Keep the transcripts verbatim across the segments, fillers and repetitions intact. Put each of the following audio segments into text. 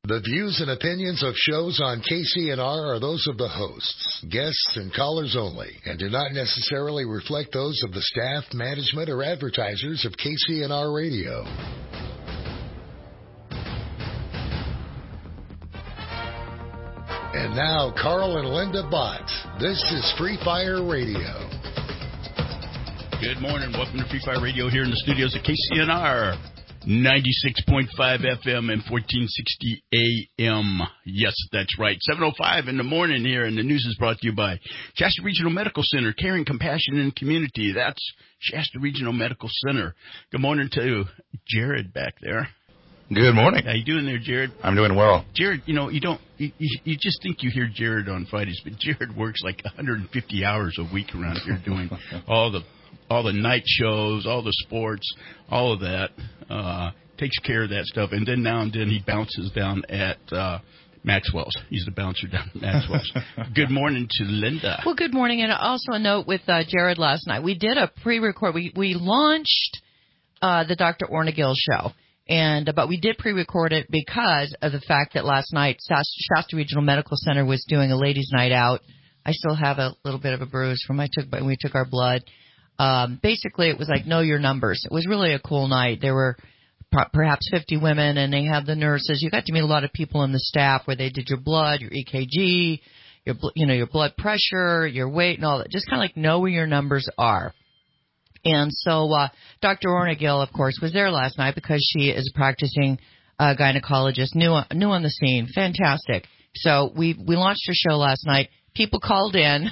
The views and opinions of shows on K C N R are those of the hosts, guests, and callers only, and do not necessarily reflect those of the staff, management, or advertisers of K C N R Radio. And now, Carl and Linda Bott. This is Free Fire Radio. Good morning. Welcome to Free Fire Radio here in the studios at K C N R. ninety-six point five F M and fourteen sixty A M. Yes, that's right. seven oh five in the morning here, and the news is brought to you by Shasta Regional Medical Center, caring, compassion, and community. That's Shasta Regional Medical Center. Good morning to Jared back there. Good morning. How you doing there, Jared? I'm doing well. Jared, you know, you don't, you, you just think you hear Jared on Fridays, but Jared works like one hundred fifty hours a week around here doing all the all the night shows, all the sports, all of that. Uh, takes care of that stuff. And then now and then he bounces down at uh, Maxwell's. He's the bouncer down at Maxwell's. Good morning to Linda. Well, good morning. And also a note with uh, Jared last night. We did a pre-record. We, we launched uh, the Doctor Ornegill show. And uh, but we did pre-record it because of the fact that last night Shasta Regional Medical Center was doing a ladies' night out. I still have a little bit of a bruise from I took when we took our blood. Um, basically, it was like know your numbers. It was really a cool night. There were p- perhaps fifty women, and they had the nurses. You got to meet a lot of people in the staff where they did your blood, your E K G, your you know your blood pressure, your weight, and all that. Just kind of like know where your numbers are. And so uh, Doctor Ornegill, of course, was there last night because she is a practicing uh, gynecologist, new new on the scene, fantastic. So we we launched her show last night. People called in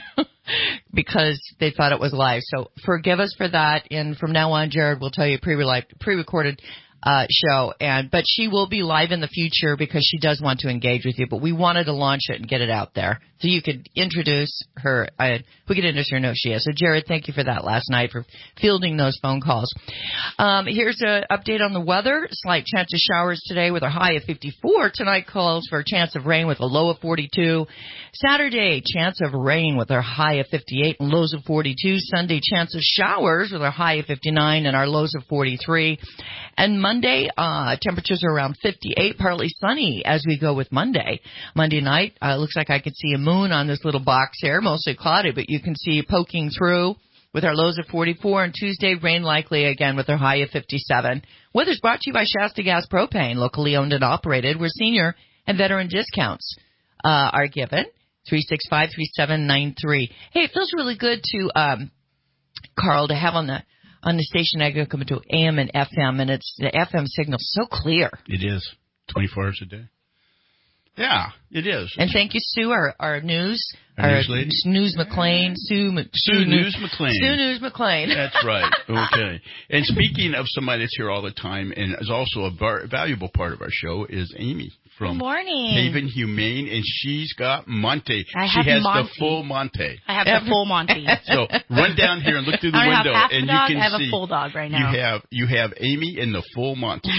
because they thought it was live. So forgive us for that. And from now on, Jared will tell you pre pre-recorded uh, show. And but she will be live in the future because she does want to engage with you. But we wanted to launch it and get it out there so you could introduce her. I, we could introduce her. No, she is. So Jared, thank you for that last night for fielding those phone calls. Um, here's an update on the weather. Slight chance of showers today with a high of fifty-four. Tonight calls for a chance of rain with a low of forty-two. Saturday, chance of rain with our high of fifty-eight and lows of forty-two. Sunday, chance of showers with our high of fifty-nine and our lows of forty-three. And Monday, uh, temperatures are around fifty-eight, partly sunny as we go with Monday. Monday night, uh, looks like I could see a moon on this little box here, mostly cloudy, but you can see poking through with our lows of forty-four. And Tuesday, rain likely again with our high of fifty-seven. Weather's brought to you by Shasta Gas Propane, locally owned and operated, where senior and veteran discounts uh, are given. three six five, three seven nine three. Hey, it feels really good to, um, Carl, to have on the on the station I go come to A M and F M, and it's the F M signal so clear. It is twenty-four hours a day. Yeah, it is. And thank you, Sue, our, our news, our, our news lady, News McLean, Sue, Sue, Sue News McLean, Sue News McLean. That's right. Okay. And speaking of somebody that's here all the time and is also a var- valuable part of our show is Amy from Good morning. Haven Humane, and she's got Monte. I she have has Monty. the full Monte. I have the full Monty. So run down here and look through the I don't window, have half and the dog, you can I have see a full dog right now. You have you have Amy and the full Monte.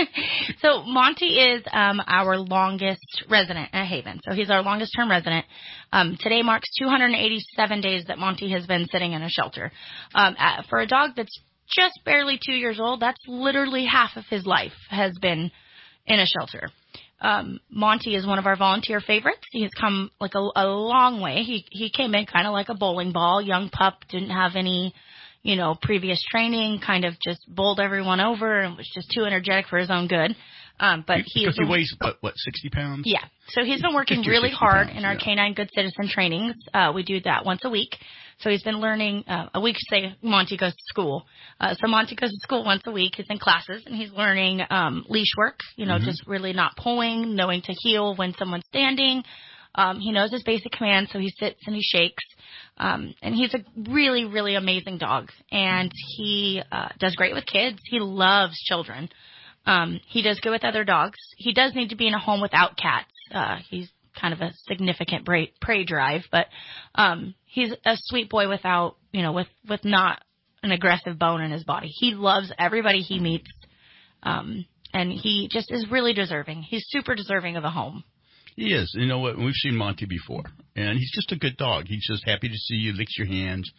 So Monty is um, our longest resident at Haven. So he's our longest term resident. Um, today marks two hundred eighty-seven days that Monty has been sitting in a shelter. Um, uh, for a dog that's just barely two years old, that's literally half of his life has been in a shelter. Um, Monty is one of our volunteer favorites. He's come like a, a long way. He he came in kind of like a bowling ball, young pup, didn't have any, you know, previous training, kind of just bowled everyone over and was just too energetic for his own good. Um, but he because is he weighs what, what sixty pounds? Yeah. So he's been working really hard pounds, in our yeah. Canine Good Citizen trainings. Uh, we do that once a week. So he's been learning uh, a week. Say Monty goes to school. Uh, so Monty goes to school once a week. He's in classes and he's learning um, leash work. You know, mm-hmm. just really not pulling, knowing to heel when someone's standing. Um, he knows his basic commands, so he sits and he shakes. Um, and he's a really, really amazing dog. And he uh, does great with kids. He loves children. Um, he does good with other dogs. He does need to be in a home without cats. Uh, he's kind of a significant prey, prey drive, but um, he's a sweet boy without, you know, with, with not an aggressive bone in his body. He loves everybody he meets, um, and he just is really deserving. He's super deserving of a home. He is. You know what? We've seen Monty before, and he's just a good dog. He's just happy to see you, licks your hands,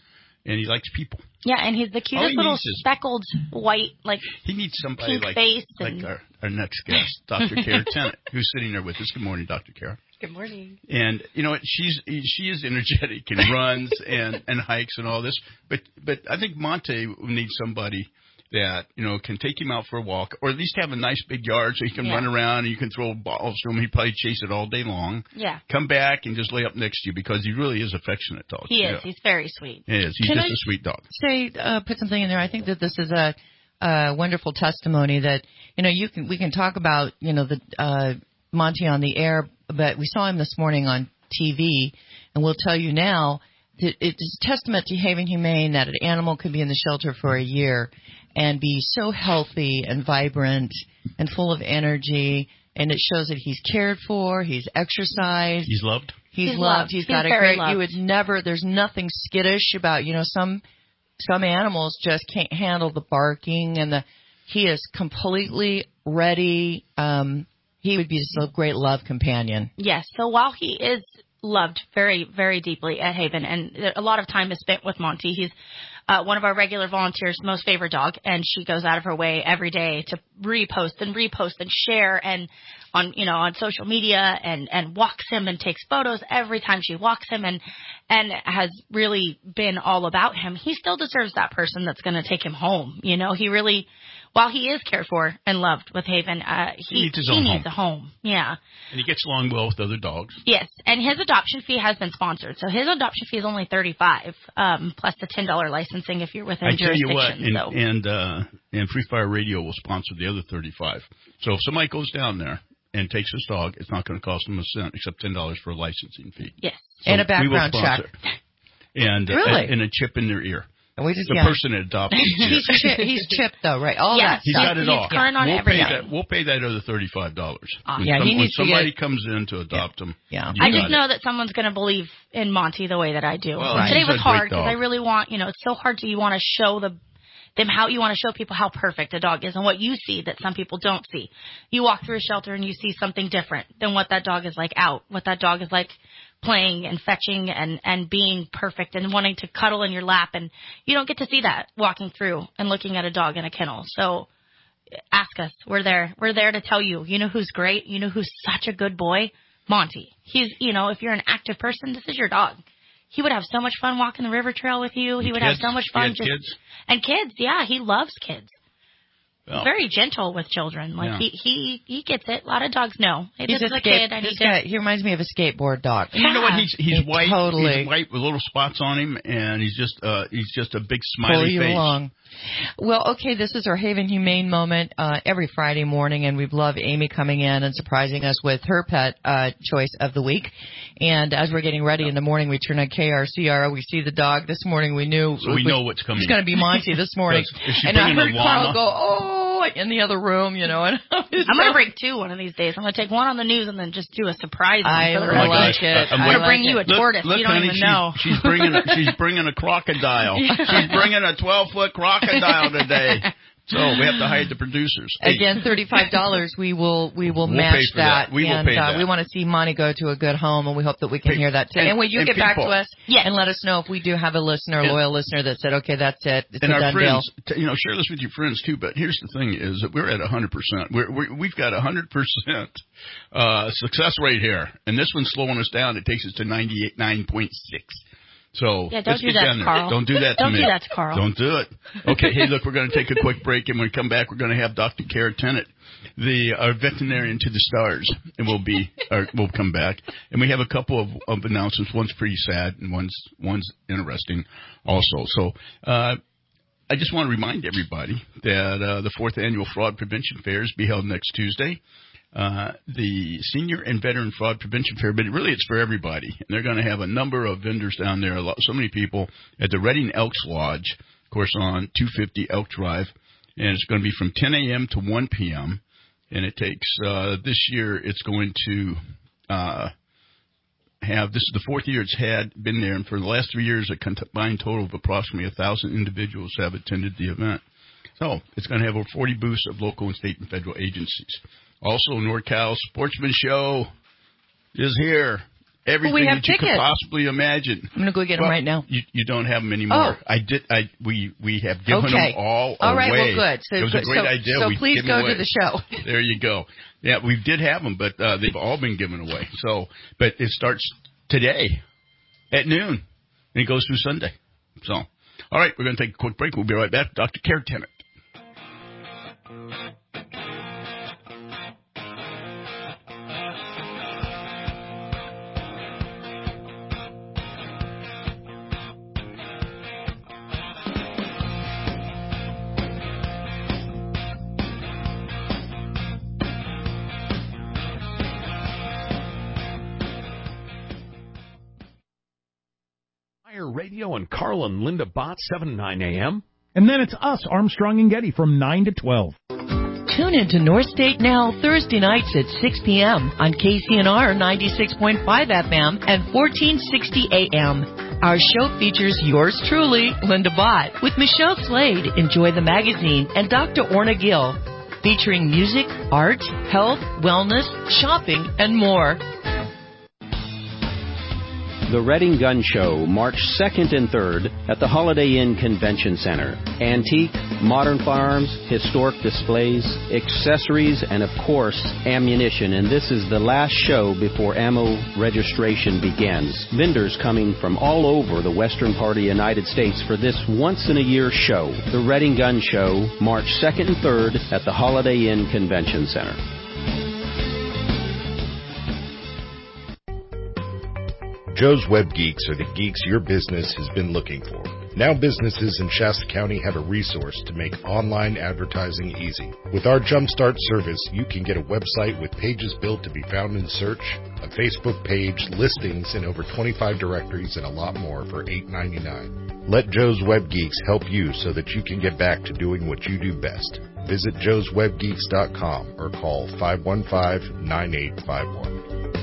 and he likes people. Yeah, and he's the cutest he little is- speckled white, like He needs somebody pink like, face like and- our, our next guest, Doctor Kara Tennant, who's sitting there with us. Good morning, Doctor Kara. Good morning. And you know what? She's she is energetic and runs and, and hikes and all this. But but I think Monte needs somebody that you know can take him out for a walk, or at least have a nice big yard so he can Yeah. run around and you can throw balls to him. He probably chase it all day long. Yeah. Come back and just lay up next to you because he really is affectionate dog. he is. Yeah. He's very sweet. He is. He's Can just I- a sweet dog. Say, uh, put something in there. I think that this is a, a wonderful testimony that you know you can we can talk about you know the uh, Monty on the air, but we saw him this morning on T V, and we'll tell you now that it is a testament to Haven Humane that an animal could be in the shelter for a year and be so healthy and vibrant and full of energy, and it shows that he's cared for, he's exercised, He's loved. he's, He's loved, loved. he's He's got a very great. loved. You would never. There's nothing skittish about you know some some animals just can't handle the barking and the. He is completely ready. Um, he would be just a great love companion. Yes. So while he is loved very, very deeply at Haven, and a lot of time is spent with Monty, he's uh, one of our regular volunteers' most favorite dog, and she goes out of her way every day to repost and repost and share and on you know on social media and and walks him and takes photos every time she walks him and and has really been all about him. He still deserves that person that's going to take him home. You know, he really. While he is cared for and loved with Haven, uh, he, He needs his he own needs home. a home. Yeah. And he gets along well with other dogs. Yes, and his adoption fee has been sponsored. So his adoption fee is only thirty-five dollars, um, plus the ten dollars licensing if you're within I tell you jurisdiction. what, and so. and, uh, and Free Fire Radio will sponsor the other thirty-five. So if somebody goes down there and takes his dog, it's not going to cost them a cent except ten dollars for a licensing fee. Yes. So And a we will background sponsor check. it. And, uh, Really? and a chip in their ear. And we just The yeah. person that adopted He's him. chi- he's chipped though, right? All Yeah. that He's stuff. got it He's all. current on we'll everything. pay that. We'll pay that other thirty-five dollars. Awesome. Yeah, he when needs to somebody get- comes in to adopt him. Yeah. you I got just it. know that someone's going to believe in Monty the way that I do. Well, Today he's was a hard great because dog. I really want, you know, it's so hard to, you want to show the them how you want to show people how perfect a dog is and what you see that some people don't see. You walk through a shelter and you see something different than what that dog is like out, what that dog is like playing and fetching and, and being perfect and wanting to cuddle in your lap. And you don't get to see that walking through and looking at a dog in a kennel. So ask us. We're there. We're there to tell you. You know who's great? You know who's such a good boy? Monty. He's, you know, if you're an active person, this is your dog. He would have so much fun walking the river trail with you. He And would kids? have so much He fun had just kids? and kids. Yeah, he loves kids. Well, Very gentle with children. Like Yeah. he he he gets it. A lot of dogs know. Hey, He's this is a a skate, kid. I need this to. guy, he reminds me of a skateboard dog. And you know what? He's he's He white. totally- He's white with little spots on him, and he's just uh he's just a big Pull smiley you face. along. Well, okay, this is our Haven Humane moment uh, every Friday morning, and we love Amy coming in and surprising us with her pet uh, choice of the week. And as we're getting ready in the morning, we turn on K R C R. We see the dog this morning. We knew So we know what's coming. It's going to be Monty this morning. Is she And I bringing heard a Carl llama? go, oh, in the other room, you know. And I'm gonna bring two one of these days. I'm gonna take one on the news and then just do a surprise one I for the Oh my rest. like gosh. it. I'm I'm I gonna like bring it. you a Look, tortoise. look, you don't honey, even she's, know. she's bringing a, she's bringing a crocodile. She's bringing a twelve foot crocodile today. So we have to hide the producers. Hey, Again, thirty-five dollars. We will we will We'll match pay for that. We will and pay uh, that. we want to see Monty go to a good home, and we hope that we can Hey, hear that too. and- And, will you and get back to people- us Yes. and let us know if we do have a listener, a And- loyal listener that said, okay, that's it, it's and a our done friends, deal. t- you know, share this with your friends too. But here's the thing: is that we're at a hundred percent. We're, we're we've got a hundred percent uh success rate here, and this one's slowing us down. It takes us to ninety-eight nine point six. So Yeah, don't let's do get that down to there. Carl. Don't do that to Don't me. do that to Carl. Don't do it. Okay, hey, look, we're going to take a quick break, and when we come back, we're going to have Doctor Kara Tennant, the our veterinarian to the stars, and we'll be or we'll come back, and we have a couple of, of announcements. One's pretty sad, and one's one's interesting, also. So. uh I just want to remind everybody that uh, the fourth annual Fraud Prevention Fair is be held next Tuesday. Uh, the Senior and Veteran Fraud Prevention Fair, but really it's for everybody. And they're going to have a number of vendors down there, a lot, so many people at the Redding Elks Lodge, of course, on two fifty Elk Drive. And it's going to be from ten a.m. to one p.m. And it takes, uh, this year it's going to uh, have, this is the fourth year it's had, been there. And for the last three years, a combined total of approximately one thousand individuals have attended the event. So it's going to have over forty booths of local and state and federal agencies. Also, NorCal Sportsman Show is here. everything well, we have that you tickets. could possibly imagine. I'm going to go get well, them right now. You, you don't have them anymore. Oh. I did. I we we have given okay. them all All away. right, well, good. So, it was a great so, idea. So we please go away. to the show. There you go. Yeah, we did have them, but uh, they've all been given away. So, but it starts today at noon, and it goes through Sunday. So, all right, we're going to take a quick break. We'll be right back. Doctor Care Tenant. Radio and Carl and Linda Bott, seven to nine a.m. And then it's us, Armstrong and Getty, from nine to twelve. Tune into North State Now Thursday nights at six p.m. on K C N R ninety-six point five F M and fourteen sixty A M. Our show features yours truly, Linda Bott, with Michelle Slade, Enjoy the Magazine, and Doctor Orna Gill, featuring music, art, health, wellness, shopping, and more. The Reading Gun Show, March second and third at the Holiday Inn Convention Center. Antique, modern firearms, historic displays, accessories, and of course, ammunition. And this is the last show before ammo registration begins. Vendors coming from all over the western part of the United States for this once-in-a-year show. The Reading Gun Show, March second and third at the Holiday Inn Convention Center. Joe's Web Geeks are the geeks your business has been looking for. Now businesses in Shasta County have a resource to make online advertising easy. With our Jumpstart service, you can get a website with pages built to be found in search, a Facebook page, listings in over twenty-five directories, and a lot more for eight ninety-nine. Let Joe's Web Geeks help you so that you can get back to doing what you do best. Visit joes web geeks dot com or call five one five, nine eight five one.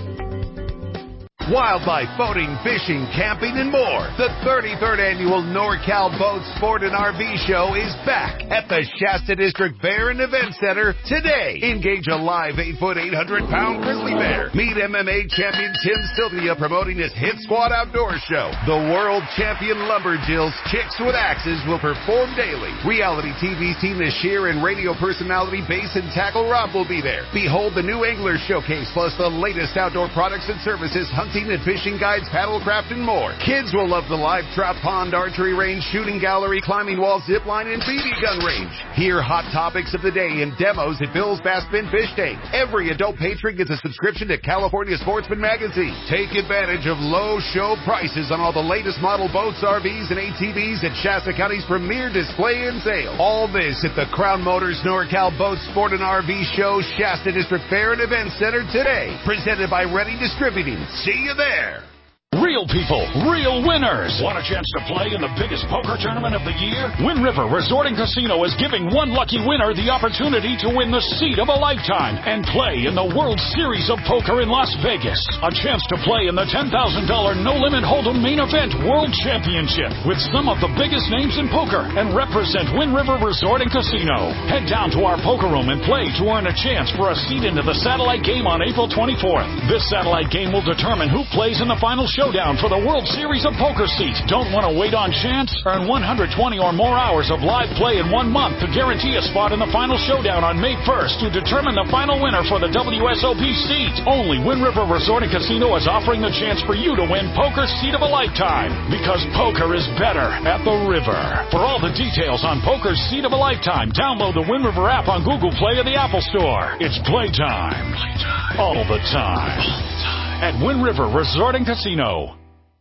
Wildlife, boating, fishing, camping, and more. The thirty-third Annual NorCal Boat Sport and R V Show is back at the Shasta District Fair and Event Center today. Engage a live eight foot, eight hundred pound grizzly bear. Meet M M A champion Tim Sylvia promoting his Hit Squad Outdoor Show. The world champion Lumberjills, Chicks with Axes, will perform daily. Reality T V's Tina Shear and radio personality Bass and Tackle Rob will be there. Behold the new Angler Showcase, plus the latest outdoor products and services, hunting and fishing guides, paddlecraft, and more. Kids will love the live trout pond, archery range, shooting gallery, climbing wall, zip line, and B B gun range. Hear hot topics of the day and demos at Bill's Bass Bin Fish Tank. Every adult patron gets a subscription to California Sportsman Magazine. Take advantage of low show prices on all the latest model boats, R Vs, and A T Vs at Shasta County's premier display and sale. All this at the Crown Motors NorCal Boat Sport and R V Show, Shasta District Fair and Event Center today. Presented by Ready Distributing. See you there. Real people, real winners. Want a chance to play in the biggest poker tournament of the year? Wind River Resort and Casino is giving one lucky winner the opportunity to win the seat of a lifetime and play in the World Series of Poker in Las Vegas. A chance to play in the ten thousand dollars No Limit Hold'em Main Event World Championship with some of the biggest names in poker and represent Wind River Resort and Casino. Head down to our poker room and play to earn a chance for a seat into the satellite game on April twenty-fourth. This satellite game will determine who plays in the final show showdown for the World Series of Poker seat. Don't want to wait on chance? Earn one hundred twenty or more hours of live play in one month to guarantee a spot in the final showdown on May first to determine the final winner for the W S O P seat. Only Wind River Resort and Casino is offering the chance for you to win poker seat of a lifetime, because poker is better at the river. For all the details on poker's seat of a lifetime, download the Wind River app on Google Play or the Apple Store. It's playtime, playtime. all the time. All the time. At Wind River Resort and Casino.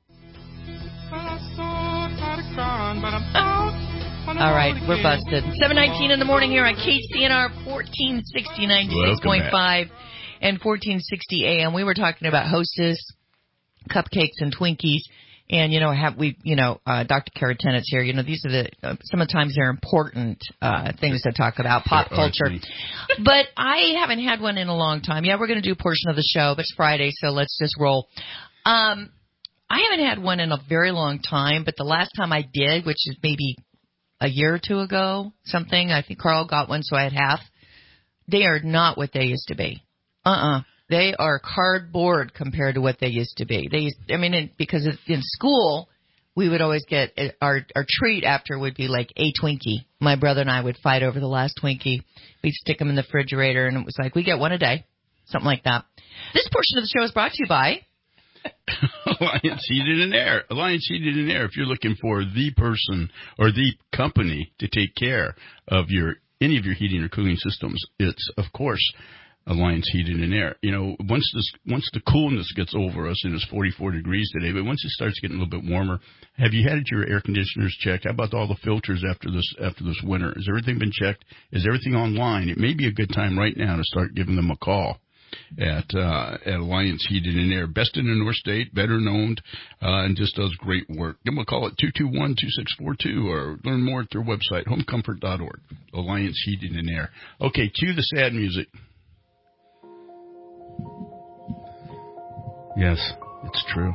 All right, we're busted. seven nineteen in the morning here on K C N R fourteen sixty, ninety-six point five and fourteen sixty A M. We were talking about Hostess, cupcakes, and Twinkies. And, you know, have we, you know, uh, Doctor Cara Tenet's here. You know, these are the, uh, sometimes they're important, uh, things to talk about, pop culture. But I haven't had one in a long time. Yeah, we're going to do a portion of the show, but it's Friday, so let's just roll. Um, I haven't had one in a very long time, but the last time I did, which is maybe a year or two ago, something, I think Carl got one, so I had half. They are not what they used to be. Uh-uh. They are cardboard compared to what they used to be. They, used, I mean, in, because in school, we would always get our our treat after would be like a Twinkie. My brother and I would fight over the last Twinkie. We'd stick them in the refrigerator, and it was like we get one a day, something like that. This portion of the show is brought to you by Alliance Heating and Air. Alliance Heating and Air. If you're looking for the person or the company to take care of your any of your heating or cooling systems, it's of course Alliance Heating and Air. You know, once this once the coolness gets over us, and it's forty-four degrees today, but once it starts getting a little bit warmer, have you had your air conditioners checked? How about all the filters after this after this winter? Has everything been checked? Is everything online? It may be a good time right now to start giving them a call at uh, at Alliance Heating and Air. Best in the North State, better known, uh, and just does great work. Give them a call at two two one, two six four two or learn more at their website, home comfort dot org. Alliance Heating and Air. Okay, cue the sad music. Yes, it's true.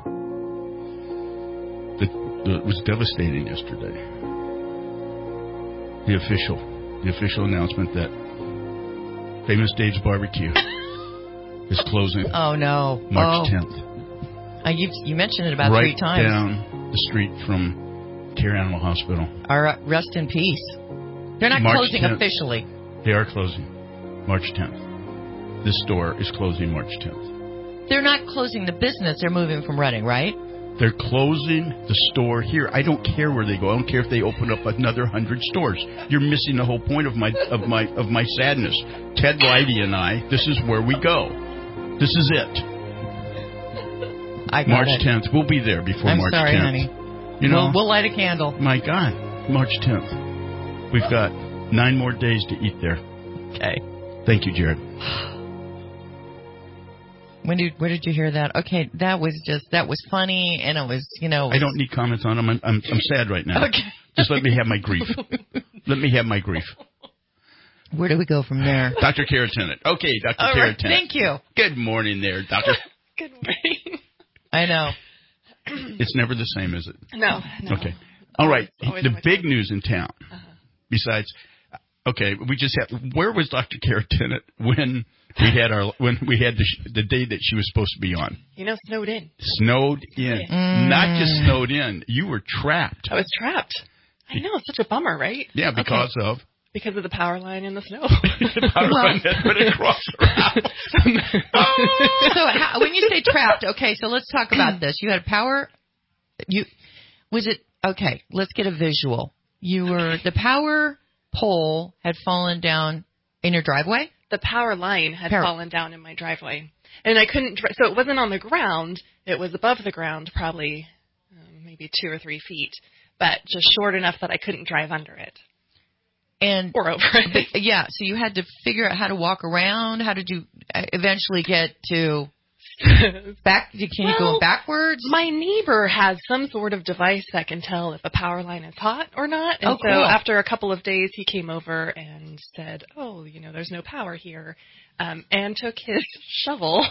It, it was devastating yesterday. The official, the official announcement that Famous Dave's Barbecue is closing. Oh no, March oh. tenth. Uh, you you mentioned it about right three times. Right down the street from Care Animal Hospital. Our uh, rest in peace. They're not March closing tenth. Officially. They are closing March tenth. This store is closing March tenth. They're not closing the business. They're moving from Reading, right? They're closing the store here. I don't care where they go. I don't care if they open up another hundred stores. You're missing the whole point of my of my of my sadness. Ted Leidy and I. This is where we go. This is it. I got March it. tenth. We'll be there before I'm March sorry, tenth. honey. You know, we'll, we'll light a candle. My God, March tenth. We've got nine more days to eat there. Okay. Thank you, Jared. When did where did you hear that? Okay, that was just that was funny, and it was you know. I don't need comments on them. I'm I'm, I'm sad right now. Okay. Just let me have my grief. Let me have my grief. Where do we go from there? Doctor Kara Tennant. Okay, Doctor All Kara right, Tennant. thank you. Good morning there, Doctor. Good morning. I know. It's never the same, is it? No. no. Okay. All right. Always The big time. news in town, uh-huh. besides, okay, we just have. Where was Doctor Kara Tennant when we had our when we had the, the day that she was supposed to be on? You know, snowed in. Snowed in. Mm. Not just snowed in. You were trapped. I was trapped. I know, it's such a bummer, right? Yeah, because okay. of. Because of the power line in the snow. The power well, line that went across her house. Oh. So how, when you say trapped, okay, so let's talk about this. You had power. You was it okay? Let's get a visual. You were the power pole had fallen down in your driveway. The power line had power. fallen down in my driveway, and I couldn't. Dri- so it wasn't on the ground; it was above the ground, probably um, maybe two or three feet, but just short enough that I couldn't drive under it. And or over it. But, yeah, so you had to figure out how to walk around. How did you eventually get to back? Can you well, go backwards? My neighbor has some sort of device that can tell if a power line is hot or not. And oh, so cool. after a couple of days, he came over and said, "Oh, you know, there's no power here," um, and took his shovel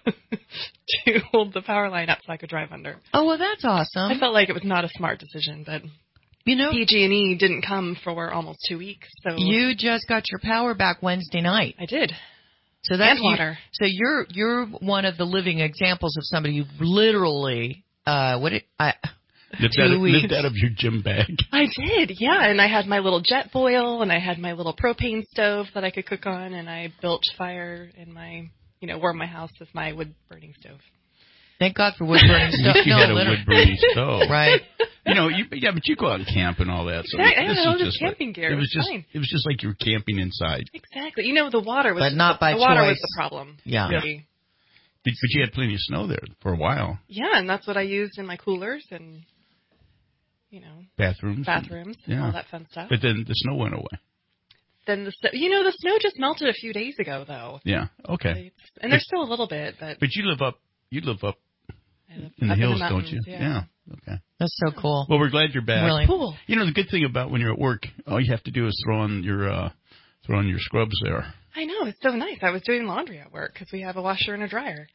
to hold the power line up so I could drive under. Oh, well, that's awesome. I felt like it was not a smart decision, but. You know, P G and E didn't come for almost two weeks. So you just got your power back Wednesday night. I did. So that's and water. You, so you're you're one of the living examples of somebody who literally uh what it I lived, two out of, weeks. lived out of your gym bag. I did, yeah. And I had my little jet boil, and I had my little propane stove that I could cook on, and I built fire in my you know warmed my house with my wood burning stove. Thank God for wood burning stove. You no, had a literally. wood burning stove, right? You know, you, yeah, but you go out and camp and all that. So exactly. this I had all is this just camping like, gear. It was, it was just, fine. it was just like you were camping inside. Exactly. You know, the water was, but not by the water choice. was the problem. Yeah. yeah. Did, but you had plenty of snow there for a while. Yeah, and that's what I used in my coolers and, you know, bathrooms, bathrooms, and, and yeah. all that fun stuff. But then the snow went away. Then the you know the snow just melted a few days ago though. Yeah. Okay. And there's still a little bit, but. But you live up. You live up. live in the up hills, in the don't you? Yeah. yeah. Okay. That's so cool. Well, we're glad you're back. Really cool. You know, the good thing about when you're at work, all you have to do is throw on your uh, throw on your scrubs there. I know, it's so nice. I was doing laundry at work because we have a washer and a dryer.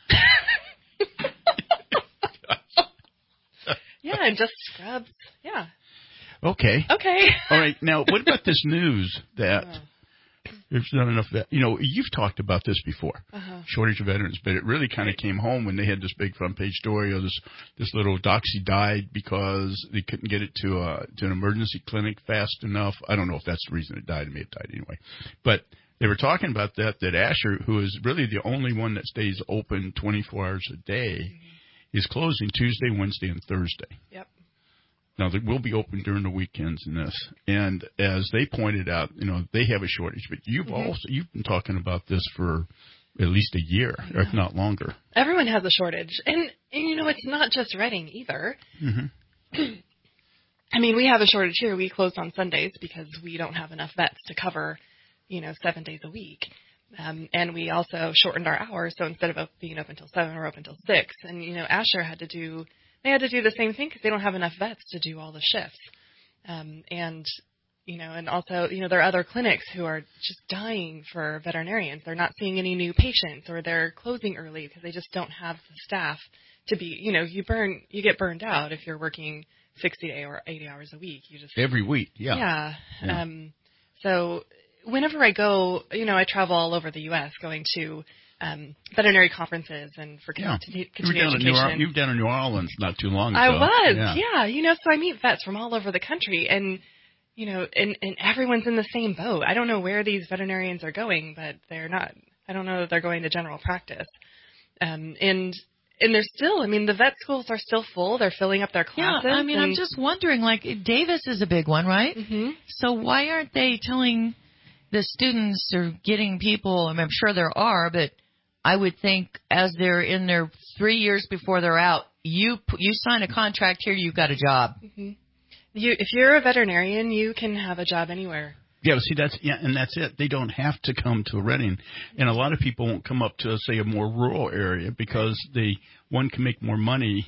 yeah, and just scrubs. Yeah. Okay. Okay. All right. Now, what about this news that There's not enough vet. You know, you've talked about this before, uh-huh. shortage of veterans, but it really kind of came home when they had this big front page story of this this little doxy died because they couldn't get it to a to an emergency clinic fast enough. I don't know if that's the reason it died. It may have died anyway, but they were talking about that that Asher, who is really the only one that stays open twenty-four hours a day, mm-hmm. is closing Tuesday, Wednesday, and Thursday. Yep. Now, they will be open during the weekends in this. And as they pointed out, you know, they have a shortage. But you've mm-hmm. also you've been talking about this for at least a year, or if not longer. Everyone has a shortage. And, and you know, it's not just Reading either. Mm-hmm. I mean, we have a shortage here. We closed on Sundays because we don't have enough vets to cover, you know, seven days a week. Um, and we also shortened our hours. So instead of being open until seven, we're open until six. And, you know, Asher had to do... They had to do the same thing because they don't have enough vets to do all the shifts. Um, and, you know, and also, you know, there are other clinics who are just dying for veterinarians. They're not seeing any new patients, or they're closing early because they just don't have the staff to be, you know, you burn, you get burned out if you're working sixty or eighty hours a week. You just Every week, yeah. Yeah. yeah. Um, so whenever I go, you know, I travel all over the U S going to Um, veterinary conferences and for yeah. continu- you were down education. New, you were down in New Orleans not too long ago. I was, yeah. yeah. You know, so I meet vets from all over the country, and you know, and, and everyone's in the same boat. I don't know where these veterinarians are going, but they're not. I don't know that they're going to general practice. Um, and and they're still. I mean, the vet schools are still full. They're filling up their classes. Yeah, I mean, I'm just wondering. Like, Davis is a big one, right? Mm-hmm. So why aren't they telling the students or getting people? I mean, I'm sure there are, but I would think as they're in their three years before they're out, you you sign a contract here, you've got a job. Mm-hmm. You, if you're a veterinarian, you can have a job anywhere. Yeah, see, that's yeah, and that's it. They don't have to come to Reading, and a lot of people won't come up to, say, a more rural area because they one can make more money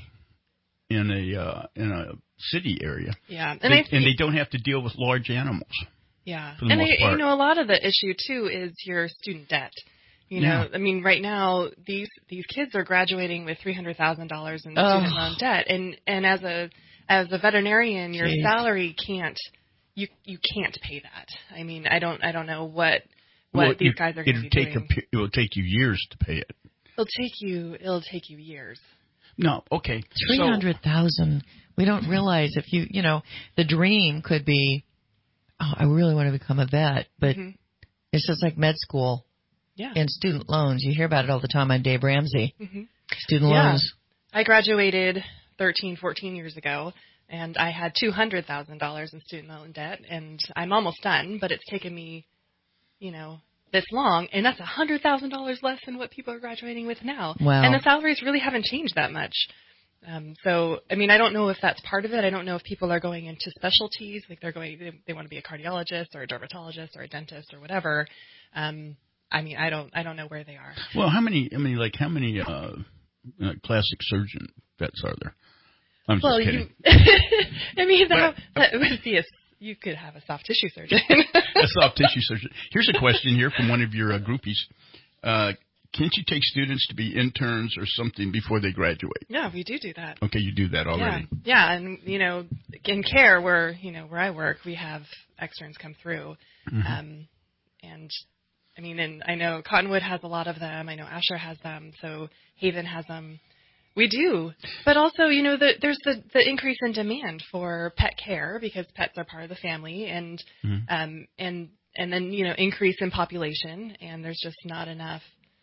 in a uh, in a city area. Yeah, and and they, I think, and they don't have to deal with large animals. Yeah, for the and most I, part. you know, a lot of the issue too is your student debt. You know, Yeah. I mean, right now these these kids are graduating with three hundred thousand dollars in Oh. student loan debt, and and as a as a veterinarian, your Jeez. salary can't you you can't pay that. I mean, I don't I don't know what what Well, these it- guys are going to it'll be take doing. A, pe- it will take you years to pay it. It'll take you it'll take you years. No, okay. Three hundred thousand. We don't realize if you you know the dream could be, oh, I really want to become a vet, but Mhm. it's just like med school. Yeah. And student loans. You hear about it all the time on Dave Ramsey. Mm-hmm. Student Yeah. loans. I graduated thirteen, fourteen years ago, and I had two hundred thousand dollars in student loan debt, and I'm almost done, but it's taken me, you know, this long, and that's one hundred thousand dollars less than what people are graduating with now. Wow. And the salaries really haven't changed that much. Um, so, I mean, I don't know if that's part of it. I don't know if people are going into specialties, like they're going, they, they want to be a cardiologist or a dermatologist or a dentist or whatever. Um, I mean, I don't, I don't know where they are. Well, how many? I mean, like how many uh, uh, plastic surgeon vets are there? I'm Well, just kidding. you, I mean, that, But- that would be a, you could have a soft tissue surgeon. A soft tissue surgeon. Here's a question here from one of your uh, groupies. Uh, can't you take students to be interns or something before they graduate? Yeah, we do do that. Okay, you do that already. Yeah, yeah, and you know, in care where you know where I work, we have externs come through, Mhm. um, and I mean, and I know Cottonwood has a lot of them. I know Asher has them, so Haven has them. We do, but also, you know, the, there's the, the increase in demand for pet care because pets are part of the family, and Mhm. um, and and then you know, increase in population, and there's just not enough,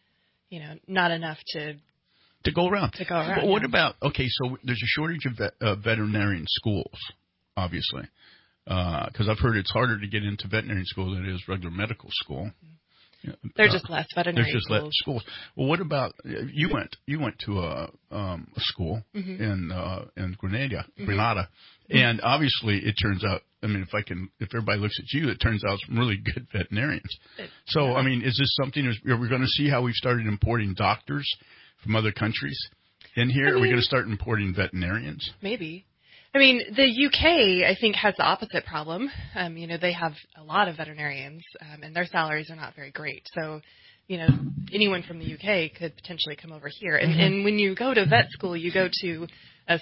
you know, not enough to To go around. to go around. But what yeah. about, okay, so there's a shortage of vet, uh, veterinarian schools, obviously, because I've heard it's harder to get into veterinary school than it is regular medical school. They're Uh, just less veterinary There's just less schools. schools. Well, what about you went? You went to a um, a school Mhm. in uh, in Grenada, Mhm. Grenada, and obviously it turns out. I mean, if I can, if everybody looks at you, it turns out some really good veterinarians. It- So, yeah. I mean, is this something? Is, are we going to see how we've started importing doctors from other countries in here? I are we mean- going to start importing veterinarians? Maybe. I mean, the U K, I think, has the opposite problem. Um, you know, they have a lot of veterinarians, um, and their salaries are not very great. So, you know, anyone from the U K could potentially come over here. And, Mhm. and when you go to vet school, you go to a, s-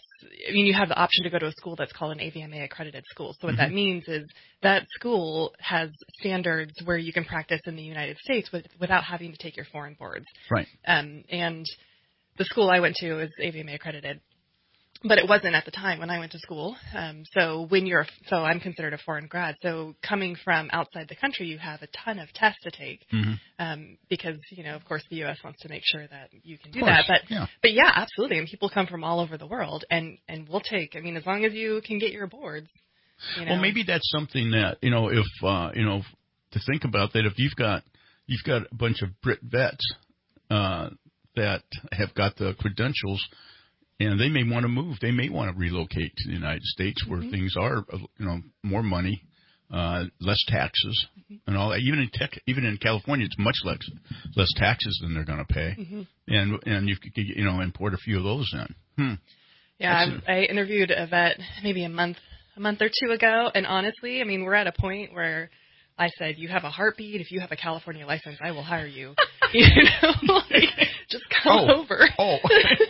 I mean, you have the option to go to a school that's called an A V M A accredited school. So what Mm-hmm. that means is that school has standards where you can practice in the United States with, without having to take your foreign boards. Right. Um, and the school I went to is A V M A accredited. But it wasn't at the time when I went to school. Um, so when you're, so I'm considered a foreign grad. So coming from outside the country, you have a ton of tests to take, mm-hmm. um, because you know, of course, the U S wants to make sure that you can do course, that. But yeah. but yeah, absolutely. And people come from all over the world, and and we'll take. I mean, as long as you can get your boards. You know. Well, maybe that's something that you know, if uh, you know, to think about that. If you've got you've got a bunch of Brit vets uh, that have got the credentials. And they may want to move. They may want to relocate to the United States where mm-hmm. things are, you know, more money, uh, less taxes, mm-hmm. and all that. Even in tech, even in California, it's much less less taxes than they're going to pay. Mm-hmm. And and you could, you know, import a few of those in. Hmm. Yeah, I, I interviewed a vet maybe a month a month or two ago, and honestly, I mean, we're at a point where I said, "You have a heartbeat. If you have a California license, I will hire you." You know, like, just come oh. over. Oh.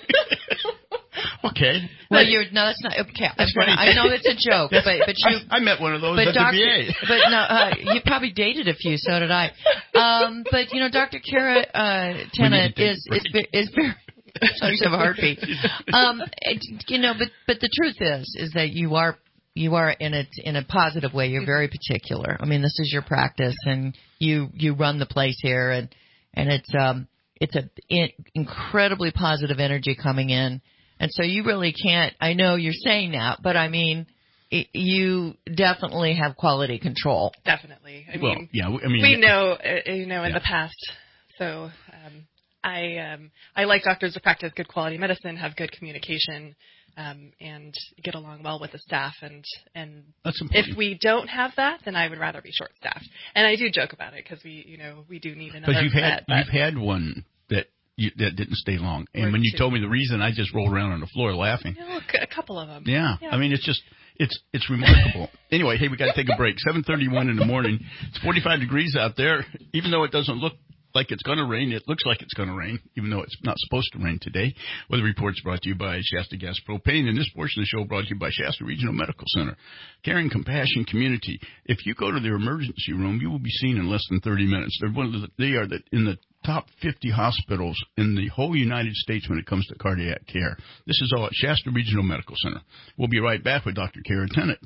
Okay. Well, you're no, that's not okay. That's gonna, I know it's a joke, but but you. I, I met one of those but at Doctor the V A. But no, uh, you probably dated a few. So did I. Um, but you know, Doctor Kara uh, Tennant is is is very. I just have a heartbeat. Um, it, you know, but but the truth is, is that you are you are in a in a positive way. You're very particular. I mean, this is your practice, and you you run the place here, and and it's um it's a in, incredibly positive energy coming in. And so you really can't, I know you're saying that, but I mean, it, you definitely have quality control. Definitely. I well, mean, yeah, I mean, we yeah. know, uh, you know, in yeah. the past. So um, I um, I like doctors to practice good quality medicine, have good communication, um, and get along well with the staff. And, and That's important. If we don't have that, then I would rather be short-staffed. And I do joke about it because we, you know, we do need another Because you've had, vet, but you've had one that You, that didn't stay long. And Or when you two. told me the reason, I just rolled around on the floor laughing. you know, a couple of them. Yeah. Yeah. I mean, it's just, it's it's remarkable. Anyway, hey, we got to take a break. seven thirty-one in the morning. It's forty-five degrees out there. Even though it doesn't look like it's going to rain, it looks like it's going to rain, even though it's not supposed to rain today. Weather Report's brought to you by Shasta Gas Propane, and this portion of the show brought to you by Shasta Regional Medical Center. Caring, compassion, community. If you go to their emergency room, you will be seen in less than thirty minutes. They're one of the, they are the, in the top fifty hospitals in the whole United States when it comes to cardiac care. This is all at Shasta Regional Medical Center. We'll be right back with Doctor Kara Tennant.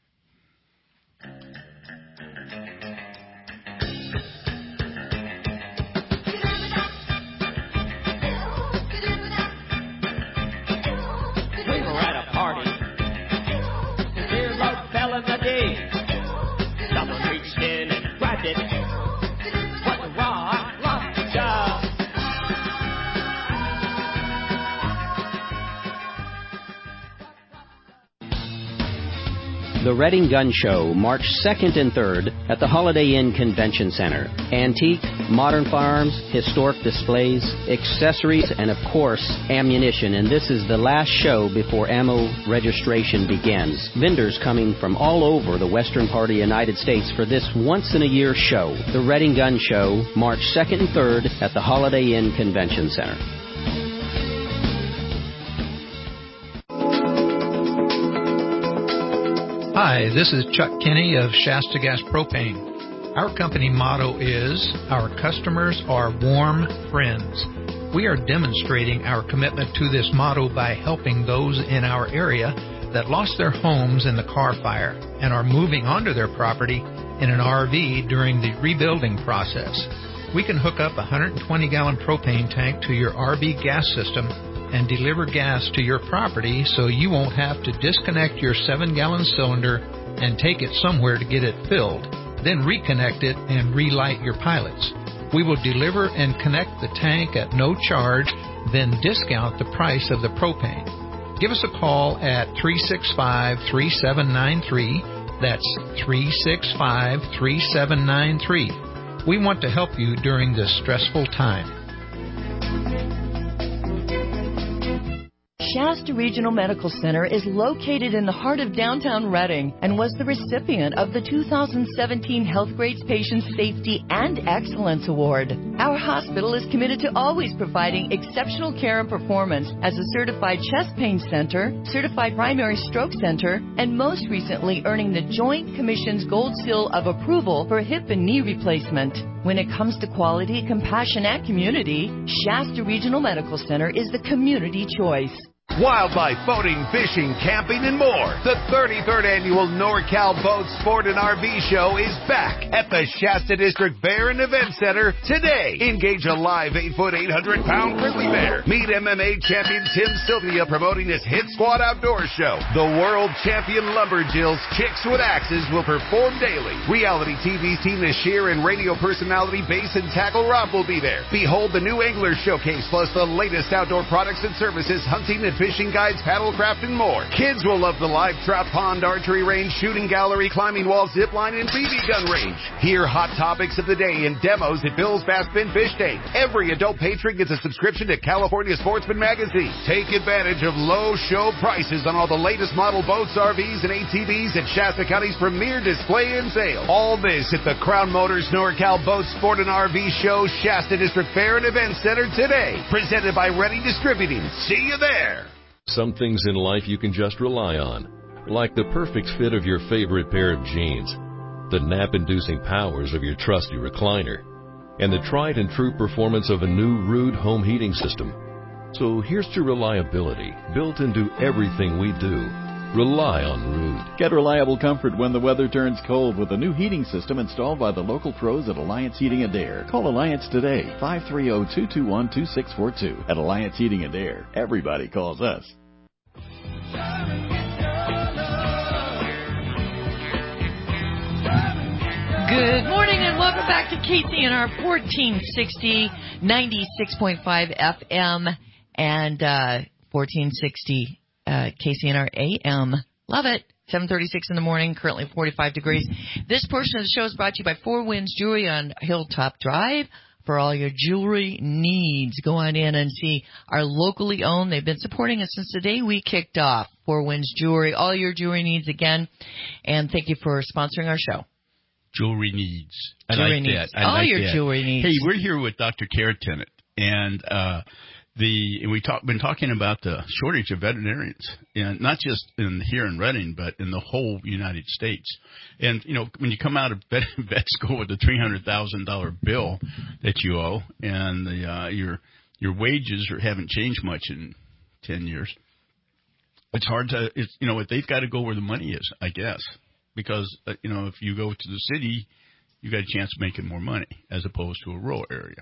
We were at a party. The dear love fell in the day. Someone reached in and grabbed it. What a rock, rock, job. The Reading Gun Show, March second and third at the Holiday Inn Convention Center. Antique, modern firearms, historic displays, accessories, and of course, ammunition. And this is the last show before ammo registration begins. Vendors coming from all over the western part of the United States for this once-in-a-year show. The Reading Gun Show, March second and third at the Holiday Inn Convention Center. Hi, this is Chuck Kinney of Shasta Gas Propane. Our company motto is, our customers are warm friends. We are demonstrating our commitment to this motto by helping those in our area that lost their homes in the Carr Fire and are moving onto their property in an R V during the rebuilding process. We can hook up a one hundred twenty gallon propane tank to your R V gas system and deliver gas to your property so you won't have to disconnect your seven gallon cylinder and take it somewhere to get it filled, then reconnect it and relight your pilots. We will deliver and connect the tank at no charge, then discount the price of the propane. Give us a call at three six five, three seven nine three. That's three six five, three seven nine three. We want to help you during this stressful time. Shasta Regional Medical Center is located in the heart of downtown Reading and was the recipient of the two thousand seventeen Healthgrades Patient Safety and Excellence Award. Our hospital is committed to always providing exceptional care and performance as a certified chest pain center, certified primary stroke center, and most recently earning the Joint Commission's Gold Seal of Approval for hip and knee replacement. When it comes to quality, compassion, and community, Shasta Regional Medical Center is the community choice. Wildlife, boating, fishing, camping, and more. The thirty-third Annual NorCal Boat Sport and R V Show is back at the Shasta District Fair and Event Center today. Engage a live eight foot, eight hundred pound grizzly bear. Meet M M A champion Tim Sylvia promoting his Hit Squad Outdoor Show. The world champion Lumberjills, Chicks with Axes, will perform daily. Reality T V's Tina Shear and radio personality Bass and Tackle Rob will be there. Behold the new Angler Showcase, plus the latest outdoor products and services, hunting and fishing guides, paddlecraft, and more. Kids will love the live trout pond, archery range, shooting gallery, climbing wall, zip line, and B B gun range. Hear hot topics of the day and demos at Bill's Bass Fin Fish Tank. Every adult patron gets a subscription to California Sportsman Magazine. Take advantage of low show prices on all the latest model boats, R Vs, and A T Vs at Shasta County's premier display and sale. All this at the Crown Motors NorCal Boat Sport and R V Show, Shasta District Fair and Event Center today. Presented by Ready Distributing. See you there. Some things in life you can just rely on, like the perfect fit of your favorite pair of jeans, the nap-inducing powers of your trusty recliner, and the tried and true performance of a new Ruud home heating system. So here's to reliability, built into everything we do. Rely on Ruud. Get reliable comfort when the weather turns cold with a new heating system installed by the local pros at Alliance Heating and Air. Call Alliance today, five three zero, two two one, two six four two. At Alliance Heating and Air, everybody calls us. Good morning and welcome back to K C N R fourteen sixty, ninety-six point five F M and uh, fourteen sixty uh, K C N R A M. Love it. seven thirty-six in the morning, currently forty-five degrees. This portion of the show is brought to you by Four Winds Jewelry on Hilltop Drive. For all your jewelry needs, go on in and see our locally owned. They've been supporting us since the day we kicked off. Four Winds Jewelry, all your jewelry needs again. And thank you for sponsoring our show. Jewelry needs. I jewelry like needs. that. I all like your that. jewelry needs. Hey, we're here with Doctor Kara Tennant, and uh, the and we talk, been talking about the shortage of veterinarians, and not just in here in Reading, but in the whole United States. And you know, when you come out of vet, vet school with a three hundred thousand dollar bill that you owe, and the, uh, your your wages are, haven't changed much in ten years, it's hard to. It's you know, they've got to go where the money is, I guess. Because, uh, you know, if you go to the city, you got a chance of making more money as opposed to a rural area.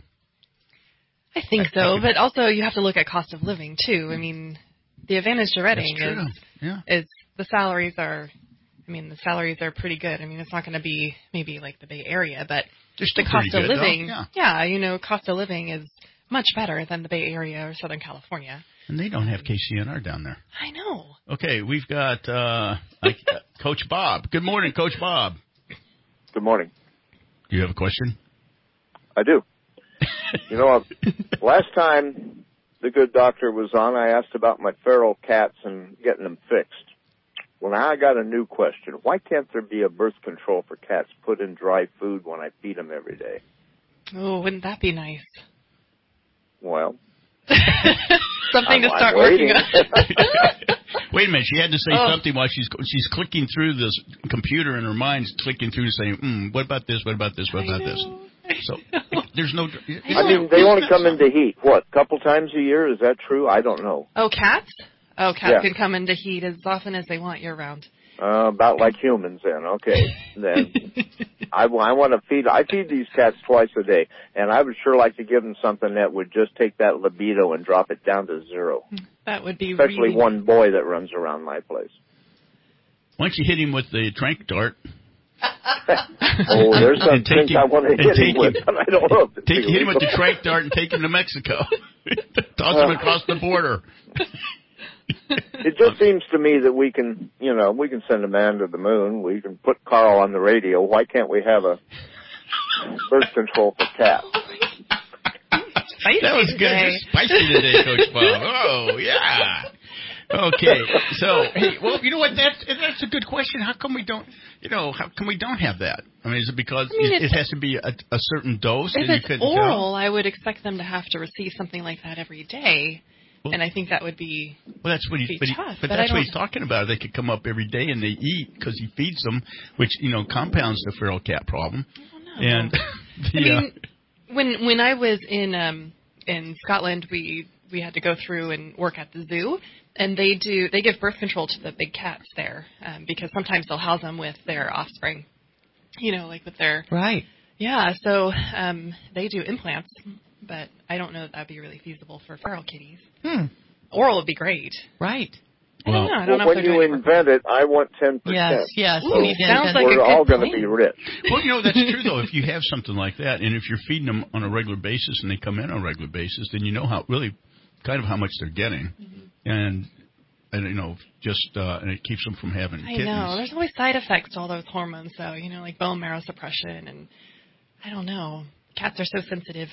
I think so, but also you have to look at cost of living, too. I mean, the advantage to Reading is, yeah. is the salaries are, I mean, the salaries are pretty good. I mean, it's not going to be maybe like the Bay Area, but the cost of living, yeah. yeah, you know, cost of living is much better than the Bay Area or Southern California. And they don't have K C N R down there. I know. Okay, we've got uh, like, uh, Coach Bob. Good morning, Coach Bob. Good morning. Do you have a question? I do. You know, last time the good doctor was on, I asked about my feral cats and getting them fixed. Well, now I got a new question. Why can't there be a birth control for cats put in dry food when I feed them every day? Oh, wouldn't that be nice? Well... Something I'm, to start I'm working waiting. on. Wait a minute. She had to say oh. something while she's she's clicking through this computer in her mind's clicking through saying, mm, what about this? What about this? What about this? So there's no... I mean, they only come into heat, what, a couple times a year? Is that true? I don't know. Oh, cats? Oh, cats yeah. can come into heat as often as they want year-round. Uh, about like humans then. Okay. Then I, I want to feed, I feed these cats twice a day, and I would sure like to give them something that would just take that libido and drop it down to zero. That would be Especially really... one boy that runs around my place. Why don't you hit him with the trank dart? Oh, there's some things him, I want to hit him with, but I don't know if it's take, Hit him with illegal. the trank dart and take him to Mexico. Toss him across the border. It just seems to me that we can, you know, we can send a man to the moon. We can put Carl on the radio. Why can't we have a birth control for cats? That was good. You're spicy today, Coach Bob. Oh, yeah. Okay, so hey, well, you know what? That's that's a good question. How come we don't, you know, how come we don't have that? I mean, is it because I mean, it, it has to be a, a certain dose? If and you it's couldn't oral, tell? I would expect them to have to receive something like that every day, Well, and I think that would be well, that's what he, be but, he, tough. but but that's I what don't, he's talking about. They could come up every day and they eat because he feeds them, which you know compounds the feral cat problem. I don't know. And the, I mean, when when I was in um, in Scotland, we we had to go through and work at the zoo. And they do. They give birth control to the big cats there um, because sometimes they'll house them with their offspring. You know, like with their right. Yeah. So um, they do implants, but I don't know that that'd be really feasible for feral kitties. Hmm. Oral would be great. Right. I don't know. I don't know when if they're you doing invent it, I want ten percent. Yes, yes. So we sounds like we're a good all going to plan. be rich. Well, you know, that's true, though. If you have something like that, and if you're feeding them on a regular basis and they come in on a regular basis, then you know how really kind of how much they're getting. Mm-hmm. And, and, you know, just, uh, and it keeps them from having I kittens. know. There's always side effects to all those hormones, though, you know, like bone marrow suppression. And I don't know. Cats are so sensitive.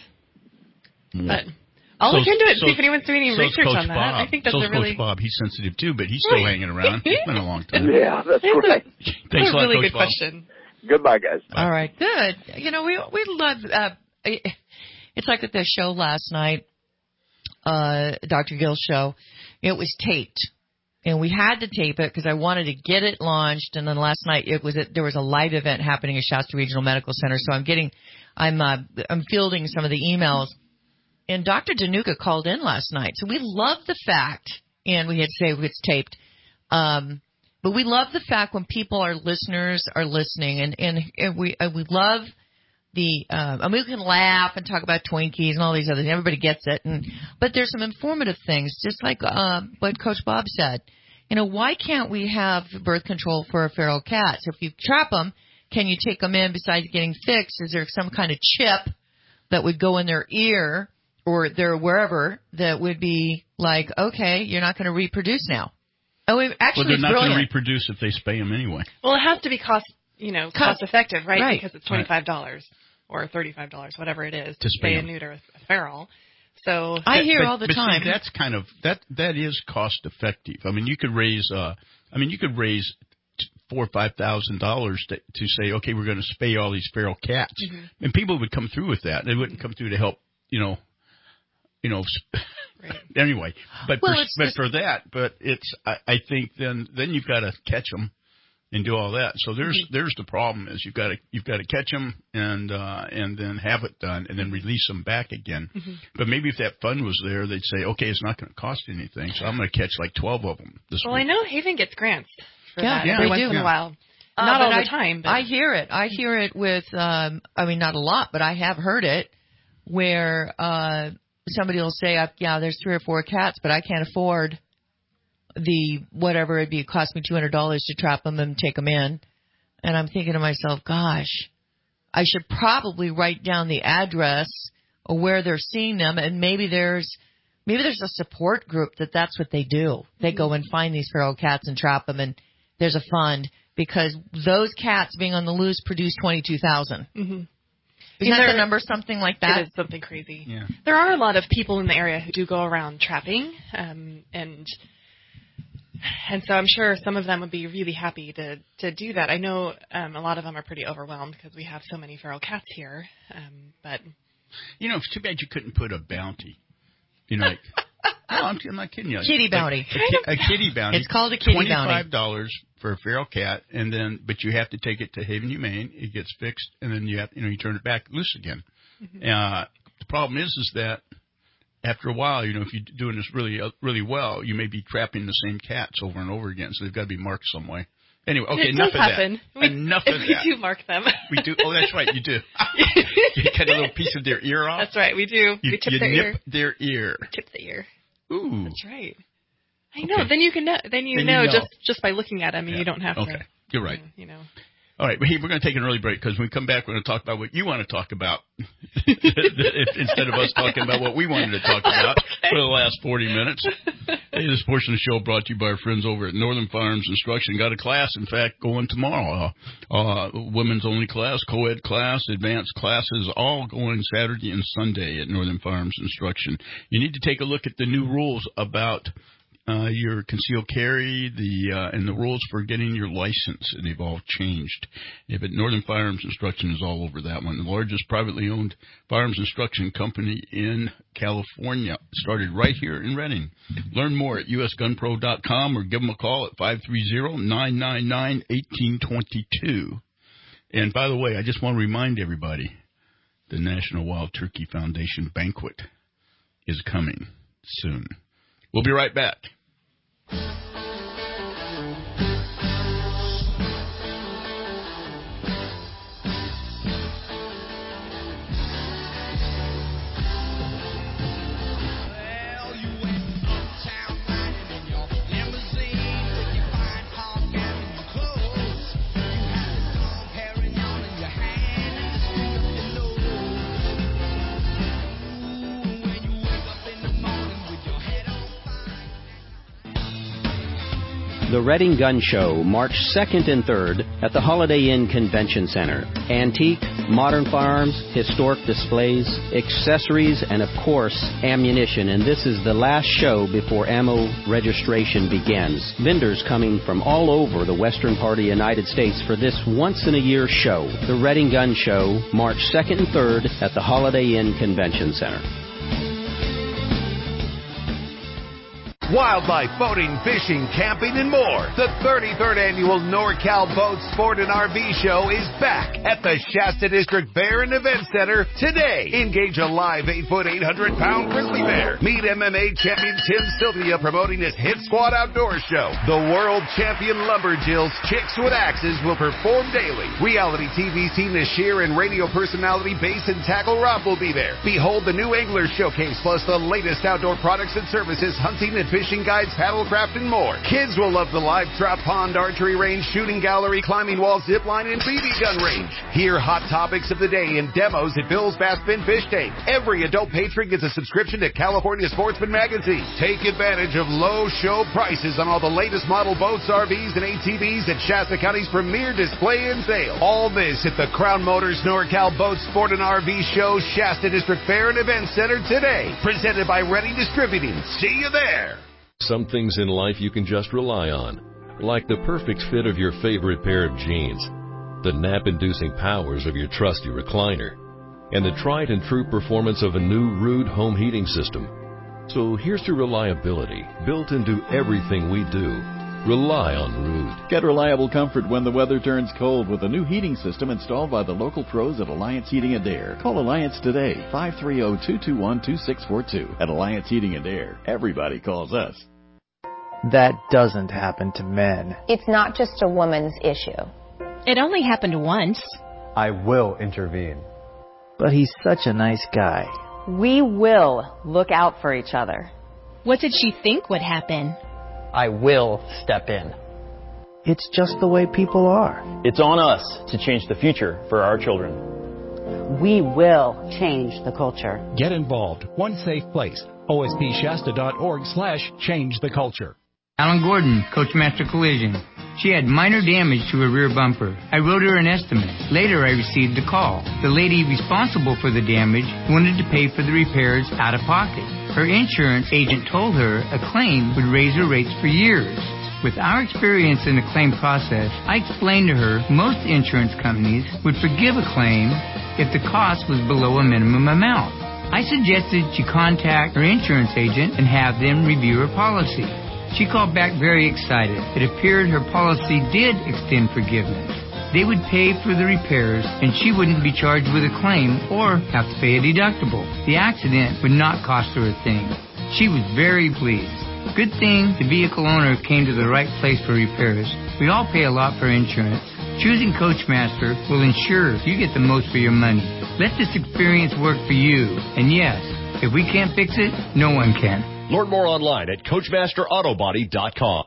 Mm. But I'll So- look into it, so- see if anyone's doing any so research Coach on that. Bob. I think that's So's a really Coach Bob. He's sensitive, too, but he's still hanging around. It's been a long time. Yeah, that's That's right. a, Thanks that's a lot, a really Coach good Bob. question. Goodbye, guys. All right, good. You know, we we love. Uh, it's like with the show last night, uh, Doctor Gill's show. It was taped, and we had to tape it because I wanted to get it launched. And then last night, it was a, there was a live event happening at Shasta Regional Medical Center. So I'm getting, I'm uh, I'm fielding some of the emails. And Doctor Danuka called in last night, so we love the fact, and we had to say it's taped. Um, But we love the fact when people, our listeners, are listening, and and, and we uh, we love the. Uh, I mean, we can laugh and talk about Twinkies and all these other things. Everybody gets it, and but there's some informative things, just like uh, what Coach Bob said. You know, why can't we have birth control for a feral cat? So if you trap them, can you take them in? Besides getting fixed, is there some kind of chip that would go in their ear or their wherever that would be like, okay, you're not going to reproduce now? Oh, it actually, Well, they're not going to reproduce if they spay them anyway. Well, it has to be cost, you know, cost effective, right? Right. Because it's twenty-five dollars or thirty-five dollars, whatever it is, To to spay spay them. and neuter a feral. So I hear but, all the but time. See, that's kind of that that is cost effective. I mean, you could raise. Uh, I mean, you could raise four or five thousand dollars to to say, okay, we're going to spay all these feral cats, Mhm. and people would come through with that. They wouldn't come through to help, you know, you know. Right. Anyway, but Well, for, it's but just- for that, but it's I, I think then then you've got to catch them and do all that. So there's Mm-hmm. there's the problem is you've got to you've got to catch them and uh, and then have it done and then release them back again. Mm-hmm. But maybe if that fund was there, they'd say, okay, it's not going to cost anything, so I'm going to catch like twelve of them this Well, week. I know Haven gets grants for Yeah, that yeah, every they once do. in a while. Uh, Not but all the I, time, but I hear it. I hear it with, um, I mean, not a lot, but I have heard it where uh, somebody will say, uh, yeah, there's three or four cats, but I can't afford the whatever it'd be. It cost me two hundred dollars to trap them and take them in. And I'm thinking to myself, gosh, I should probably write down the address or where they're seeing them, and maybe there's maybe there's a support group that that's what they do. They go and find these feral cats and trap them, and there's a fund because those cats being on the loose produce twenty-two thousand. Mm-hmm. Isn't that There- the number, something like that? It is something crazy. Yeah. There are a lot of people in the area who do go around trapping, um, and and so I'm sure some of them would be really happy to to do that. I know um, a lot of them are pretty overwhelmed because we have so many feral cats here, um, but You know, it's too bad you couldn't put a bounty. You know, like, no, I'm, I'm not kidding you. Kitty Like, bounty. A, ki- a kitty bounty. It's called a kitty bounty. Twenty-five dollars for a feral cat, and then but you have to take it to Haven Humane. It gets fixed, and then you have you know you turn it back loose again. Mm-hmm. Uh, the problem is, is that after a while, you know, if you're doing this really uh, really well, you may be trapping the same cats over and over again. So they've got to be marked some way. Anyway, okay, it enough does of happen. that. We, enough of we that. do mark them. We do. Oh, that's right. You do. You cut a little piece of their ear off. That's right. We do. You, we tip you their nip ear. their ear. Tip the ear. Ooh. That's right. I Okay. know. Then you can know. Then you Then you know, know. just just by looking at them, and Yeah. you don't have Okay. to. You're right. You know. All right, but hey, we're going to take an early break because when we come back, we're going to talk about what you want to talk about instead of us talking about what we wanted to talk about for the last forty minutes. Hey, this portion of the show brought to you by our friends over at Northern Farms Instruction. Got a class, in fact, going tomorrow. Uh, uh, women's only class, co-ed class, advanced classes, all going Saturday and Sunday at Northern Farms Instruction. You need to take a look at the new rules about uh, your concealed carry, the uh, and the rules for getting your license. They've all changed. Yeah, but Northern Firearms Instruction is all over that one. The largest privately owned firearms instruction company in California. Started right here in Redding. Learn more at U S gun pro dot com or give them a call at five three zero, nine nine nine, one eight two two. And by the way, I just want to remind everybody, the National Wild Turkey Foundation banquet is coming soon. We'll be right back. The Redding Gun Show, March second and third at the Holiday Inn Convention Center. Antique, modern firearms, historic displays, accessories, and of course, ammunition. And this is the last show before ammo registration begins. Vendors coming from all over the western part of the United States for this once-in-a-year show. The Redding Gun Show, March second and third at the Holiday Inn Convention Center. Wildlife, boating, fishing, camping, and more. The thirty-third Annual NorCal Boat Sport and R V Show is back at the Shasta District Fair and Event Center today. Engage a live eight foot, eight hundred pound grizzly bear. Meet M M A champion Tim Sylvia promoting his Hit Squad Outdoor Show. The world champion Lumberjills, Chicks with Axes, will perform daily. Reality T V Tina Shear and radio personality Bass and Tackle Rob will be there. Behold the new Angler Showcase, plus the latest outdoor products and services, hunting and fishing guides, paddlecraft, and more. Kids will love the live trout pond, archery range, shooting gallery, climbing wall, zip line, and B B gun range. Hear hot topics of the day and demos at Bill's Bass Fin Fish Tank. Every adult patron gets a subscription to California Sportsman Magazine. Take advantage of low show prices on all the latest model boats, R Vs, and A T Vs at Shasta County's premier display and sale. All this at the Crown Motors NorCal Boat Sport and R V Show, Shasta District Fair and Event Center today. Presented by Ready Distributing. See you there. Some things in life you can just rely on, like the perfect fit of your favorite pair of jeans, the nap-inducing powers of your trusty recliner, and the tried and true performance of a new Ruud home heating system. So here's to reliability built into everything we do. Rely on Ruud. Get reliable comfort when the weather turns cold with a new heating system installed by the local pros at Alliance Heating and Air. Call Alliance today, five three zero, two two one, two six four two. At Alliance Heating and Air, everybody calls us. That doesn't happen to men. It's not just a woman's issue. It only happened once. I will intervene. But he's such a nice guy. We will look out for each other. What did she think would happen? I will step in. It's just the way people are. It's on us to change the future for our children. We will change the culture. Get involved. One safe place. O S P Shasta dot org slash change the culture. Alan Gordon, Coachmaster Collision. She had minor damage to her rear bumper. I wrote her an estimate. Later, I received a call. The lady responsible for the damage wanted to pay for the repairs out of pocket. Her insurance agent told her a claim would raise her rates for years. With our experience in the claim process, I explained to her most insurance companies would forgive a claim if the cost was below a minimum amount. I suggested she contact her insurance agent and have them review her policy. She called back very excited. It appeared her policy did extend forgiveness. They would pay for the repairs, and she wouldn't be charged with a claim or have to pay a deductible. The accident would not cost her a thing. She was very pleased. Good thing the vehicle owner came to the right place for repairs. We all pay a lot for insurance. Choosing Coachmaster will ensure you get the most for your money. Let this experience work for you. And yes, if we can't fix it, no one can. Learn more online at Coachmaster Auto Body dot com.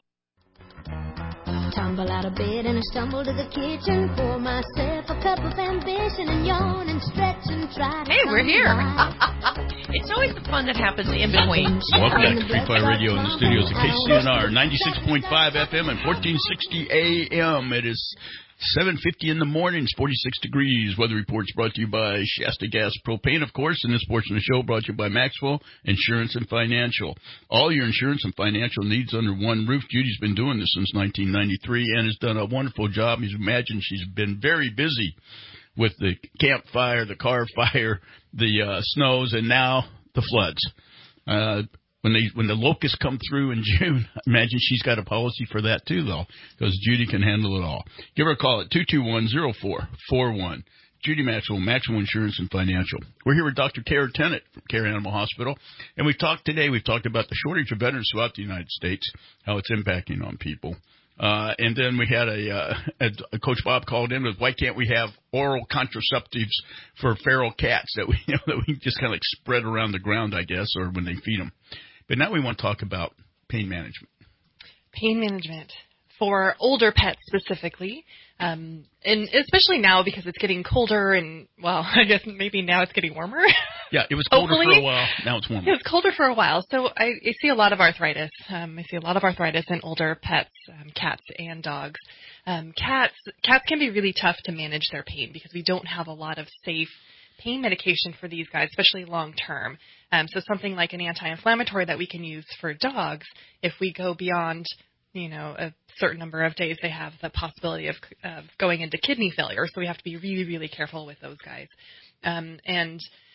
Tumble out of bed and I stumble to the kitchen. Pour myself a cup of ambition and yawn and stretch and try to. Hey, we're here. It's always the fun that happens in between. Welcome back to Free Fire Radio in the studios of K C N R ninety-six point five F M and fourteen sixty A M. It is seven fifty in the morning, it's forty-six degrees. Weather reports brought to you by Shasta Gas Propane, of course, and this portion of the show brought to you by Maxwell Insurance and Financial. All your insurance and financial needs under one roof. Judy's been doing this since nineteen ninety-three and has done a wonderful job. As you imagine, she's been very busy with the campfire, the car fire, the uh, snows, and now the floods. Uh When they when the locusts come through in June, imagine she's got a policy for that too, though, because Judy can handle it all. Give her a call at two two one, zero four four one. Judy Maxwell, Maxwell Insurance and Financial. We're here with Doctor Tara Tennant from Care Animal Hospital, and we've talked today, we've talked about the shortage of veterans throughout the United States, how it's impacting on people. Uh, and then we had a, uh, a, a Coach Bob called in with, why can't we have oral contraceptives for feral cats that we, you know, that we just kind of like spread around the ground, I guess, or when they feed them. But now we want to talk about pain management. Pain management for older pets specifically, um, and especially now because it's getting colder and, well, I guess maybe now it's getting warmer. Yeah, it was colder Hopefully. for a while. Now it's warmer. It was colder for a while. So I, I see a lot of arthritis. Um, I see a lot of arthritis in older pets, um, cats and dogs. Um, cats, cats can be really tough to manage their pain because we don't have a lot of safe pain medication for these guys, especially long term. Um, so something like an anti-inflammatory that we can use for dogs, if we go beyond, you know, a certain number of days, they have the possibility of, of going into kidney failure. So we have to be really, really careful with those guys. Um, and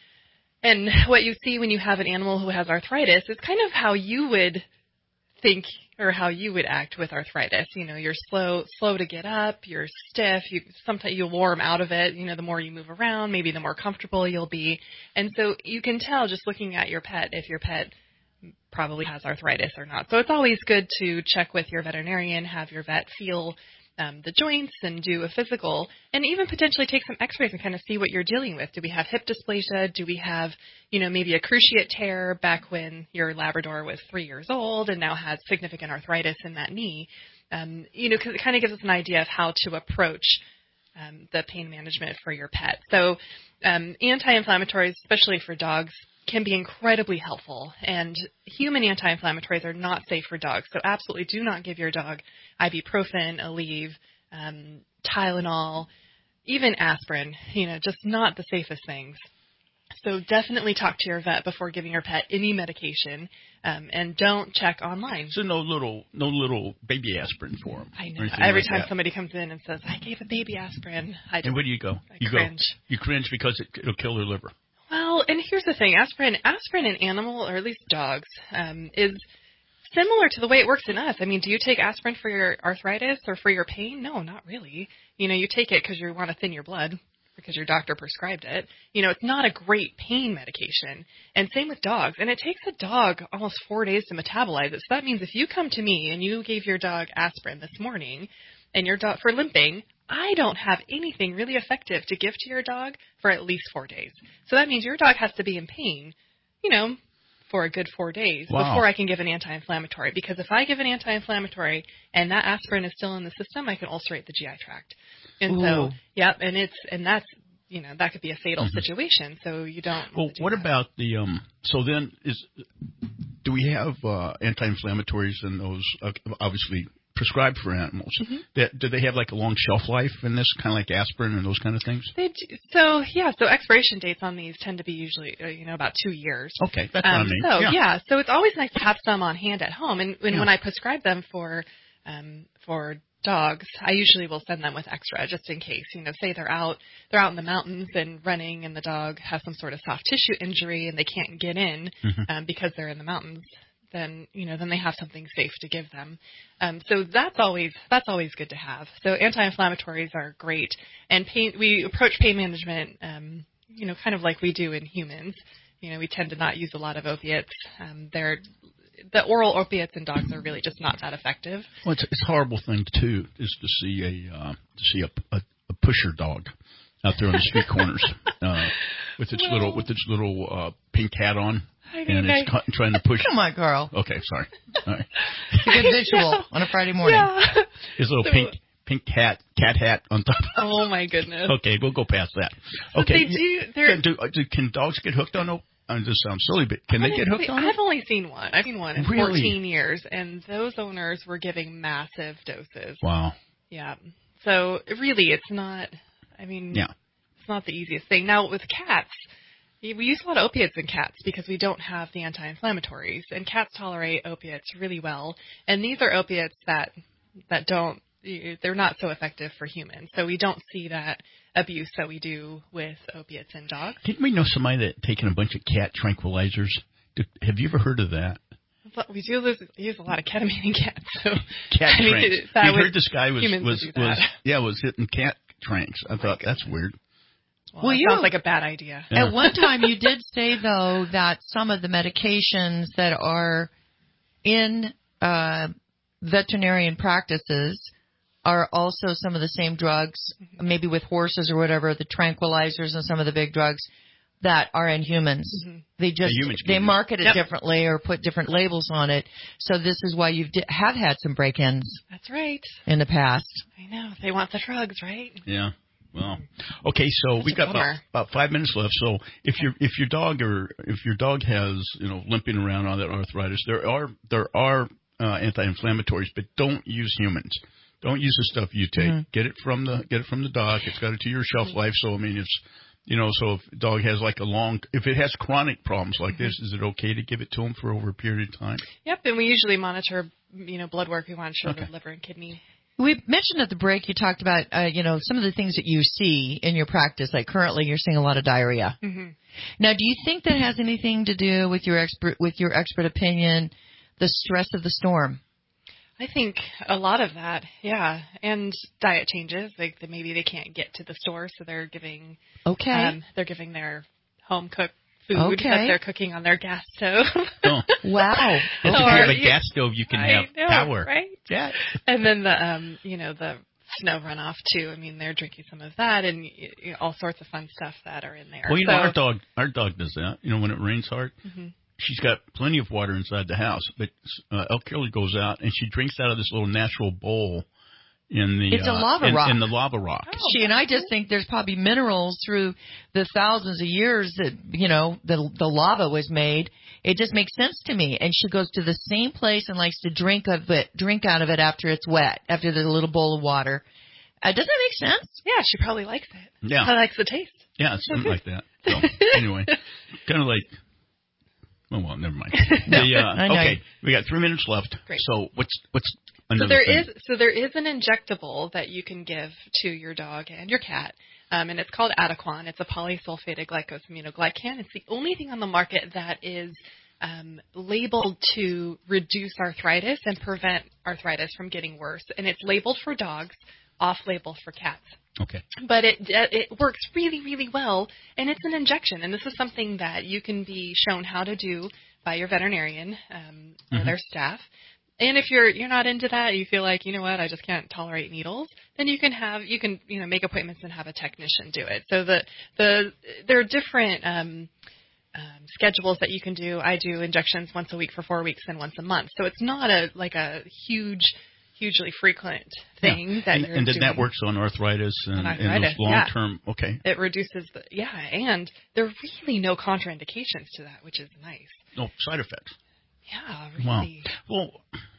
and what you see when you have an animal who has arthritis is kind of how you would think or how you would act with arthritis. You know, you're slow slow to get up, you're stiff, you sometimes you'll warm out of it. You know, the more you move around, maybe the more comfortable you'll be. And so you can tell just looking at your pet if your pet probably has arthritis or not. So it's always good to check with your veterinarian, have your vet feel um, the joints and do a physical, and even potentially take some x-rays and kind of see what you're dealing with. Do we have hip dysplasia? Do we have, you know, maybe a cruciate tear back when your Labrador was three years old and now has significant arthritis in that knee? Um, you know, because it kind of gives us an idea of how to approach um, the pain management for your pet. So um, anti-inflammatories, especially for dogs, can be incredibly helpful, and human anti-inflammatories are not safe for dogs. So absolutely do not give your dog ibuprofen, Aleve, um, Tylenol, even aspirin, you know, just not the safest things. So definitely talk to your vet before giving your pet any medication, um, and don't check online. So no little no little baby aspirin for them. I know. Every like time that. somebody comes in and says, I gave a baby aspirin, I just, and where do you go? I you cringe. go. You cringe because it, it'll kill their liver. Well, and here's the thing. Aspirin, aspirin in animal, or at least dogs, um, is similar to the way it works in us. I mean, do you take aspirin for your arthritis or for your pain? No, not really. You know, you take it because you want to thin your blood because your doctor prescribed it. You know, it's not a great pain medication. And same with dogs. And it takes a dog almost four days to metabolize it. So that means if you come to me and you gave your dog aspirin this morning and your dog for limping, I don't have anything really effective to give to your dog for at least four days. So that means your dog has to be in pain, you know, for a good four days wow. before I can give an anti-inflammatory. Because if I give an anti-inflammatory and that aspirin is still in the system, I can ulcerate the G I tract. And Ooh. so, yeah, and it's and that's, you know, that could be a fatal mm-hmm. situation. So you don't. Well, do what that. about the um? So then, is do we have uh, anti-inflammatories in those? Uh, obviously. Prescribed for animals. Mm-hmm. That, do they have like a long shelf life in this, kind of like aspirin and those kind of things? They do. So yeah, so expiration dates on these tend to be usually, uh, you know, about two years. Okay, that's um, what I mean. So yeah. yeah, so it's always nice to have some on hand at home. And when, yeah. when I prescribe them for um, for dogs, I usually will send them with extra just in case. You know, say they're out they're out in the mountains and running, and the dog has some sort of soft tissue injury and they can't get in mm-hmm. um, because they're in the mountains. Then you know, then they have something safe to give them. Um, so that's always that's always good to have. So anti-inflammatories are great, and pain. We approach pain management, um, you know, kind of like we do in humans. You know, we tend to not use a lot of opiates. Um, they're the oral opiates in dogs are really just not that effective. Well, it's, it's a horrible thing too, is to see a uh, to see a, a, a pusher dog out there on the street corners uh, with its well, little with its little uh, pink hat on. I mean, and it's I, trying to push. Come on, Carl. Okay, sorry. All right. It's a good visual on a Friday morning. Yeah. His little so, pink pink hat, cat hat on top. Oh my goodness. Okay, we'll go past that. So okay. They do, can, do, do, can dogs get hooked on? Uh, this sounds silly, but can Honestly, they get hooked on? I've it? only seen one. I've seen one in really? fourteen years, and those owners were giving massive doses. Wow. Yeah. So really, it's not. I mean, yeah. it's not the easiest thing. Now with cats, we use a lot of opiates in cats because we don't have the anti-inflammatories, and cats tolerate opiates really well. And these are opiates that that don't. They're not so effective for humans. So we don't see that abuse that we do with opiates in dogs. Didn't we know somebody that taken a bunch of cat tranquilizers? Did, have you ever heard of that? But we do lose, use a lot of ketamine in cats. So cat I mean, tranks. that We would, heard this guy was was, was yeah was hitting cat tranks. I thought that's weird. Well, Well, that you- sounds like a bad idea. Yeah. At one time, you did say, though, that some of the medications that are in uh, veterinarian practices are also some of the same drugs, Mm-hmm. maybe with horses or whatever, the tranquilizers and some of the big drugs that are in humans. Mm-hmm. They just The humans they can do market it Yep. differently or put different labels on it. So this is why you have had some break-ins That's right. in the past. I know. They want the drugs, right? Yeah. Well, okay. So That's we've a got about, bummer. about five minutes left. So if your if your dog or if your dog has you know limping around on that arthritis, there are there are uh, anti-inflammatories, but don't use humans. Don't use the stuff you take. Mhm. Get it from the get it from the dog. It's got a two year shelf life. So I mean, it's you know, so if the dog has like a long, if it has chronic problems like this, is it okay to give it to him for over a period of time? Yep. And we usually monitor, you know, blood work. We want to show Okay. the liver and kidney. We mentioned at the break, you talked about, uh, you know, some of the things that you see in your practice. Like currently, you're seeing a lot of diarrhea. Mm-hmm. Now, do you think that has anything to do with your expert, with your expert opinion, the stress of the storm? I think a lot of that, yeah, and diet changes. Like the, maybe they can't get to the store, so they're giving Okay. um, they're giving their home cooked food Okay. that they're cooking on their gas stove. Oh. Wow. If you Or have a you- gas stove, you can I have know, power. right? Yeah. And then the um, you know, the snow runoff too. I mean, they're drinking some of that, and y- y- all sorts of fun stuff that are in there. Well, you so, know, our dog our dog does that. You know, when it rains hard. Mhm. She's got plenty of water inside the house, but uh, El Curly goes out and she drinks out of this little natural bowl in the It's a uh, lava in, rock. in the lava rock. She and I just think there's probably minerals through the thousands of years that, you know, the the lava was made. It just makes sense to me. And she goes to the same place and likes to drink of it, drink out of it after it's wet, after there's a little bowl of water. Uh, doesn't that make sense? Yeah, she probably likes it. Yeah. Probably likes the taste. Yeah, it's something like that. So anyway, kind of like. Oh well, never mind. No, The, uh, I know. okay, we got three minutes left. Great. So what's what's So another there thing? is so there is an injectable that you can give to your dog and your cat, um, and it's called Adequan. It's a polysulfated glycosaminoglycan. It's the only thing on the market that is um, labeled to reduce arthritis and prevent arthritis from getting worse. And it's labeled for dogs, off-label for cats. Okay. But it it works really, really well, and it's an injection. And this is something that you can be shown how to do by your veterinarian um, or Mhm. their staff. And if you're you're not into that, you feel like, you know what, I just can't tolerate needles, then you can have you can you know make appointments and have a technician do it. So the the there are different um, um, schedules that you can do. I do injections once a week for four weeks and once a month. So it's not a like a huge hugely frequent thing Yeah. that and, you're and then doing. that works on arthritis and, On and those arthritis, long yeah. term. Okay. It reduces the yeah, and there are really no contraindications to that, which is nice. No side effects. Yeah, Wow. really. Well,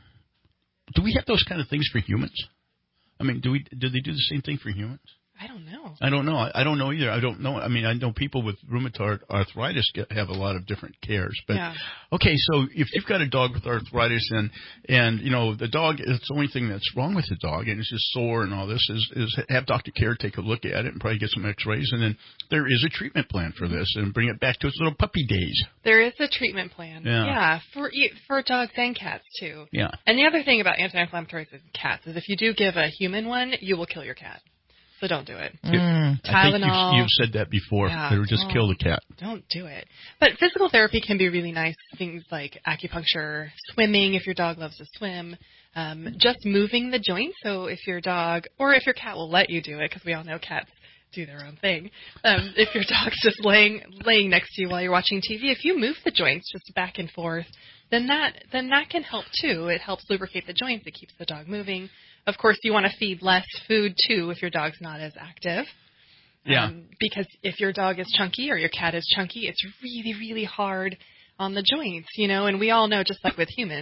do we have those kind of things for humans? I mean, do we? Do they do the same thing for humans? I don't know. I don't know. I, I don't know either. I don't know. I mean, I know people with rheumatoid arthritis get, have a lot of different cares. But Yeah. okay, so if you've got a dog with arthritis and and you know the dog, it's the only thing that's wrong with the dog, and it's just sore and all this is is have Doctor Care take a look at it and probably get some X-rays, and then there is a treatment plan for this and bring it back to its little puppy days. There is a treatment plan. Yeah. for e- for dogs and cats too. Yeah. And the other thing about anti-inflammatories in cats is if you do give a human one, you will kill your cat. So don't do it. Mm. I think Tylenol. you've, you've said that before. Yeah, That would just don't- kill the cat. Don't do it. But physical therapy can be really nice. Things like acupuncture, swimming if your dog loves to swim, um, just moving the joints. So if your dog or if your cat will let you do it, because we all know cats do their own thing. Um, if your dog's just laying laying next to you while you're watching T V, if you move the joints just back and forth, then that then that can help too. It helps lubricate the joints. It keeps the dog moving. Of course, you want to feed less food too if your dog's not as active. Yeah. Um, because if your dog is chunky or your cat is chunky, it's really, really hard on the joints, you know, and we all know, just like with humans,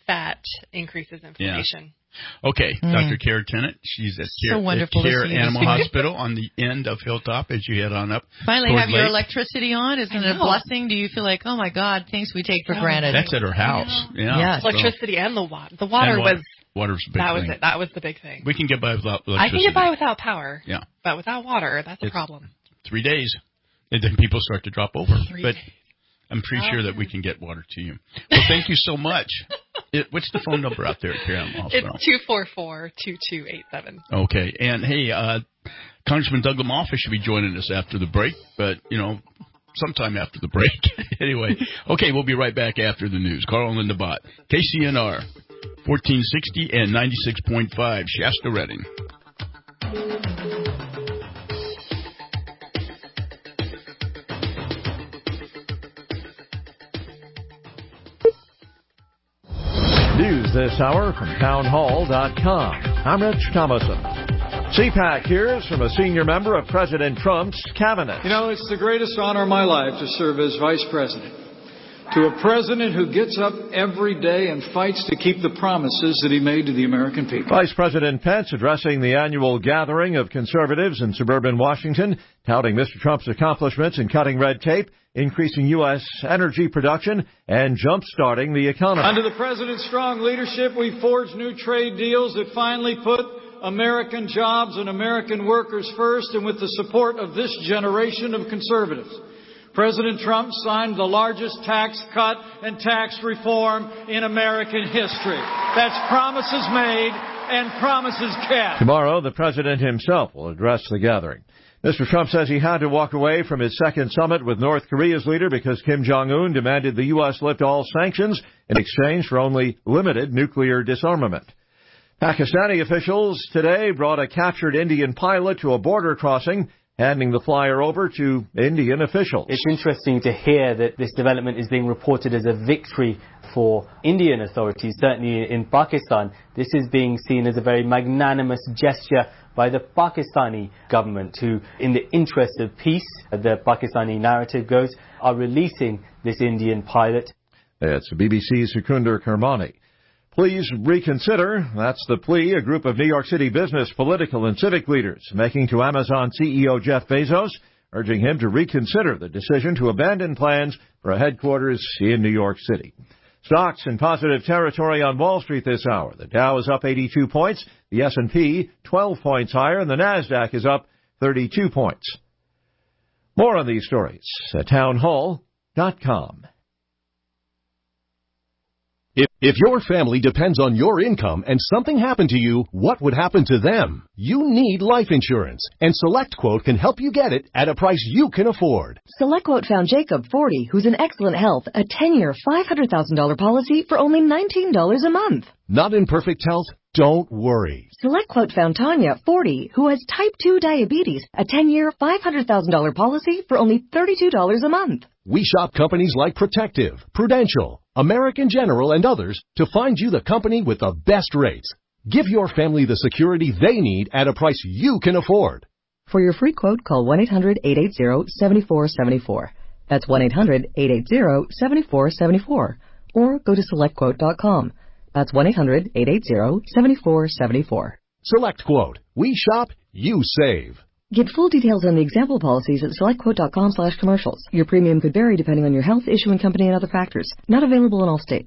fat increases inflammation. Yeah. Okay, Mm. Doctor Kara Tennant. She's at So Care, wonderful at to Care see you. Animal Hospital on the end of Hilltop as you head on up. Finally toward have your Lake. electricity on. Isn't it a know. blessing? Do you feel like, oh, my God, things we take for Oh, granted? That's at her house. Yeah. Yes. Electricity and the water. The water, And water. was Water's a big that was thing. it. That was the big thing. We can get by without electricity. I can get by without power. Yeah. But without water, that's a It's problem. Three days. And then people start to drop over. Three but days. I'm pretty Oh, sure that we can get water to you. Well, thank you so much. It, what's the phone number out there at Care Animal Hospital? It's two four four, two two eight seven. Okay. And, hey, uh, Congressman Doug Lamalfa should be joining us after the break, but, you know, sometime after the break. Anyway, okay, we'll be right back after the news. Carl and Linda Bott, K C N R, fourteen sixty and ninety-six point five, Shasta Redding. News this hour from town hall dot com. I'm Rich Thomason. C PAC hears from a senior member of President Trump's cabinet. You know, it's the greatest honor of my life to serve as vice president. To a president who gets up every day and fights to keep the promises that he made to the American people. Vice President Pence addressing the annual gathering of conservatives in suburban Washington, touting Mister Trump's accomplishments in cutting red tape, increasing U S energy production, and jump-starting the economy. Under the president's strong leadership, we forged new trade deals that finally put American jobs and American workers first, and with the support of this generation of conservatives. President Trump signed the largest tax cut and tax reform in American history. That's promises made and promises kept. Tomorrow, the president himself will address the gathering. Mister Trump says he had to walk away from his second summit with North Korea's leader because Kim Jong-un demanded the U S lift all sanctions in exchange for only limited nuclear disarmament. Pakistani officials today brought a captured Indian pilot to a border crossing, handing the flyer over to Indian officials. It's interesting to hear that this development is being reported as a victory for Indian authorities. Certainly in Pakistan, this is being seen as a very magnanimous gesture by the Pakistani government, who, in the interest of peace, the Pakistani narrative goes, are releasing this Indian pilot. It's B B C's Sekunder Kermani. Please reconsider. That's the plea a group of New York City business, political, and civic leaders making to Amazon C E O Jeff Bezos, urging him to reconsider the decision to abandon plans for a headquarters in New York City. Stocks in positive territory on Wall Street this hour. The Dow is up eighty-two points, the S and P twelve points higher, and the NASDAQ is up thirty-two points. More on these stories at town hall dot com. If, if your family depends on your income and something happened to you, what would happen to them? You need life insurance, and SelectQuote can help you get it at a price you can afford. SelectQuote found Jacob, forty, who's in excellent health, a ten-year, five hundred thousand dollars policy for only nineteen dollars a month. Not in perfect health? Don't worry. SelectQuote found Tanya, forty, who has type two diabetes, a ten-year, five hundred thousand dollars policy for only thirty-two dollars a month. We shop companies like Protective, Prudential, American General, and others to find you the company with the best rates. Give your family the security they need at a price you can afford. For your free quote, call one eight hundred eight eight zero seven four seven four. That's one eight hundred eight eight zero seven four seven four. Or go to select quote dot com. That's one eight hundred eight eight zero seven four seven four. SelectQuote. We shop, you save. Get full details on the example policies at select quote dot com slash commercials. Your premium could vary depending on your health, issuing company, and other factors. Not available in all states.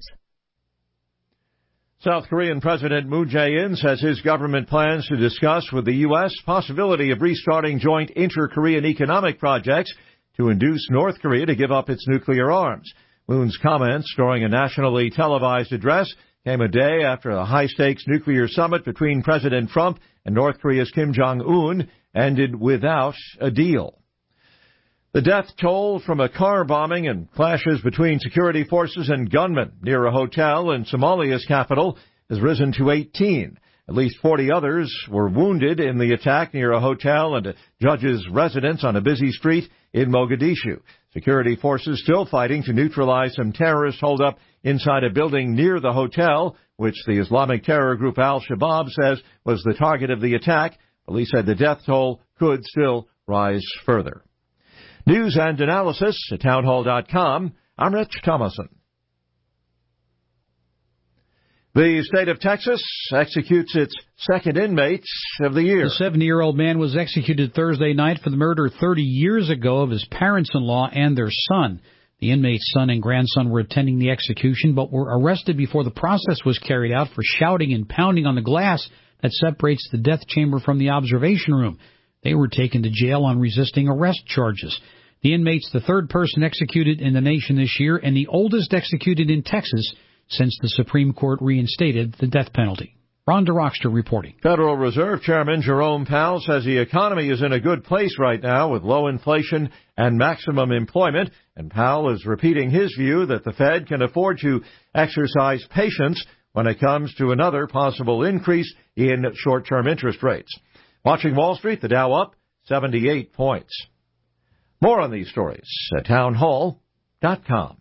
South Korean President Moon Jae-in says his government plans to discuss with the U S possibility of restarting joint inter-Korean economic projects to induce North Korea to give up its nuclear arms. Moon's comments during a nationally televised address came a day after a high-stakes nuclear summit between President Trump and North Korea's Kim Jong-un ended without a deal. The death toll from a car bombing and clashes between security forces and gunmen near a hotel in Somalia's capital has risen to eighteen. At least forty others were wounded in the attack near a hotel and a judge's residence on a busy street in Mogadishu. Security forces still fighting to neutralize some terrorist holdup inside a building near the hotel, which the Islamic terror group Al-Shabaab says was the target of the attack. Police said the death toll could still rise further. News and analysis at town hall dot com. I'm Rich Thomason. The state of Texas executes its second inmate of the year. The seventy-year-old man was executed Thursday night for the murder thirty years ago of his parents-in-law and their son. The inmate's son and grandson were attending the execution, but were arrested before the process was carried out for shouting and pounding on the glass that separates the death chamber from the observation room. They were taken to jail on resisting arrest charges. The inmate's the third person executed in the nation this year and the oldest executed in Texas since the Supreme Court reinstated the death penalty. Ron DeRockster reporting. Federal Reserve Chairman Jerome Powell says the economy is in a good place right now with low inflation and maximum employment, and Powell is repeating his view that the Fed can afford to exercise patience when it comes to another possible increase in short-term interest rates. Watching Wall Street, the Dow up seventy-eight points. More on these stories at townhall dot com.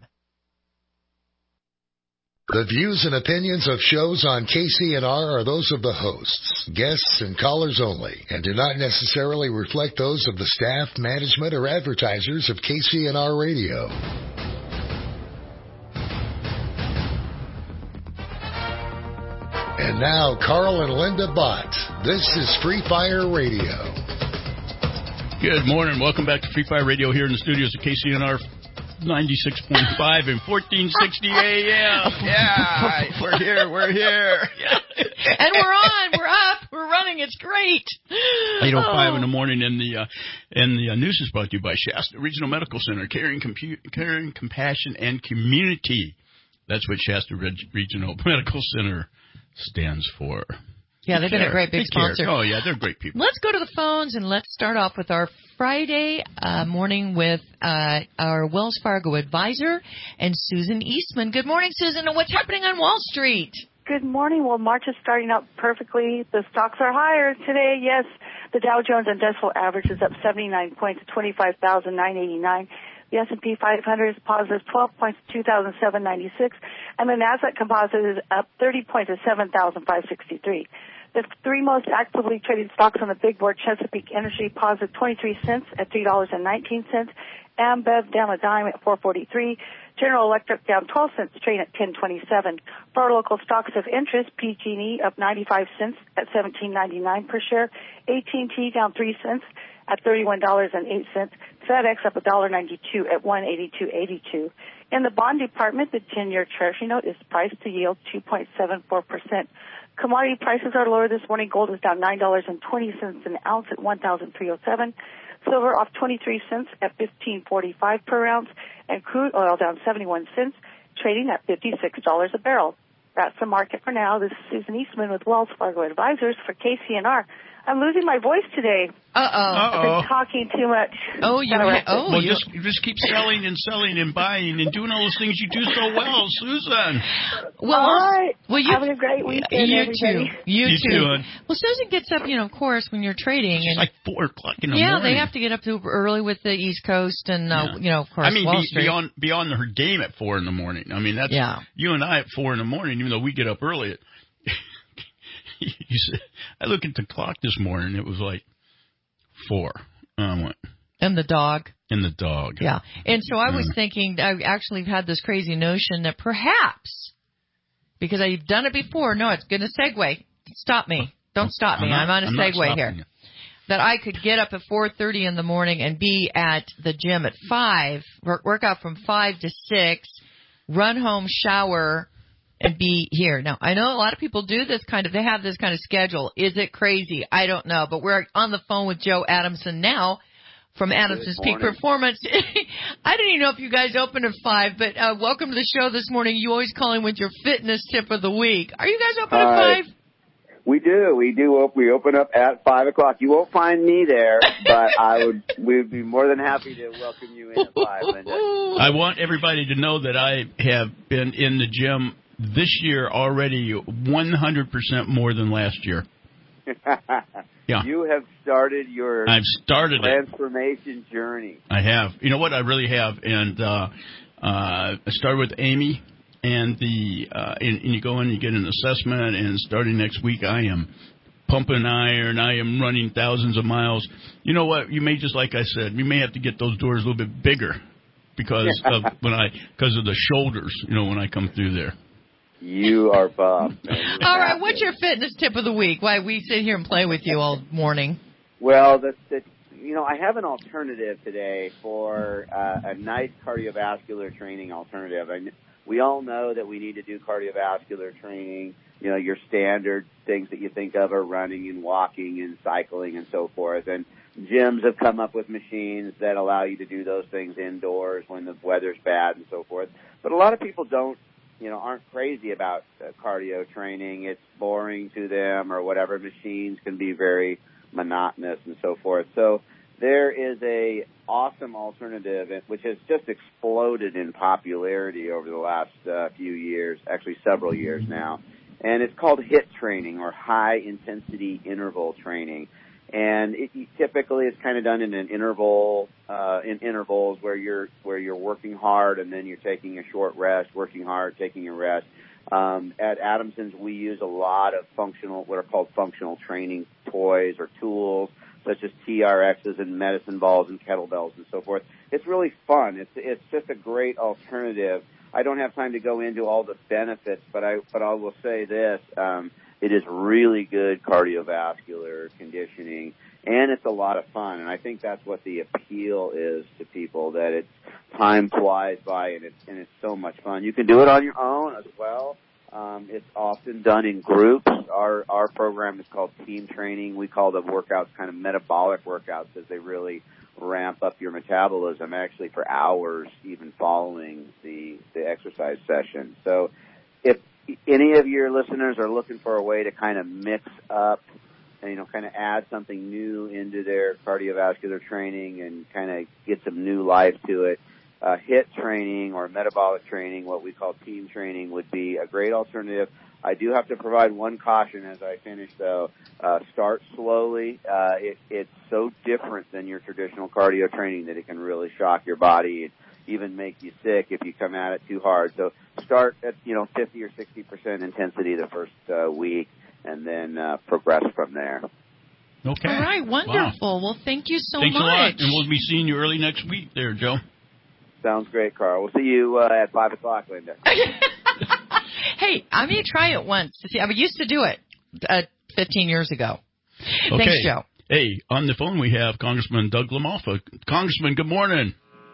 The views and opinions of shows on K C N R are those of the hosts, guests, and callers only, and do not necessarily reflect those of the staff, management, or advertisers of K C N R Radio. And now, Carl and Linda Bott. This is Free Fire Radio. Good morning. Welcome back to Free Fire Radio here in the studios of K C N R ninety-six point five and fourteen sixty A M. Yeah, we're here, we're here. Yeah. And we're on, we're up, we're running, it's great. eight oh five in the morning, and the uh, and the uh, news is brought to you by Shasta Regional Medical Center, caring, compu- caring compassion, and community. That's what Shasta Reg- Regional Medical Center stands for. Yeah, they've been a great big they sponsor. Care. Oh, yeah, they're great people. Let's go to the phones, and let's start off with our Friday uh, morning with uh, our Wells Fargo advisor and Susan Eastman. Good morning, Susan. And what's happening on Wall Street? Good morning. Well, March is starting out perfectly. The stocks are higher today. Yes, the Dow Jones Industrial Average is up seventy-nine points to twenty-five thousand nine hundred eighty-nine. The S and P five hundred is positive twelve points to two thousand seven hundred ninety-six. And the NASDAQ Composite is up thirty points to seven thousand five hundred sixty-three. The three most actively traded stocks on the big board: Chesapeake Energy positive twenty-three cents at three dollars and nineteen cents. Ambev down a dime at four forty-three. General Electric down twelve cents, trading at ten twenty-seven. For our local stocks of interest, P G and E up ninety-five cents at seventeen ninety-nine per share. A T and T down three cents at thirty-one dollars and eight cents. FedEx up one dollar ninety-two at one eighty-two eighty-two. In the bond department, the ten-year Treasury note is priced to yield two point seven four percent. Commodity prices are lower this morning. Gold is down nine dollars and twenty cents an ounce at one thousand three hundred seven. Silver off twenty-three cents at fifteen forty-five per ounce. And crude oil down seventy-one cents, trading at fifty-six dollars a barrel. That's the market for now. This is Susan Eastman with Wells Fargo Advisors for K C N R. I'm losing my voice today. Uh-oh. I've been talking too much. Oh, you ha- oh, well, you just, just keep selling and selling and buying and doing all those things you do so well, Susan. Well, all right. Well, you, having a great weekend, you everybody. Too. You, you too. Doing? Well, Susan gets up, you know, of course, when you're trading. It's and like four o'clock in the yeah, morning. Yeah, they have to get up super early with the East Coast and, uh, yeah. you know, of course, I mean, Wall be, Street. beyond beyond her game at four in the morning. I mean, that's yeah. you and I at four in the morning, even though we get up early. At, you said, I look at the clock this morning, it was like four. I went, and the dog. And the dog. Yeah. And so I was yeah. thinking, I actually had this crazy notion that perhaps, because I've done it before, no, it's going to segue. Stop me. Don't stop me. I'm, not, I'm on a I'm segue here. You. That I could get up at four thirty in the morning and be at the gym at five, work, work out from five to six, run home, shower, and be here. Now, I know a lot of people do this kind of, they have this kind of schedule. Is it crazy? I don't know. But we're on the phone with Joe Adamson now from Adamson's Peak Performance. I didn't even know if you guys open at five, but uh, welcome to the show this morning. You always call in with your fitness tip of the week. Are you guys open uh, at five? We do. We do. Op- we open up at five o'clock. You won't find me there, but I would. We would be more than happy to welcome you in at five. Linda. I want everybody to know that I have been in the gym this year already one hundred percent more than last year. Yeah. You have started your I've started transformation it. journey. I have. You know what? I really have. And uh, uh, I started with Amy, and the uh, and, and you go in and you get an assessment, and starting next week I am pumping iron. I am running thousands of miles. You know what? You may, just like I said, you may have to get those doors a little bit bigger because of when I because of the shoulders, you know, when I come through there. You are buff. Man. All right, what's your fitness tip of the week? Why we sit here and play with you all morning? Well, the, the, you know, I have an alternative today for uh, a nice cardiovascular training alternative. I, we all know that we need to do cardiovascular training. You know, your standard things that you think of are running and walking and cycling and so forth. And gyms have come up with machines that allow you to do those things indoors when the weather's bad and so forth. But a lot of people don't, you know, aren't crazy about uh, cardio training. It's boring to them or whatever. Machines can be very monotonous and so forth. So there is a awesome alternative which has just exploded in popularity over the last uh, few years, actually several years now. And it's called HIIT training, or high intensity interval training. And it, typically it's kind of done in an interval, uh, in intervals where you're, where you're working hard and then you're taking a short rest, working hard, taking a rest. Um, at Adamson's, we use a lot of functional, what are called functional training toys or tools, such as T R Xs and medicine balls and kettlebells and so forth. It's really fun. It's, it's just a great alternative. I don't have time to go into all the benefits, but I, but I will say this, um, it is really good cardiovascular conditioning, and it's a lot of fun. And I think that's what the appeal is to people, that it's time flies by and it's, and it's so much fun. You can do it on your own as well. Um, it's often done in groups. Our, our program is called team training. We call the workouts kind of metabolic workouts, as they really ramp up your metabolism actually for hours even following the, the exercise session. So if any of your listeners are looking for a way to kind of mix up and, you know, kind of add something new into their cardiovascular training and kind of get some new life to it, uh, HIIT training or metabolic training, what we call team training, would be a great alternative. I do have to provide one caution as I finish, though. Uh, start slowly. Uh, it, it's so different than your traditional cardio training that it can really shock your body, even make you sick if you come at it too hard. So start at, you know, fifty or sixty percent intensity the first uh, week, and then uh, progress from there. Okay. All right, wonderful. Wow. Well, thank you so Thanks much. Thanks a lot, and we'll be seeing you early next week there, Joe. Sounds great, Carl. We'll see you uh, at five o'clock, Linda. Hey, I may try it once to see. I used to do it uh, fifteen years ago. Okay. Thanks, Joe. Hey, on the phone we have Congressman Doug LaMalfa. Congressman, good morning.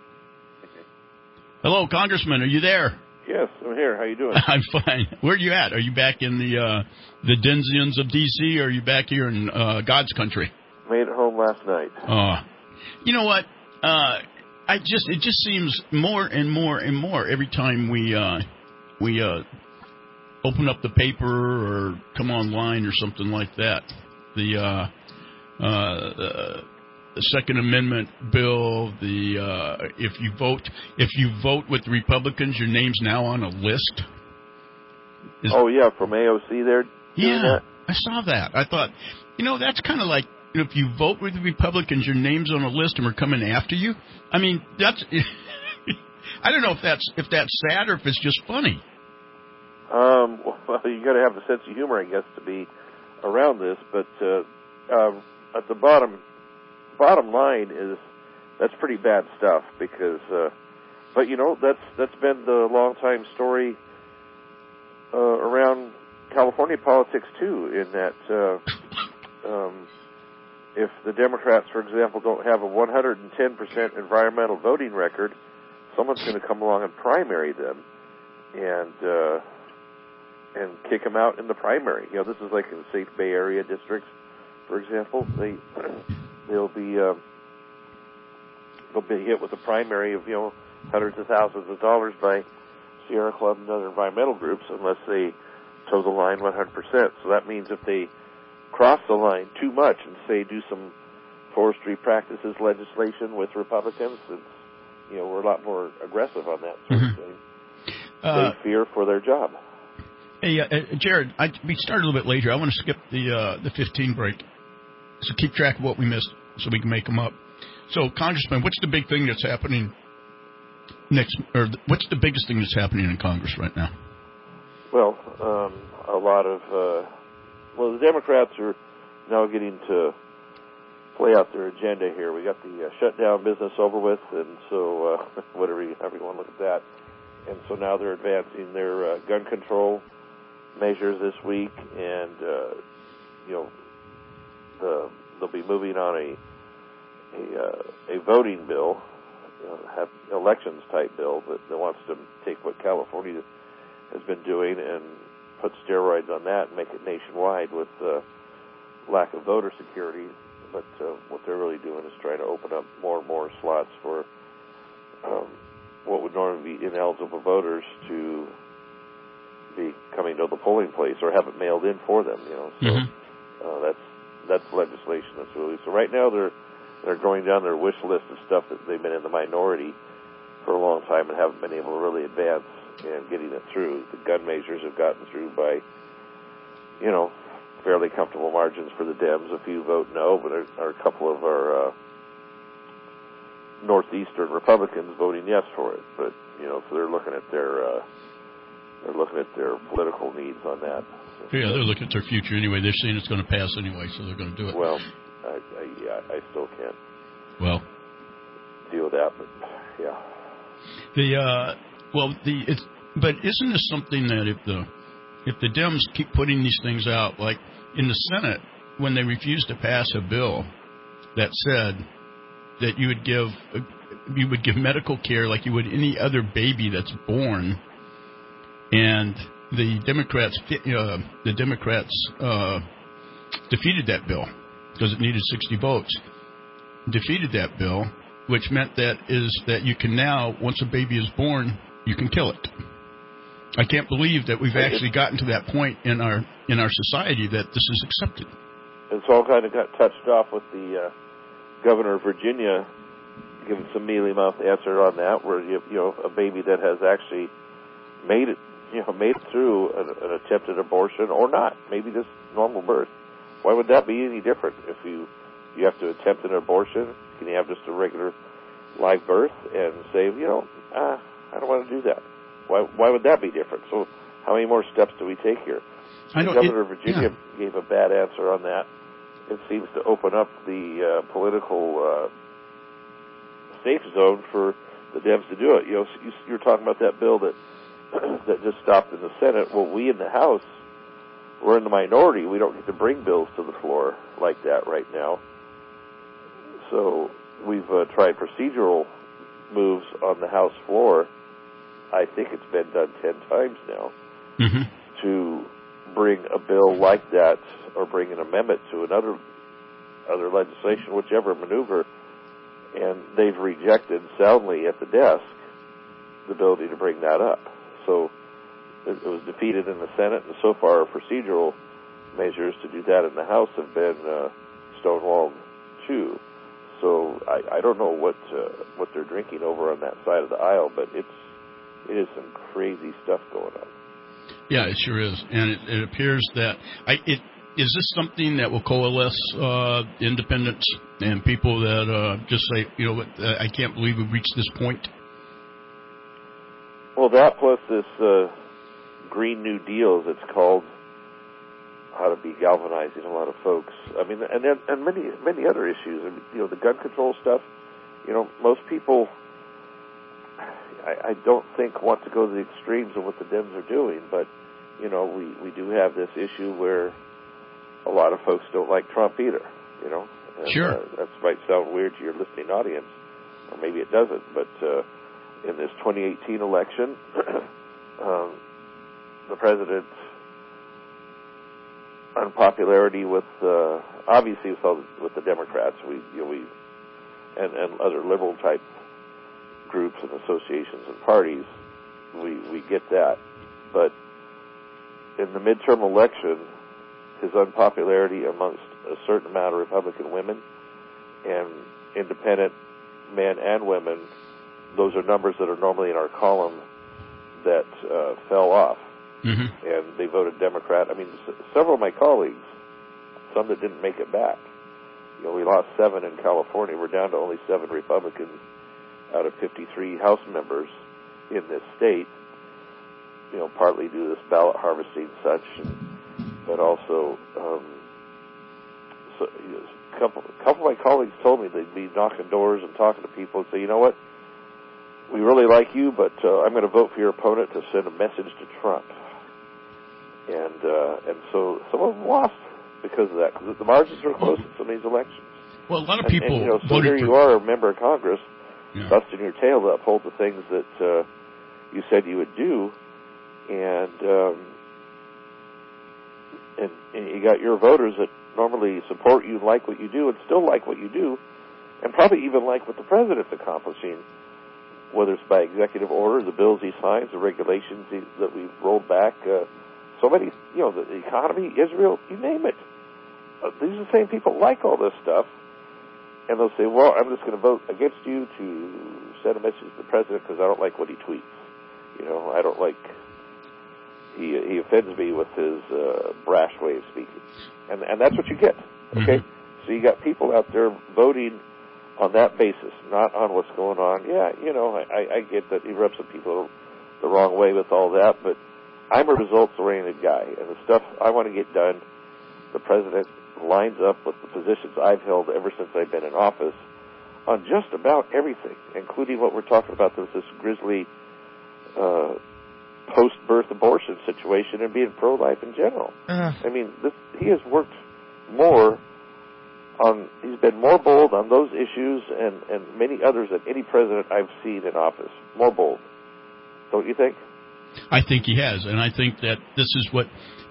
Hello, Congressman. Are you there? Yes, I'm here. How you doing? I'm fine. Where are you at? Are you back in the uh, the Denzians of D C, or are you back here in uh, God's country? Made it home last night. Uh, you know what? Uh, I just it just seems more and more and more every time we uh, we uh, open up the paper or come online or something like that. The uh, uh, the Second Amendment bill, the uh, if you vote if you vote with the Republicans, your name's now on a list. Is, oh yeah, from A O C there. Yeah, that? I saw that. I thought, you know, that's kind of like, you know, if you vote with the Republicans, your name's on a list and we're coming after you. I mean, that's. I don't know if that's if that's sad or if it's just funny. Um, well, you got to have a sense of humor, I guess, to be around this. But uh, uh, at the bottom. Bottom line is that's pretty bad stuff because, uh, but you know, that's that's been the long time story uh, around California politics too. In that, uh, um, if the Democrats, for example, don't have a one hundred ten percent environmental voting record, someone's going to come along and primary them and uh, and kick them out in the primary. You know, this is like in the Safe Bay Area districts, for example. They They'll be uh, they'll be hit with a primary of, you know, hundreds of thousands of dollars by Sierra Club and other environmental groups unless they toe the line one hundred percent. So that means if they cross the line too much and say do some forestry practices legislation with Republicans, it's, you know, we're a lot more aggressive on that sort mm-hmm. of thing. Uh, they fear for their job. Hey, uh, Jared, I, we started a little bit later. I want to skip the uh, the fifteen break, so keep track of what we missed so we can make them up. So, Congressman, what's the big thing that's happening next, or what's the biggest thing that's happening in Congress right now? Well, um, a lot of, uh, well, the Democrats are now getting to play out their agenda here. We got the uh, shutdown business over with, and so uh, whatever you, however you want to look at that. And so now they're advancing their uh, gun control measures this week, and uh, you know, the, they'll be moving on a a, uh, a voting bill, uh, have elections type bill that, that wants to take what California has been doing and put steroids on that and make it nationwide with uh, lack of voter security. But uh, what they're really doing is trying to open up more and more slots for um, what would normally be ineligible voters to be coming to the polling place or have it mailed in for them. You know, so mm-hmm. uh, that's that's legislation that's really. So right now they're they're going down their wish list of stuff that they've been in the minority for a long time and haven't been able to really advance and getting it through. The gun measures have gotten through by, you know, fairly comfortable margins for the Dems. A few vote no, but there are a couple of our uh, northeastern Republicans voting yes for it. But you know, so they're looking at their uh, they're looking at their political needs on that. So, yeah, they're looking at their future anyway. They're saying it's going to pass anyway, so they're going to do it. Well, I, I, yeah, I still can't. Well, deal with that, but yeah. The uh, well, the it's but isn't this something that if the if the Dems keep putting these things out, like in the Senate when they refused to pass a bill that said that you would give you would give medical care like you would any other baby that's born, and the Democrats uh, the Democrats uh, defeated that bill because it needed sixty votes. Defeated that bill, which meant that is that you can now, once a baby is born, you can kill it. I can't believe that we've actually gotten to that point in our in our society that this is accepted. It's all kind of got touched off with the uh, governor of Virginia giving some mealy mouth answer on that, where you, you know a baby that has actually made it, you know, made it through an, an attempted abortion or not, maybe just normal birth. Why would that be any different if you? You have to attempt an abortion? Can you have just a regular live birth and say, you know, ah, I don't want to do that? Why Why would that be different? So how many more steps do we take here? The governor of Virginia yeah. gave a bad answer on that. It seems to open up the uh, political uh, safe zone for the Dems to do it. You know, you, you're talking about that bill that that just stopped in the Senate. Well, we in the House, we're in the minority. We don't get to bring bills to the floor like that right now. So we've uh, tried procedural moves on the House floor. I think it's been done ten times now mm-hmm. to bring a bill like that or bring an amendment to another other legislation, whichever maneuver, and they've rejected soundly at the desk the ability to bring that up. So it, it was defeated in the Senate, and so far procedural measures to do that in the House have been uh, stonewalled too. So I, I don't know what uh, what they're drinking over on that side of the aisle, but it's it is some crazy stuff going on. Yeah, it sure is, and it, it appears that I, it is this something that will coalesce uh, independents and people that uh, just say, you know, what, uh, I can't believe we've reached this point. Well, that plus this uh, Green New Deal, as it's called, ought to be galvanizing a lot of folks. I mean, and then, and many many other issues. I mean, you know, the gun control stuff. You know, most people, I, I don't think want to go to the extremes of what the Dems are doing. But you know, we we do have this issue where a lot of folks don't like Trump either. You know, and, sure, uh, that might sound weird to your listening audience, or maybe it doesn't. But uh, in this twenty eighteen election, um, the president. Unpopularity with uh, obviously with, with the Democrats, we you know, we and, and other liberal type groups and associations and parties, we we get that. But in the midterm election, his unpopularity amongst a certain amount of Republican women and independent men and women, those are numbers that are normally in our column that uh, fell off. Mm-hmm. And they voted Democrat. I mean, s- several of my colleagues, some that didn't make it back. You know, we lost seven in California. We're down to only seven Republicans out of fifty-three House members in this state. You know, partly due to this ballot harvesting and such, and, but also um, so, you know, a couple, a couple of my colleagues told me they'd be knocking doors and talking to people and say, you know what, we really like you, but uh, I'm going to vote for your opponent to send a message to Trump. and uh, and so some of them lost because of that, because the margins are close in some of these elections. Well, a lot of and, people and, you know, so voted here for... you are, a member of Congress, yeah. busting your tail to uphold the things that uh, you said you would do, and, um, and and you got your voters that normally support you, like what you do, and still like what you do, and probably even like what the president's accomplishing, whether it's by executive order, the bills he signs, the regulations he, that we've rolled back, uh, so many, you know, the economy, Israel, you name it. Uh, these are the same people like all this stuff, and they'll say, well, I'm just going to vote against you to send a message to the president because I don't like what he tweets. You know, I don't like, he he offends me with his uh, brash way of speaking. And and that's what you get, okay? Mm-hmm. So you got people out there voting on that basis, not on what's going on. Yeah, you know, I, I get that he rubs some people the wrong way with all that, but I'm a results-oriented guy, and the stuff I want to get done, the president lines up with the positions I've held ever since I've been in office on just about everything, including what we're talking about, this, this grisly uh, post-birth abortion situation and being pro-life in general. Uh. I mean, this, he has worked more on, he's been more bold on those issues and, and many others than any president I've seen in office. More bold. Don't you think? I think he has, and I think that this is what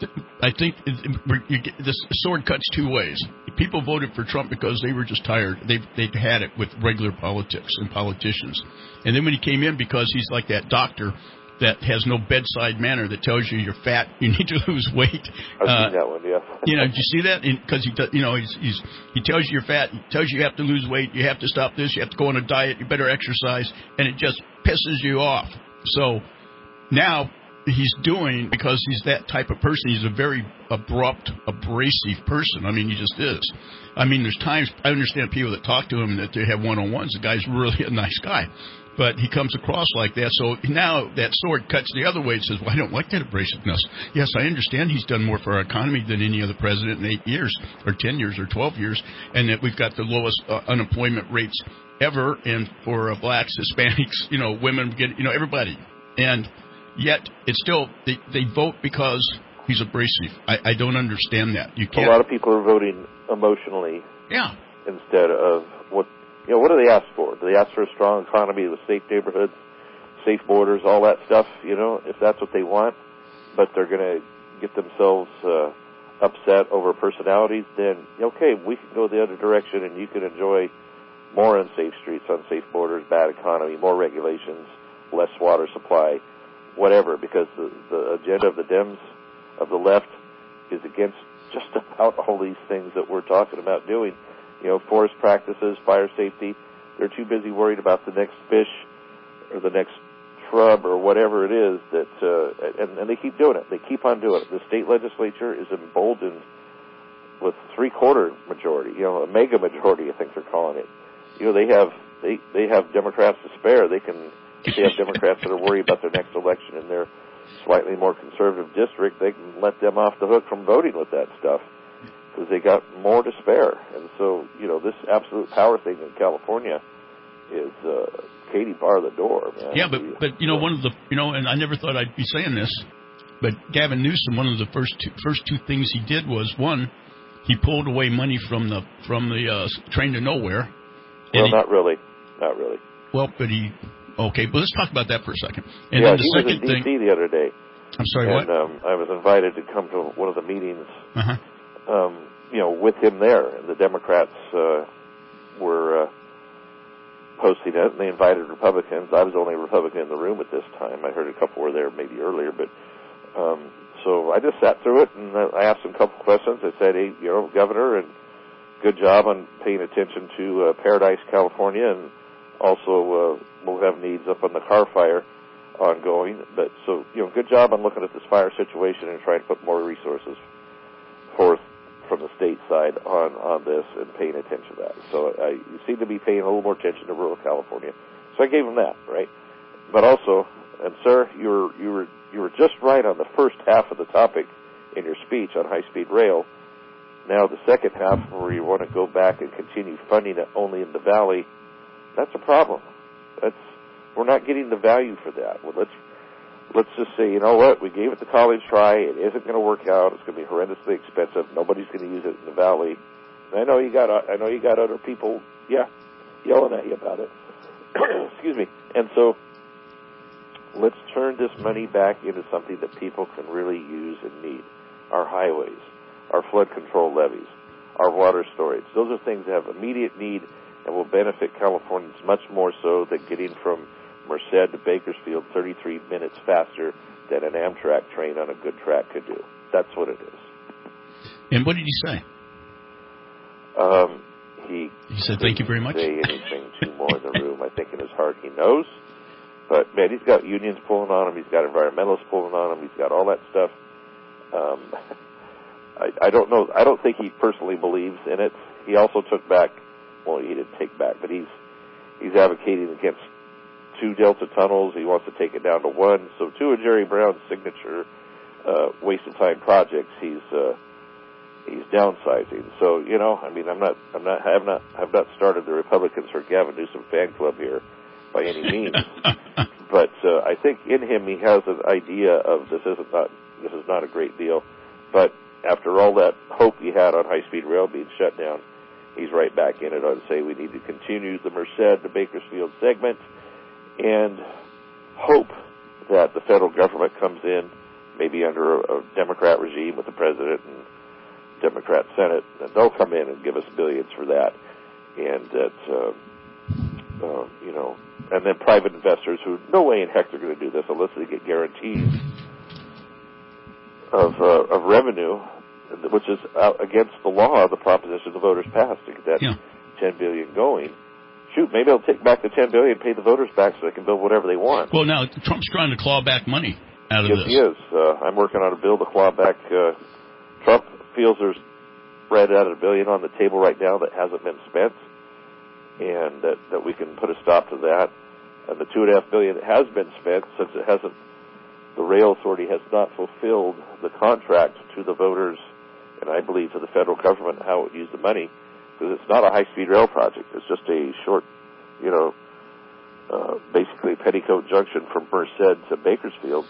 I think. You get, this sword cuts two ways. People voted for Trump because they were just tired. They've they've had it with regular politics and politicians, and then when he came in, because he's like that doctor that has no bedside manner that tells you you're fat, you need to lose weight. I've uh, seen that one, yeah. You know, did you see that? Because he, you know, he's, he's he tells you you're fat. He tells you you have to lose weight. You have to stop this. You have to go on a diet. You better exercise, and it just pisses you off. So now he's doing, because he's that type of person, he's a very abrupt, abrasive person. I mean, he just is. I mean, there's times, I understand people that talk to him that they have one-on-ones. The guy's really a nice guy. But he comes across like that. So now that sword cuts the other way. It says, well, I don't like that abrasiveness. Yes, I understand he's done more for our economy than any other president in eight years or ten years or twelve years, and that we've got the lowest uh, unemployment rates ever, and for uh, blacks, Hispanics, you know, women, get, you know, everybody. And yet it's still, they, they vote because he's abrasive. I, I don't understand that. You can't. A lot of people are voting emotionally. Yeah. Instead of what, you know, what do they ask for? Do they ask for a strong economy with safe neighborhoods, safe borders, all that stuff? You know, if that's what they want, but they're going to get themselves uh, upset over personalities, then, okay, we can go the other direction and you can enjoy more unsafe streets, unsafe borders, bad economy, more regulations, less water supply, whatever, because the, the agenda of the Dems, of the left, is against just about all these things that we're talking about doing. You know, forest practices, fire safety. They're too busy worried about the next fish or the next shrub or whatever it is that, uh, and, and they keep doing it. They keep on doing it. The state legislature is emboldened with three-quarter majority, you know, a mega majority, I think they're calling it. You know, they have, they, they have Democrats to spare. They can, if they have Democrats that are worried about their next election in their slightly more conservative district, they can let them off the hook from voting with that stuff because they got more to spare. And so, you know, this absolute power thing in California is uh, Katie bar the door, man. Yeah, but, but you know, one of the, you know, and I never thought I'd be saying this, but Gavin Newsom, one of the first two, first two things he did was, one, he pulled away money from the from the uh, Train to Nowhere. Well, he, not really. Not really. Well, but he... Okay, but let's talk about that for a second. And yeah, then the he second was in D C thing, the other day. I'm sorry, and, what? Um, I was invited to come to one of the meetings, uh-huh. um, you know, with him there. And the Democrats uh, were uh, posting it, and they invited Republicans. I was the only Republican in the room at this time. I heard a couple were there maybe earlier, but um, so I just sat through it, and I asked him a couple questions. I said, hey, you know, Governor, and good job on paying attention to uh, Paradise, California, and also, uh, we'll have needs up on the car fire ongoing. But so, you know, good job on looking at this fire situation and trying to put more resources forth from the state side on, on this and paying attention to that. So I, you seem to be paying a little more attention to rural California. So I gave him that, right? But also, and sir, you were, you were, you were just right on the first half of the topic in your speech on high-speed rail. Now the second half, where you want to go back and continue funding it only in the valley, that's a problem. That's, we're not getting the value for that. Well, let's let's just say, you know what, we gave it the college try. It isn't going to work out. It's going to be horrendously expensive. Nobody's going to use it in the valley. And I know you got, I know you got other people, yeah, yelling at you about it. Excuse me. And so, let's turn this money back into something that people can really use and need. Our highways, our flood control levees, our water storage. Those are things that have immediate need and will benefit Californians much more so than getting from Merced to Bakersfield thirty-three minutes faster than an Amtrak train on a good track could do. That's what it is. And what did he say? Um, he, he said, thank you very much. Say anything too more in the room. I think in his heart he knows. But, man, he's got unions pulling on him. He's got environmentalists pulling on him. He's got all that stuff. Um, I, I don't know. I don't think he personally believes in it. He also took back, well, he didn't take back, but he's he's advocating against two Delta tunnels. He wants to take it down to one. So two of Jerry Brown's signature uh, waste-of-time projects, he's uh, he's downsizing. So, you know, I mean, I'm not, I'm not, I have not, have not started the Republicans for Gavin Newsom fan club here by any means. But uh, I think in him he has an idea of this isn't not this is not a great deal. But after all that hope he had on high-speed rail being shut down, he's right back in it on say we need to continue the Merced to Bakersfield segment and hope that the federal government comes in, maybe under a, a Democrat regime with the president and Democrat Senate, and they'll come in and give us billions for that, and that uh, uh, you know. And then private investors who, no way in heck they're going to do this unless they get guarantees of uh, of revenue, which is uh, against the law of the proposition the voters passed to get that yeah. ten billion dollars going. Shoot, maybe they'll take back the ten billion dollars and pay the voters back so they can build whatever they want. Well, now Trump's trying to claw back money out of yes, this. Yes, he is. Uh, I'm working on a bill to claw back. Uh, Trump feels there's right out of a billion on the table right now that hasn't been spent, and that, that we can put a stop to that. And the two and a half billion that has been spent, since it hasn't, the rail authority has not fulfilled the contract to the voters, and I believe to the federal government how it used the money, because it's not a high-speed rail project. It's just a short, you know, uh, basically Petticoat Junction from Merced to Bakersfield.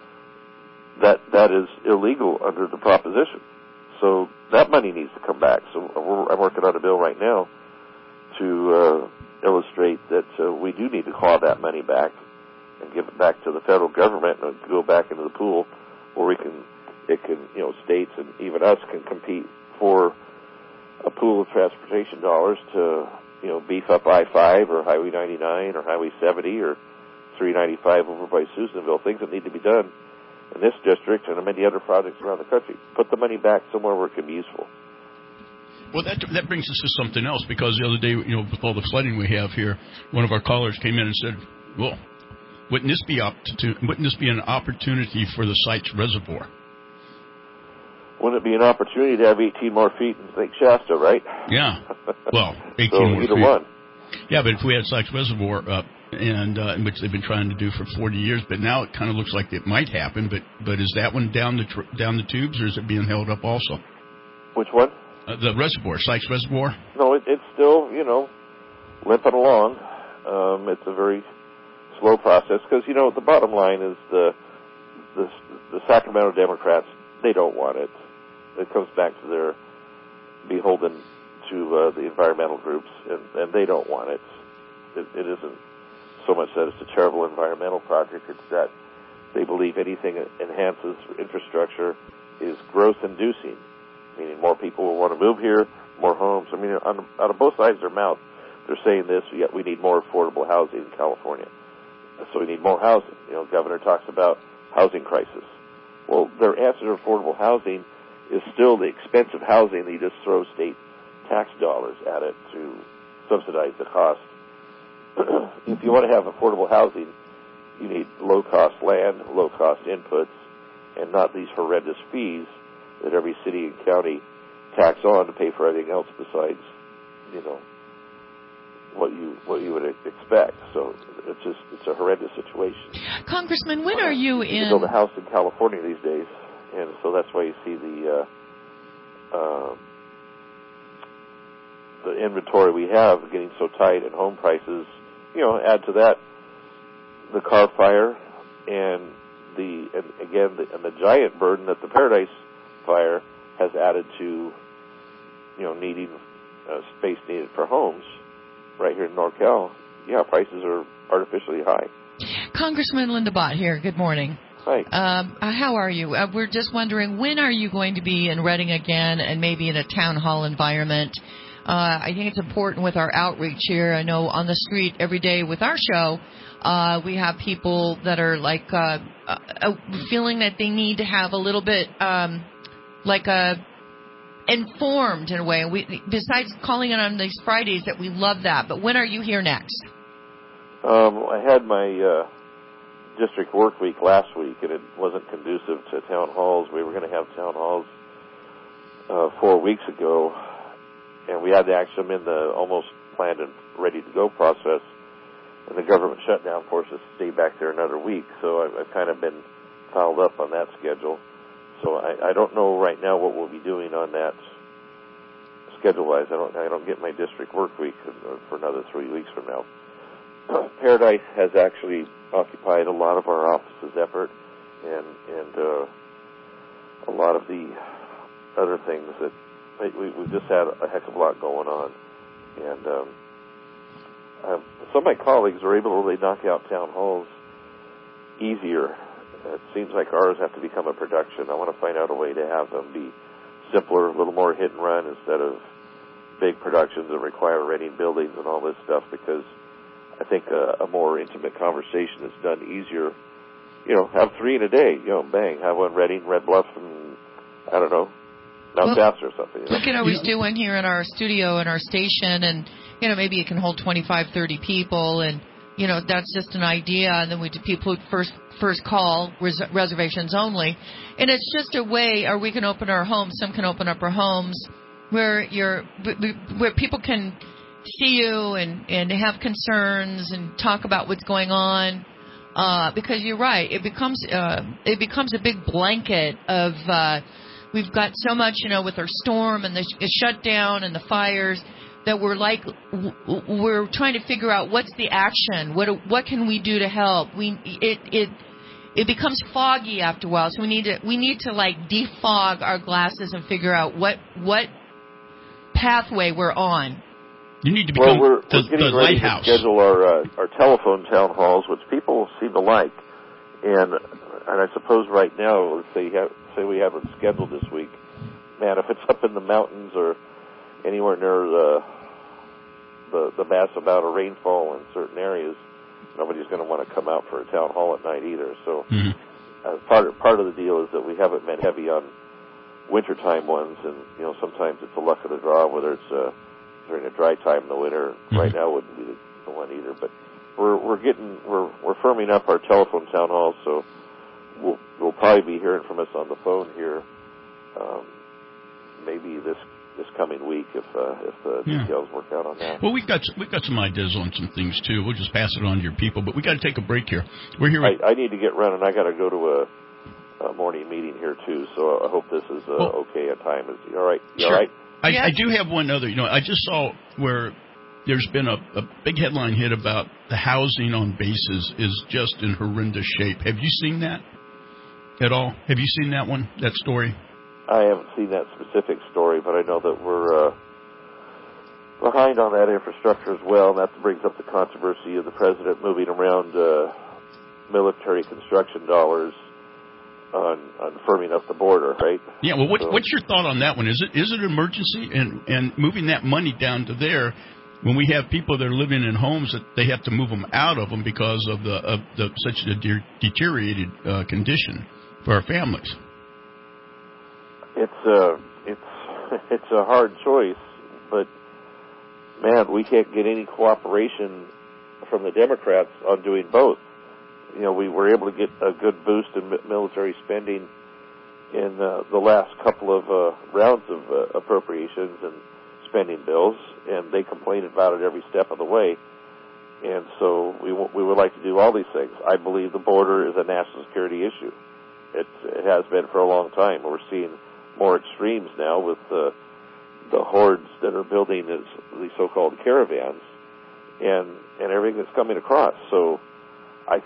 That that is illegal under the proposition. So that money needs to come back. So we're, I'm working on a bill right now to uh, illustrate that uh, we do need to claw that money back and give it back to the federal government and go back into the pool where we can, it can, you know, states and even us can compete for a pool of transportation dollars to, you know, beef up I five or Highway ninety-nine or Highway seventy or three ninety-five over by Susanville, things that need to be done in this district and many other projects around the country. Put the money back somewhere where it can be useful. Well, that that brings us to something else, because the other day, you know, with all the flooding we have here, one of our callers came in and said, well, wouldn't this be, up to, wouldn't this be an opportunity for the Sykes Reservoir? Wouldn't it be an opportunity to have eighteen more feet in Lake Shasta, right? Yeah. Well, eighteen so more either feet. one. Yeah, but if we had Sykes Reservoir up, and uh, which they've been trying to do for forty years, but now it kind of looks like it might happen. But but is that one down the tr- down the tubes, or is it being held up also? Which one? Uh, the reservoir, Sykes Reservoir? No, it, it's still, you know, limping along. Um, it's a very slow process because, you know, the bottom line is the, the the Sacramento Democrats, they don't want it. It comes back to their beholden to uh, the environmental groups, and, and they don't want it. it. It isn't so much that it's a terrible environmental project, it's that they believe anything that enhances infrastructure is growth-inducing. Meaning more people will want to move here, more homes. I mean, on, out of both sides of their mouth, they're saying this, yet we need more affordable housing in California. So we need more housing. You know, Governor talks about housing crisis. Well, their answer to affordable housing is still the expensive housing. They just throw state tax dollars at it to subsidize the cost. If you want to have affordable housing, you need low-cost land, low-cost inputs, and not these horrendous fees that every city and county tax on to pay for everything else besides, you know, what you what you would expect. So it's just it's a horrendous situation. Congressman, when are you, you in? You build a house in California these days, and so that's why you see the uh, uh, the inventory we have getting so tight, and home prices. You know, add to that the car fire and the and again the, and the giant burden that the Paradise Fire has added to, you know, needing uh, space needed for homes right here in NorCal. Yeah, prices are artificially high. Congressman Linda Bott here. Good morning. Hi. Um, uh, how are you? Uh, we're just wondering, when are you going to be in Reading again, and maybe in a town hall environment? Uh, I think it's important with our outreach here. I know on the street every day with our show, uh, we have people that are like uh, uh, feeling that they need to have a little bit um, like a informed in a way. We, besides calling it on these Fridays, that we love that. But when are you here next? Um, I had my uh, district work week last week, and it wasn't conducive to town halls. We were going to have town halls uh, four weeks ago, and we had to actually them in the almost planned and ready to go process, and the government shutdown forced us to stay back there another week. So I've, I've kind of been fouled up on that schedule. So I, I don't know right now what we'll be doing on that schedule-wise. I don't I don't get my district work week for another three weeks from now. Paradise has actually occupied a lot of our office's effort, and and uh, a lot of the other things that we, we've just had a heck of a lot going on. And um, uh, some of my colleagues are able to really knock out town halls easier. It seems like ours have to become a production. I want to find out a way to have them be simpler, a little more hit and run instead of big productions that require renting buildings and all this stuff, because I think a, a more intimate conversation is done easier. You know, have three in a day, you know, bang, have one Reading, Red Bluff, and I don't know, Mount well, Shasta or something. You know? We can always do one here in our studio in our station, and, you know, maybe it can hold twenty-five, thirty people, and, you know, that's just an idea, and then we do people first first call, res- reservations only. And it's just a way, or we can open our homes, some can open up our homes, where you're, where people can see you and, and have concerns and talk about what's going on. Uh, because you're right, it becomes, uh, it becomes a big blanket of, uh, we've got so much, you know, with our storm and the sh- shutdown and the fires, that we're like, we're trying to figure out what's the action, what what can we do to help. We it it it becomes foggy after a while, so we need to we need to like defog our glasses and figure out what what pathway we're on. You need to become well, we're, the, we're getting the ready lighthouse. to schedule our uh, our telephone town halls, which people seem to like, and and I suppose right now, let's say you have, say we have it scheduled this week, man, if it's up in the mountains or anywhere near the the, the mass amount of rainfall in certain areas, nobody's going to want to come out for a town hall at night either. So mm-hmm. uh, part of, part of the deal is that we haven't been heavy on wintertime ones, and you know sometimes it's a luck of the draw, whether it's uh, during a dry time in the winter. Mm-hmm. Right now wouldn't be the, the one either. But we're we're getting we're we're firming up our telephone town halls, so we'll we'll probably be hearing from us on the phone here, um, maybe this. this coming week if uh, if the yeah. details work out on that. Well, we've got we've got some ideas on some things too. We'll just pass it on to your people, but we got to take a break here. We're here. I, I need to get running. I got to go to a, a morning meeting here too, so I hope this is uh, well, okay at time. Is you all right? You sure. all right? I, I do have one other. You know, I just saw where there's been a, a big headline hit about the housing on bases is just in horrendous shape. Have you seen that at all? Have you seen that one? That story? I haven't seen that specific story, but I know that we're uh, behind on that infrastructure as well, and that brings up the controversy of the president moving around uh, military construction dollars on, on firming up the border, right? Yeah, well, what, so, what's your thought on that one? Is it is it an emergency? And, and moving that money down to there, when we have people that are living in homes that they have to move them out of them because of the of the such a de- deteriorated uh, condition for our families? It's a it's it's a hard choice, but man, we can't get any cooperation from the Democrats on doing both. You know, we were able to get a good boost in military spending in uh, the last couple of uh, rounds of uh, appropriations and spending bills, and they complained about it every step of the way. And so we w- we would like to do all these things. I believe the border is a national security issue. It's, it has been for a long time. We're seeing more extremes now with the the hordes that are building these, these so-called caravans and and everything that's coming across. So I think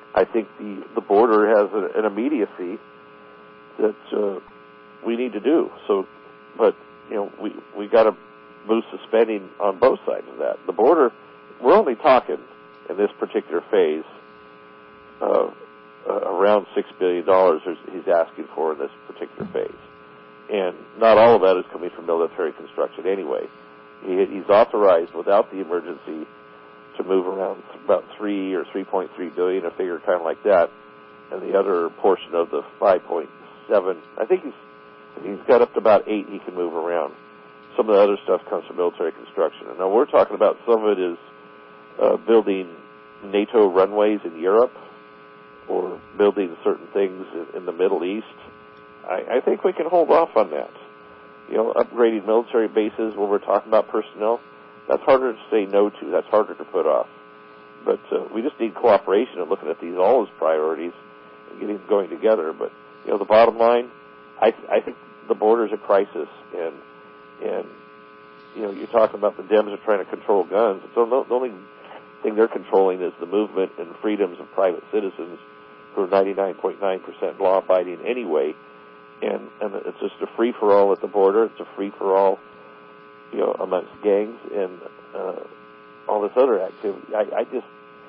I think the, the border has a, an immediacy that uh, we need to do. So, but, you know, we, we got to boost the spending on both sides of that. The border, we're only talking in this particular phase uh, uh, around six billion dollars he's asking for in this particular phase. And not all of that is coming from military construction anyway. He, he's authorized without the emergency to move around about three or three point three billion, a figure kind of like that, and the other portion of the five point seven. I think he's he's got up to about eight he can move around. Some of the other stuff comes from military construction. And now we're talking about some of it is uh, building NATO runways in Europe or building certain things in, in the Middle East. I, I think we can hold off on that. You know, upgrading military bases when we're talking about personnel, that's harder to say no to. That's harder to put off. But uh, we just need cooperation and looking at these all as priorities and getting going together. But, you know, the bottom line, I, I think the border's a crisis. And, and you know, you're talking about the Dems are trying to control guns. So the, the only thing they're controlling is the movement and freedoms of private citizens who are ninety-nine point nine percent law-abiding anyway. And, and it's just a free-for-all at the border. It's a free-for-all, you know, amongst gangs and uh, all this other activity. I, I just,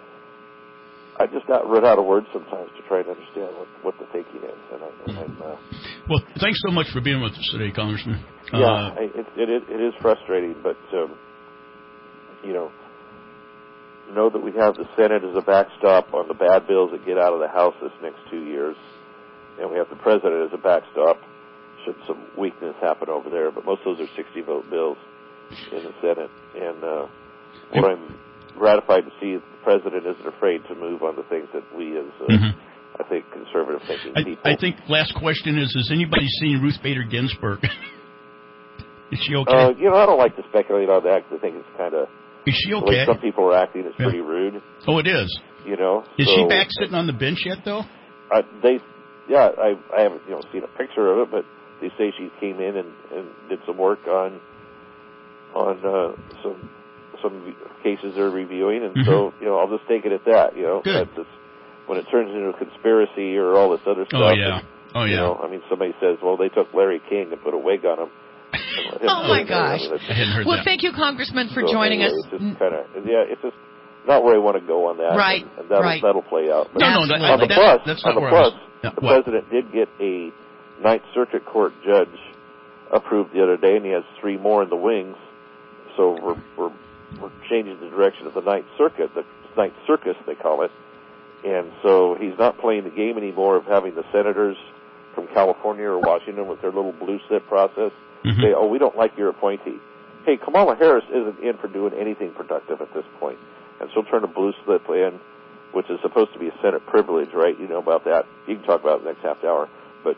I just got run out of words sometimes to try and understand what, what the thinking is. And, I, and I'm, uh, well, thanks so much for being with us today, Congressman. Yeah, uh, I, it, it, is, it is frustrating, but um, you know, know that we have the Senate as a backstop on the bad bills that get out of the House this next two years. And we have the president as a backstop should some weakness happen over there. But most of those are sixty-vote bills in the Senate. And uh, what I'm gratified to see is the president isn't afraid to move on the things that we as, uh, mm-hmm. I think, conservative thinking I, people. I think last question is, has anybody seen Ruth Bader Ginsburg? Is she okay? Uh, you know, I don't like to speculate on that because I think it's kind of... Is she okay? The way some people are acting is yeah. pretty rude. Oh, it is? You know? Is so, she back sitting on the bench yet, though? Uh, they... Yeah, I I haven't you know seen a picture of it, but they say she came in and, and did some work on on uh, some some cases they're reviewing, and mm-hmm. so you know I'll just take it at that. You know, Good. Just, when it turns into a conspiracy or all this other stuff. Oh yeah, and, oh yeah. You know, I mean, somebody says, well, they took Larry King and put a wig on him. Oh my gosh! I mean, I hadn't heard well, that. thank you, Congressman, for so joining anyway, us. It's just kind of yeah, it's just not where I want to go on that. Right, and, and that'll, right. that'll play out. But no, no, that, on the that, plus, that's on not the where plus, I was. Yeah, the what? president did get a Ninth Circuit Court judge approved the other day, and he has three more in the wings. So we're we're, we're changing the direction of the Ninth Circuit, the Ninth Circus they call it, and so he's not playing the game anymore of having the senators from California or Washington with their little blue slip process mm-hmm. say, "Oh, we don't like your appointee." Hey, Kamala Harris isn't in for doing anything productive at this point, and she'll turn a blue slip in, which is supposed to be a Senate privilege, right? You know about that. You can talk about it the next half hour. But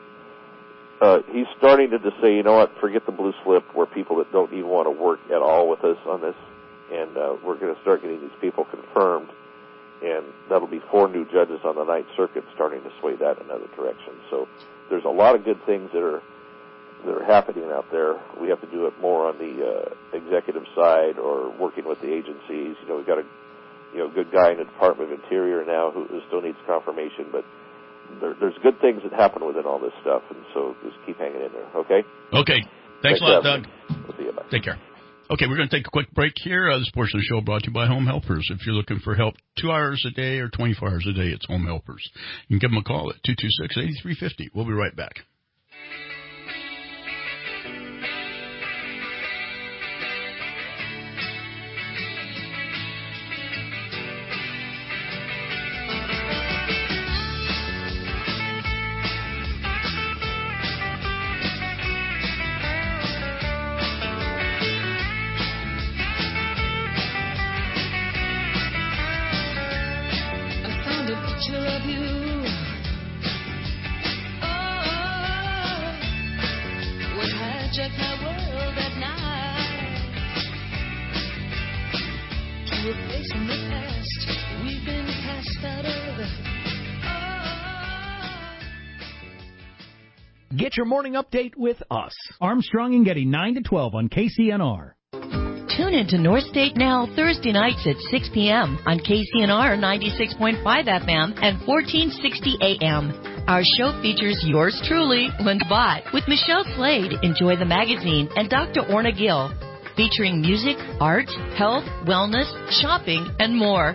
uh, he's starting to just say, you know what, forget the blue slip. We're people that don't even want to work at all with us on this, and uh, we're going to start getting these people confirmed, and that'll be four new judges on the Ninth Circuit starting to sway that in another direction. So there's a lot of good things that are that are happening out there. We have to do it more on the uh, executive side or working with the agencies. You know, we've got a you know, good guy in the Department of Interior now who, who still needs confirmation, but there, there's good things that happen within all this stuff, and so just keep hanging in there, okay? Okay. Thanks, Thanks a lot, Doug. We'll see you. Bye. Take care. Okay, we're going to take a quick break here. Uh, this portion of the show brought to you by Home Helpers. If you're looking for help two hours a day or twenty-four hours a day, it's Home Helpers. You can give them a call at two two six, eight three five zero. We'll be right back. Get your morning update with us. Armstrong and Getty, nine to twelve on K C N R. Tune into North State Now Thursday nights at six p.m. on K C N R ninety-six point five F M and fourteen sixty A M. Our show features yours truly, Linda Bott, with Michelle Slade, Enjoy the Magazine, and Doctor Orna Gill, featuring music, art, health, wellness, shopping, and more.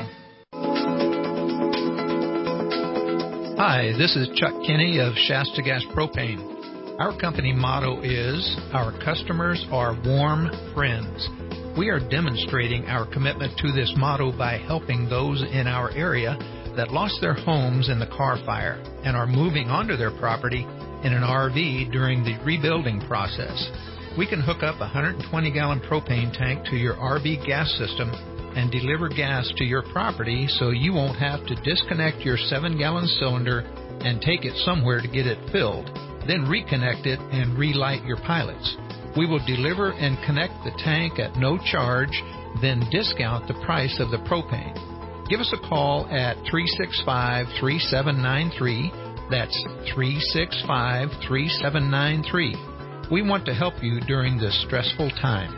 Hi, this is Chuck Kinney of Shasta Gas Propane. Our company motto is, our customers are warm friends. We are demonstrating our commitment to this motto by helping those in our area that lost their homes in the Carr Fire and are moving onto their property in an R V during the rebuilding process. We can hook up a one hundred twenty gallon propane tank to your R V gas system and deliver gas to your property so you won't have to disconnect your seven gallon cylinder and take it somewhere to get it filled, then reconnect it and relight your pilots. We will deliver and connect the tank at no charge, then discount the price of the propane. Give us a call at three six five, three seven nine three. That's three six five, three seven nine three. We want to help you during this stressful time.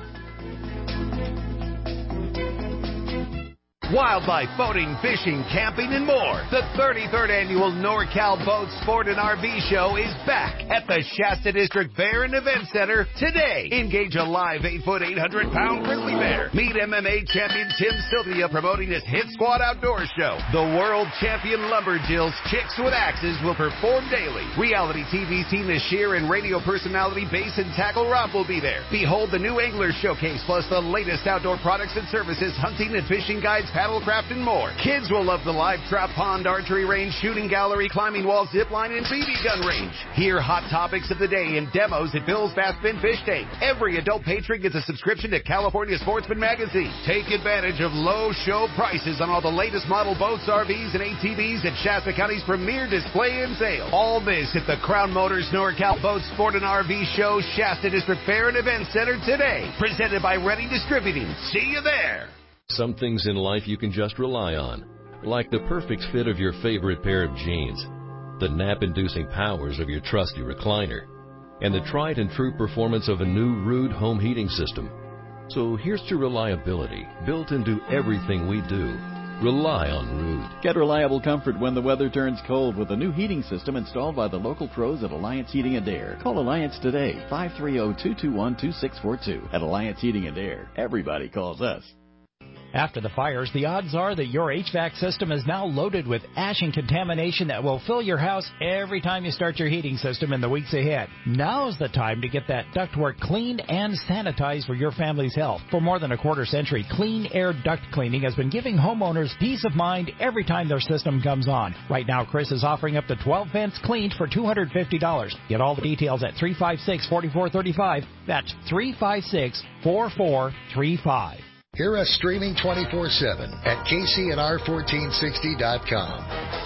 Wildlife, boating, fishing, camping, and more. The thirty-third Annual NorCal Boat Sport and R V Show is back at the Shasta District Fair and Event Center today. Engage a live eight foot, eight hundred pound grizzly bear. Meet M M A champion Tim Sylvia promoting his Hit Squad Outdoor Show. The world champion Lumberjills Chicks with Axes will perform daily. Reality T V Tina Shear and radio personality Bass and Tackle Rob will be there. Behold the new Angler Showcase, plus the latest outdoor products and services, hunting and fishing guides, paddlecraft, and more. Kids will love the live trap pond, archery range, shooting gallery, climbing wall, zip line, and B B gun range. Hear hot topics of the day and demos at Bill's Bass Fin Fish Tank. Every adult patron gets a subscription to California Sportsman Magazine. Take advantage of low show prices on all the latest model boats, R Vs, and A T Vs at Shasta County's premier display and sale. All this at the Crown Motors NorCal Boat Sport and R V Show, Shasta District Fair and Event Center today. Presented by Ready Distributing. See you there. Some things in life you can just rely on, like the perfect fit of your favorite pair of jeans, the nap-inducing powers of your trusty recliner, and the tried and true performance of a new Ruud home heating system. So here's to reliability, built into everything we do. Rely on Ruud. Get reliable comfort when the weather turns cold with a new heating system installed by the local pros at Alliance Heating and Air. Call Alliance today, five three zero, two two one, two six four two. At Alliance Heating and Air, everybody calls us. After the fires, the odds are that your H V A C system is now loaded with ash and contamination that will fill your house every time you start your heating system in the weeks ahead. Now's the time to get that ductwork cleaned and sanitized for your family's health. For more than a quarter century, Clean Air Duct Cleaning has been giving homeowners peace of mind every time their system comes on. Right now, Chris is offering up to twelve vents cleaned for two hundred fifty dollars. Get all the details at three five six, four four three five. That's three five six, four four three five. Hear us streaming twenty-four seven at K C N R fourteen sixty dot com.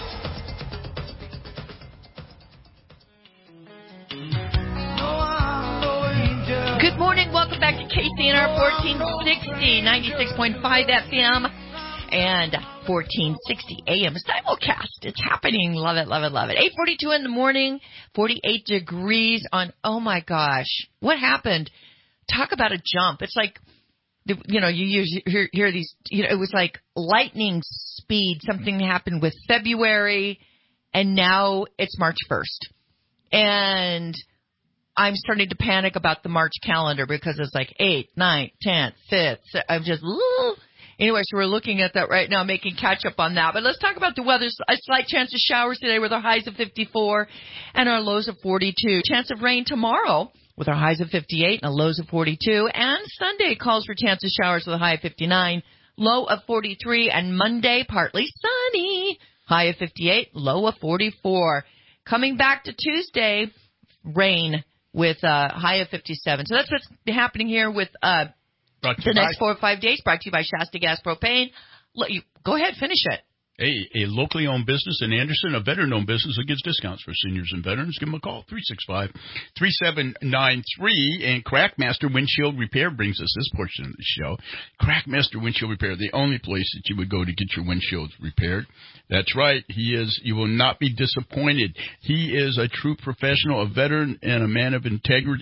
Good morning. Welcome back to K C N R fourteen sixty, ninety-six point five F M and fourteen sixty A M. Simulcast. It's happening. Love it, love it, love it. eight forty-two in the morning, forty-eight degrees on, oh my gosh. What happened? Talk about a jump. It's like, you know, you use, hear, hear these, you know, it was like lightning speed. Something happened with February, and now it's March first. And I'm starting to panic about the March calendar because it's like eighth, ninth, tenth, fifth. I'm just, ooh. Anyway, so we're looking at that right now, making catch up on that. But let's talk about the weather. A slight chance of showers today with our highs of fifty-four and our lows of forty-two. Chance of rain tomorrow with our highs of fifty-eight and our lows of forty-two. And Sunday calls for chance of showers with a high of fifty-nine, low of forty-three. And Monday, partly sunny, high of fifty-eight, low of forty-four. Coming back to Tuesday, rain with a high of fifty-seven. So that's what's happening here with uh, the next four or five days. Brought to you by Shasta Gas Propane. Let you, go ahead, finish it. Hey, a locally owned business in Anderson, a veteran-owned business that gives discounts for seniors and veterans. Give them a call, three six five, three seven nine three. And Crackmaster Windshield Repair brings us this portion of the show. Crackmaster Windshield Repair, the only place that you would go to get your windshields repaired. That's right. He is. You will not be disappointed. He is a true professional, a veteran, and a man of integrity.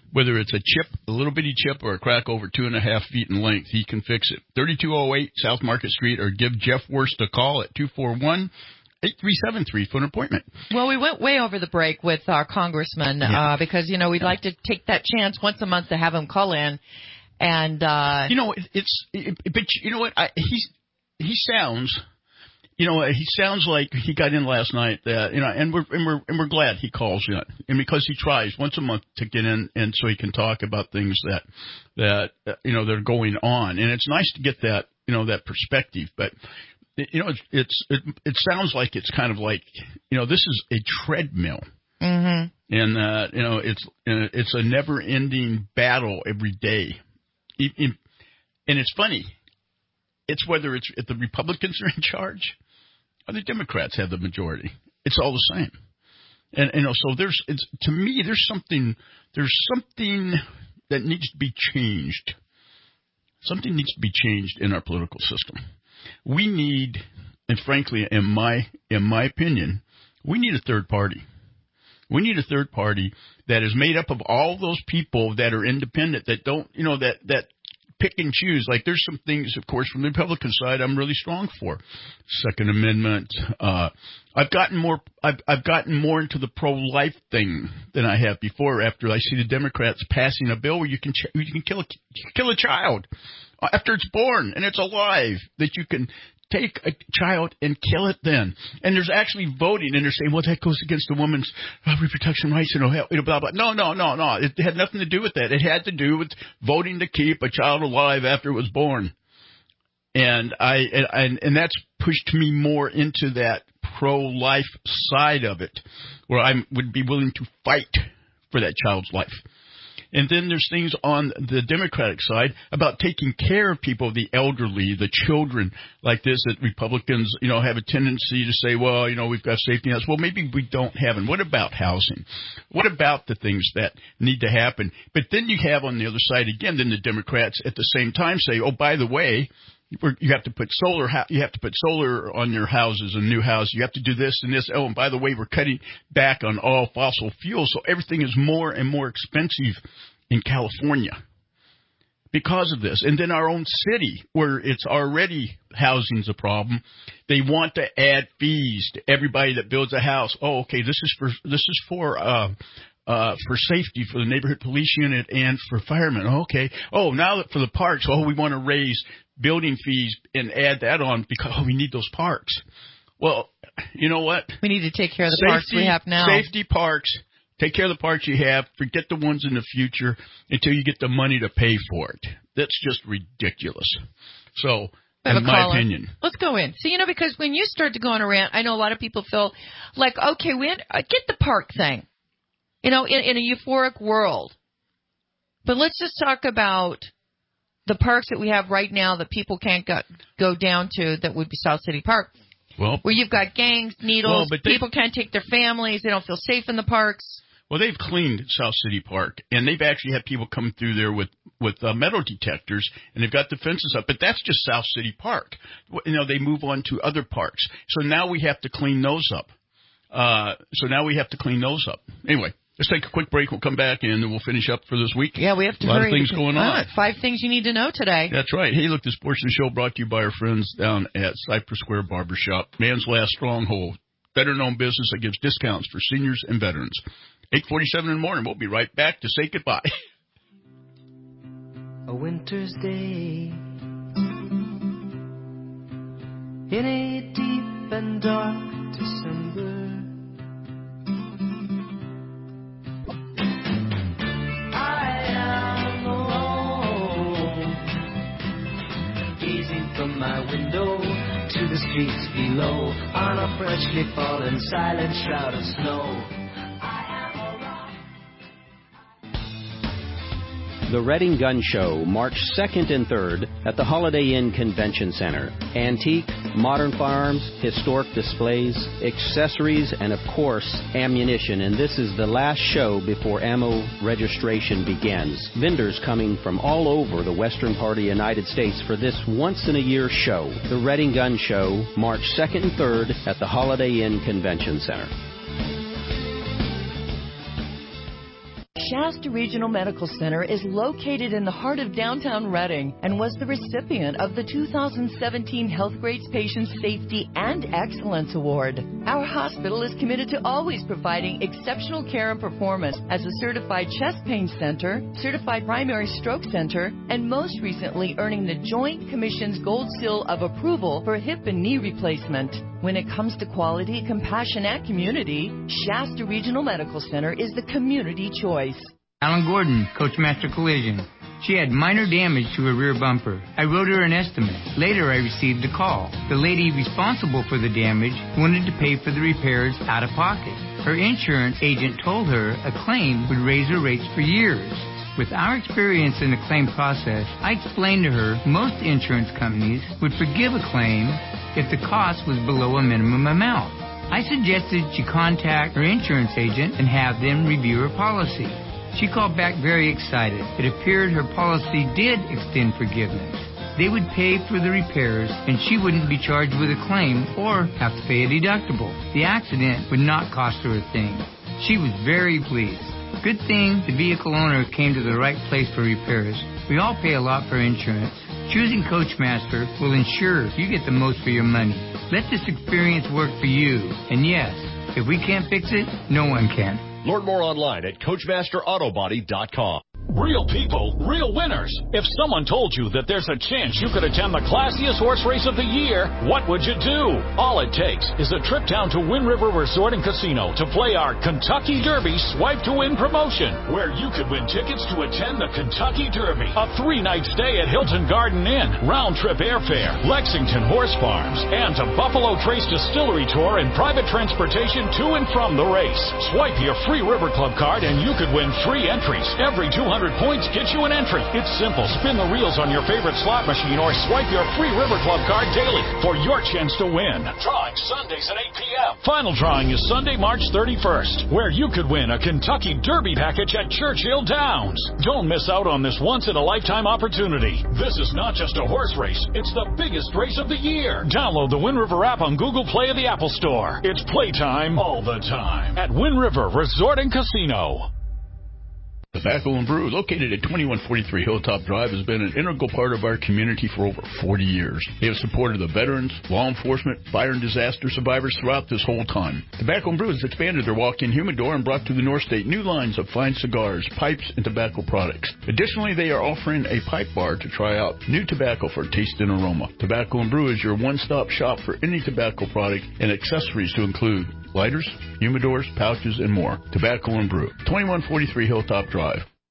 Whether it's a chip, a little bitty chip, or a crack over two and a half feet in length, he can fix it. thirty-two oh eight South Market Street, or give Jeff Wurst a call at two four one, eight three seven three for an appointment. Well, we went way over the break with our congressman Yeah. uh, because, you know, we'd like to take that chance once a month to have him call in. And, uh, You know, it, it's, it, but you know what? I, he's, he sounds... You know, he sounds like he got in last night. That you know, and we're and we're and we're glad he calls in, and because he tries once a month to get in, and so he can talk about things that that uh, you know that are going on, and it's nice to get that you know that perspective. But you know, it's, it's it it sounds like it's kind of like you know this is a treadmill, mm-hmm. and uh, you know it's uh, it's a never-ending battle every day, it, it, and it's funny. It's whether it's if the Republicans are in charge. Or the Democrats have the majority. It's all the same, and you know. So there's, it's to me, there's something, there's something that needs to be changed. Something needs to be changed in our political system. We need, and frankly, in my in my opinion, we need a third party. We need a third party that is made up of all those people that are independent, that don't, you know, that that. pick and choose. Like there's some things, of course, from the Republican side I'm really strong for. Second Amendment. Uh, I've gotten more. I've I've gotten more into the pro-life thing than I have before. After I see the Democrats passing a bill where you can ch- you can kill a you can kill a child after it's born and it's alive, that you can take a child and kill it then. And there's actually voting, and they're saying, well, that goes against the woman's uh, reproduction rights and you know, blah, blah. No, no, no, no. It had nothing to do with that. It had to do with voting to keep a child alive after it was born. And I and, and that's pushed me more into that pro-life side of it, where I would be willing to fight for that child's life. And then there's things on the Democratic side about taking care of people, the elderly, the children, like this, that Republicans, you know, have a tendency to say, well, you know, we've got safety nets. Well, maybe we don't have them. What about housing? What about the things that need to happen? But then you have on the other side, again, then the Democrats at the same time say, oh, by the way, you have to put solar, you have to put solar on your houses and new houses. You have to do this and this. Oh, and by the way, we're cutting back on all fossil fuels. So everything is more and more expensive in California because of this. And then our own city, where it's already housing's a problem, they want to add fees to everybody that builds a house. Oh, okay, this is for, this is for, uh, Uh, for safety, for the neighborhood police unit, and for firemen. Okay. Oh, now that for the parks, oh, we want to raise building fees and add that on because oh, we need those parks. Well, you know what? We need to take care of the safety, parks we have now. Safety parks. Take care of the parks you have. Forget the ones in the future until you get the money to pay for it. That's just ridiculous. So, in my caller. opinion. Let's go in. So, you know, because when you start to go on a rant, I know a lot of people feel like, okay, we had, uh, get the park thing. You know, in, in a euphoric world. But let's just talk about the parks that we have right now that people can't go, go down to, that would be South City Park. Well, where you've got gangs, needles, well, but they, people can't take their families, they don't feel safe in the parks. Well, they've cleaned South City Park, and they've actually had people come through there with, with uh, metal detectors, and they've got the fences up. But that's just South City Park. You know, they move on to other parks. So now we have to clean those up. Uh, so now we have to clean those up. Anyway. Let's take a quick break. We'll come back, and then we'll finish up for this week. Yeah, we have to A lot hurry. of things going on. Five things you need to know today. That's right. Hey, look, this portion of the show brought to you by our friends down at Cypress Square Barbershop, man's last stronghold. Better-known business that gives discounts for seniors and veterans. eight forty-seven in the morning. We'll be right back to say goodbye. A winter's day in a deep and dark December. From my window to the streets below, on a freshly fallen silent shroud of snow. The Reading Gun Show, March second and third at the Holiday Inn Convention Center. Antique, modern firearms, historic displays, accessories, and of course, ammunition. And this is the last show before ammo registration begins. Vendors coming from all over the western part of the United States for this once-in-a-year show. The Reading Gun Show, March second and third at the Holiday Inn Convention Center. Shasta Regional Medical Center is located in the heart of downtown Reading and was the recipient of the two thousand seventeen Healthgrades Patient Safety and Excellence Award. Our hospital is committed to always providing exceptional care and performance as a certified chest pain center, certified primary stroke center, and most recently earning the Joint Commission's Gold Seal of Approval for hip and knee replacement. When it comes to quality, compassion, and community, Shasta Regional Medical Center is the community choice. Alan Gordon, Coachmaster Collision. She had minor damage to her rear bumper. I wrote her an estimate. Later, I received a call. The lady responsible for the damage wanted to pay for the repairs out of pocket. Her insurance agent told her a claim would raise her rates for years. With our experience in the claim process, I explained to her most insurance companies would forgive a claim if the cost was below a minimum amount. I suggested she contact her insurance agent and have them review her policy. She called back very excited. It appeared her policy did extend forgiveness. They would pay for the repairs and she wouldn't be charged with a claim or have to pay a deductible. The accident would not cost her a thing. She was very pleased. Good thing the vehicle owner came to the right place for repairs. We all pay a lot for insurance. Choosing Coachmaster will ensure you get the most for your money. Let this experience work for you. And yes, if we can't fix it, no one can. Learn more online at Coachmaster Auto Body dot com. Real people, real winners. If someone told you that there's a chance you could attend the classiest horse race of the year, what would you do? All it takes is a trip down to Wind River Resort and Casino to play our Kentucky Derby Swipe to Win promotion, where you could win tickets to attend the Kentucky Derby, a three-night stay at Hilton Garden Inn, round-trip airfare, Lexington Horse Farms, and a Buffalo Trace Distillery tour and private transportation to and from the race. Swipe your free River Club card and you could win free entries. Every two hundred points gets you an entry. It's simple. Spin the reels on your favorite slot machine or swipe your free River Club card daily for your chance to win. Drawing Sundays at eight p.m. Final drawing is Sunday, March thirty-first, where you could win a Kentucky Derby package at Churchill Downs. Don't miss out on this once-in-a-lifetime opportunity. This is not just a horse race. It's the biggest race of the year. Download the Wind River app on Google Play or the Apple Store. It's playtime all the time at Wind River Resort and Casino. Tobacco and Brew, located at twenty-one forty-three Hilltop Drive, has been an integral part of our community for over forty years. They have supported the veterans, law enforcement, fire and disaster survivors throughout this whole time. Tobacco and Brew has expanded their walk-in humidor and brought to the North State new lines of fine cigars, pipes, and tobacco products. Additionally, they are offering a pipe bar to try out new tobacco for taste and aroma. Tobacco and Brew is your one-stop shop for any tobacco product and accessories to include lighters, humidors, pouches, and more. Tobacco and Brew, twenty-one forty-three Hilltop Drive.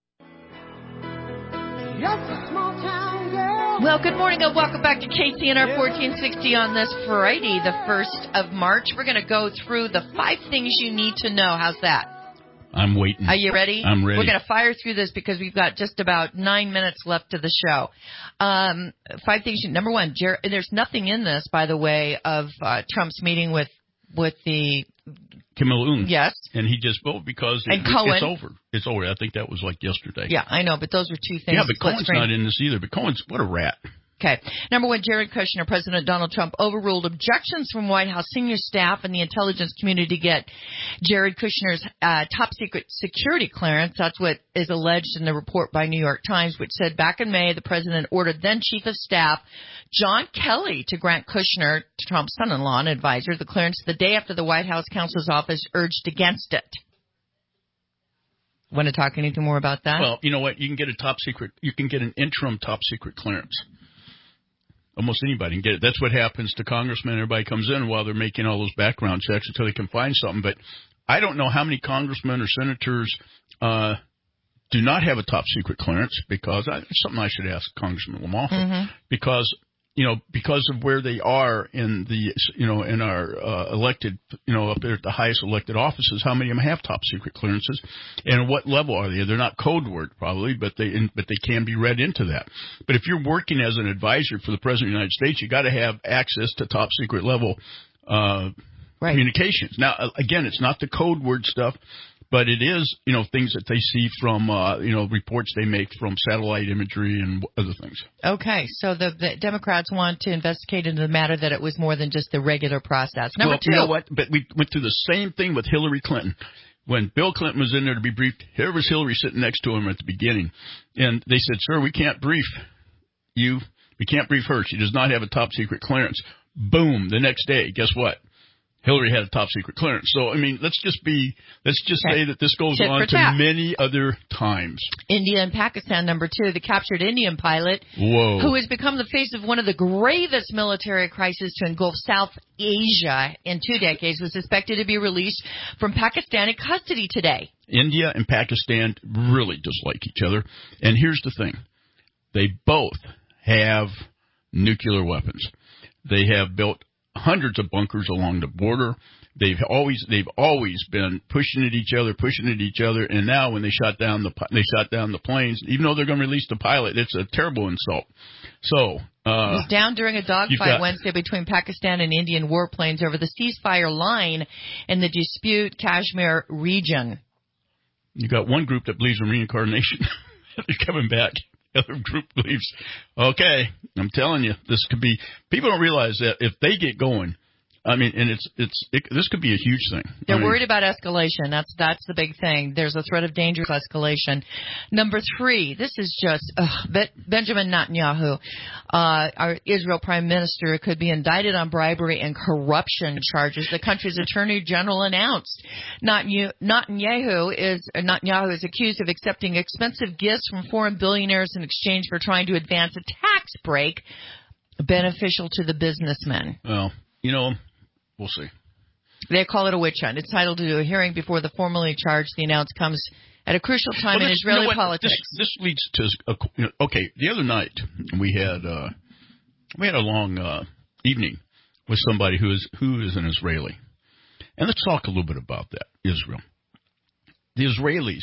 Well, good morning and welcome back to K C N R fourteen sixty on this Friday, the first of March. We're going to go through the five things you need to know. How's that? I'm waiting. Are you ready? I'm ready. We're going to fire through this because we've got just about nine minutes left to the show. Um, five things. You, number one, Jer- there's nothing in this, by the way, of uh, Trump's meeting with with the Kim Il-sung. Yes. And he just voted because and it, Cohen. it's over. It's over. I think that was like yesterday. Yeah, I know, but those are two things. Yeah, but Cohen's not in this either. But Cohen's, what a rat. Okay. Number one, Jared Kushner, President Donald Trump overruled objections from White House senior staff and the intelligence community to get Jared Kushner's uh, top secret security clearance. That's what is alleged in the report by New York Times, which said back in May, the president ordered then Chief of Staff John Kelly to grant Kushner, Trump's son-in-law and advisor, the clearance the day after the White House counsel's office urged against it. Want to talk anything more about that? Well, you know what? You can get a top secret. You can get an interim top secret clearance. Almost anybody can get it. That's what happens to congressmen. Everybody comes in while they're making all those background checks until they can find something. But I don't know how many congressmen or senators uh, do not have a top secret clearance because I, it's something I should ask Congressman Lamar Mm-hmm. because. You know, because of where they are in the, you know, in our uh, elected, you know, up there at the highest elected offices, how many of them have top secret clearances, and what level are they? They're not code word probably, but they, but they can be read into that. But if you're working as an advisor for the President of the United States, you got to have access to top secret level uh, right. communications. Now, again, it's not the code word stuff. But it is, you know, things that they see from, uh, you know, reports they make from satellite imagery and other things. Okay, so the, the Democrats want to investigate into the matter that it was more than just the regular process. Number well, two. You know what? But we went through the same thing with Hillary Clinton. when Bill Clinton was in there to be briefed, here was Hillary sitting next to him at the beginning. And they said, sir, we can't brief you. We can't brief her. She does not have a top-secret clearance. Boom, the next day, guess what? Hillary had a top-secret clearance. So, I mean, let's just be, let's just okay. say that this goes Tit on to tat. many other times. India and Pakistan, number two, the captured Indian pilot, Whoa. who has become the face of one of the gravest military crises to engulf South Asia in two decades, was suspected to be released from Pakistani custody today. India and Pakistan really dislike each other. And here's the thing. They both have nuclear weapons. They have built hundreds of bunkers along the border. They've always they've always been pushing at each other, pushing at each other. And now when they shot down the they shot down the planes, even though they're going to release the pilot, it's a terrible insult. So uh, it was down during a dogfight got, Wednesday between Pakistan and Indian warplanes over the ceasefire line in the dispute Kashmir region. You got one group that believes in reincarnation. They're coming back. The other group believes, okay, I'm telling you, this could be, people don't realize that if they get going, I mean, and it's, it's, it, this could be a huge thing. They're I mean, worried about escalation. That's, that's the big thing. There's a threat of dangerous escalation. Number three, this is just, ugh, Benjamin Netanyahu, uh, our Israel prime minister, could be indicted on bribery and corruption charges. The country's attorney general announced. Netanyahu is, Netanyahu is accused of accepting expensive gifts from foreign billionaires in exchange for trying to advance a tax break beneficial to the businessmen. Well, you know, we'll see. They call it a witch hunt. It's titled to a hearing before the formally charged. The announce comes at a crucial time well, in this, Israeli you know politics. This, this leads to a, you know, okay. The other night we had uh, we had a long uh, evening with somebody who is who is an Israeli, and let's talk a little bit about that. Israel, the Israelis.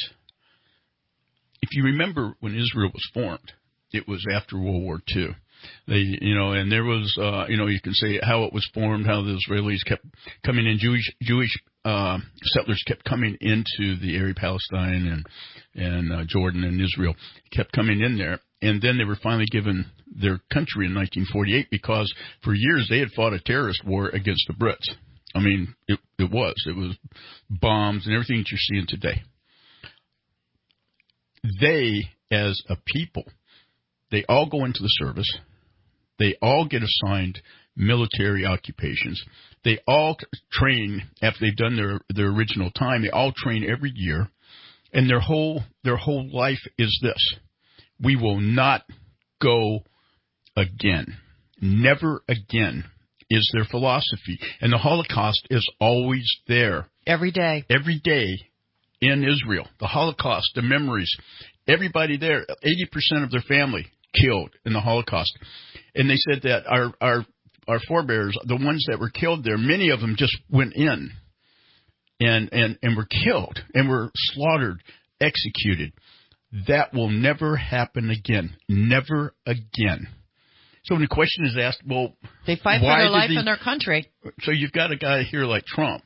If you remember when Israel was formed, it was after World War Two. They, you know, and there was, uh, you know, you can say how it was formed, how the Israelis kept coming in, Jewish Jewish uh, settlers kept coming into the area of Palestine and and uh, Jordan and Israel, kept coming in there, and then they were finally given their country in nineteen forty-eight because for years they had fought a terrorist war against the Brits. I mean, it, it was it was bombs and everything that you're seeing today. They, as a people, they all go into the service. They all get assigned military occupations. They all train after they've done their, their original time. They all train every year, and their whole their whole life is this: we will not go again. Never again is their philosophy, and the Holocaust is always there. Every day. Every day in Israel, the Holocaust, the memories. Everybody there, eighty percent of their family killed in the Holocaust. And they said that our, our, our forebears, the ones that were killed there, many of them just went in and, and, and were killed and were slaughtered, executed. That will never happen again. Never again. So when the question is asked, well, they fight for their life and their country. So you've got a guy here like Trump,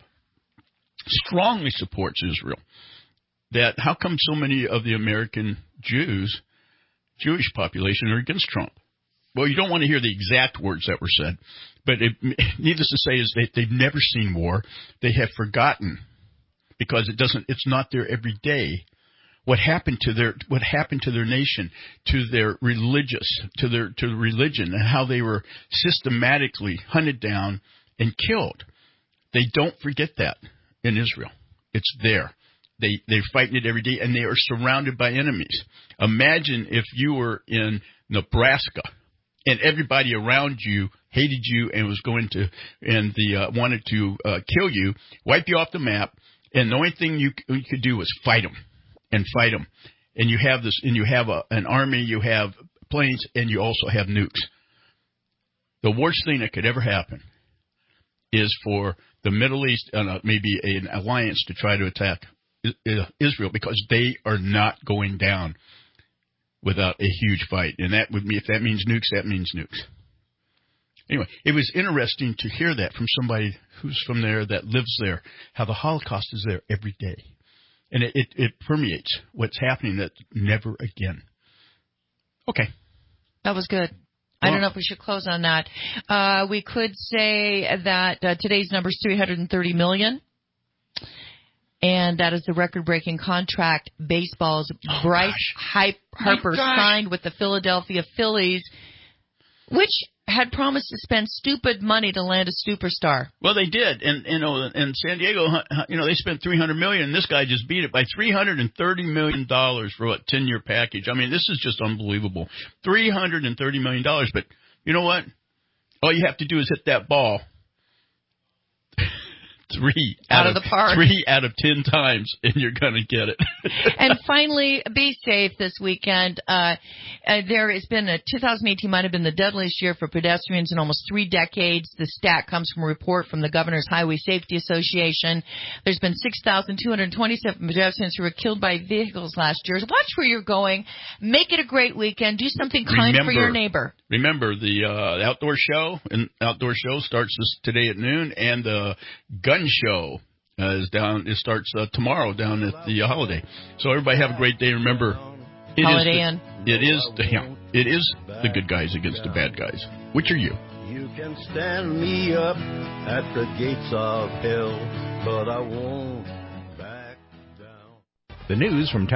strongly supports Israel. That how come so many of the American Jews, Jewish population, are against Trump? Well, you don't want to hear the exact words that were said, but it, needless to say is that they've never seen war. They have forgotten because it doesn't. It's not their everyday. What happened to their what happened to their nation, to their religious, to their to religion, and how they were systematically hunted down and killed. They don't forget that in Israel. It's there. They, they're fighting it every day, and they are surrounded by enemies. Imagine if you were in Nebraska, and everybody around you hated you and was going to, and the, uh, wanted to, uh, kill you, wipe you off the map, and the only thing you, you could do was fight them, and fight them. And you have this, and you have a, an army, you have planes, and you also have nukes. The worst thing that could ever happen is for the Middle East, uh, maybe an alliance to try to attack Israel, because they are not going down without a huge fight. And that would mean, if that means nukes, that means nukes. Anyway, it was interesting to hear that from somebody who's from there, that lives there, how the Holocaust is there every day. And it, it, it permeates what's happening, that never again. Okay. That was good. I don't know if we should close on that. Uh, we could say that uh, today's number is three hundred thirty million. And that is the record-breaking contract baseball's oh, Bryce gosh. Harper signed with the Philadelphia Phillies, which had promised to spend stupid money to land a superstar. Well, they did, and you know, in San Diego, you know, they spent three hundred million dollars, and this guy just beat it by three hundred thirty million dollars for a ten-year package. I mean, this is just unbelievable. three hundred thirty million dollars, but you know what? All you have to do is hit that ball. Three out, out of the park. Three out of ten times, and you're going to get it. And finally, be safe this weekend. Uh, uh, there has been a two thousand eighteen might have been the deadliest year for pedestrians in almost three decades. The stat comes from a report from the Governor's Highway Safety Association. There's been six thousand two hundred twenty-seven pedestrians who were killed by vehicles last year. Watch where you're going. Make it a great weekend. Do something kind remember, for your neighbor. Remember, the uh, outdoor show and outdoor show starts this, today at noon, and the gun show uh, is down. It starts uh, tomorrow down at the uh, Holiday. So everybody have a great day. Remember, it Holiday is Inn. The, it is the, yeah, it is the good guys against the bad guys. Which are you? You can stand me up at the gates of hell, but I won't back down. The news from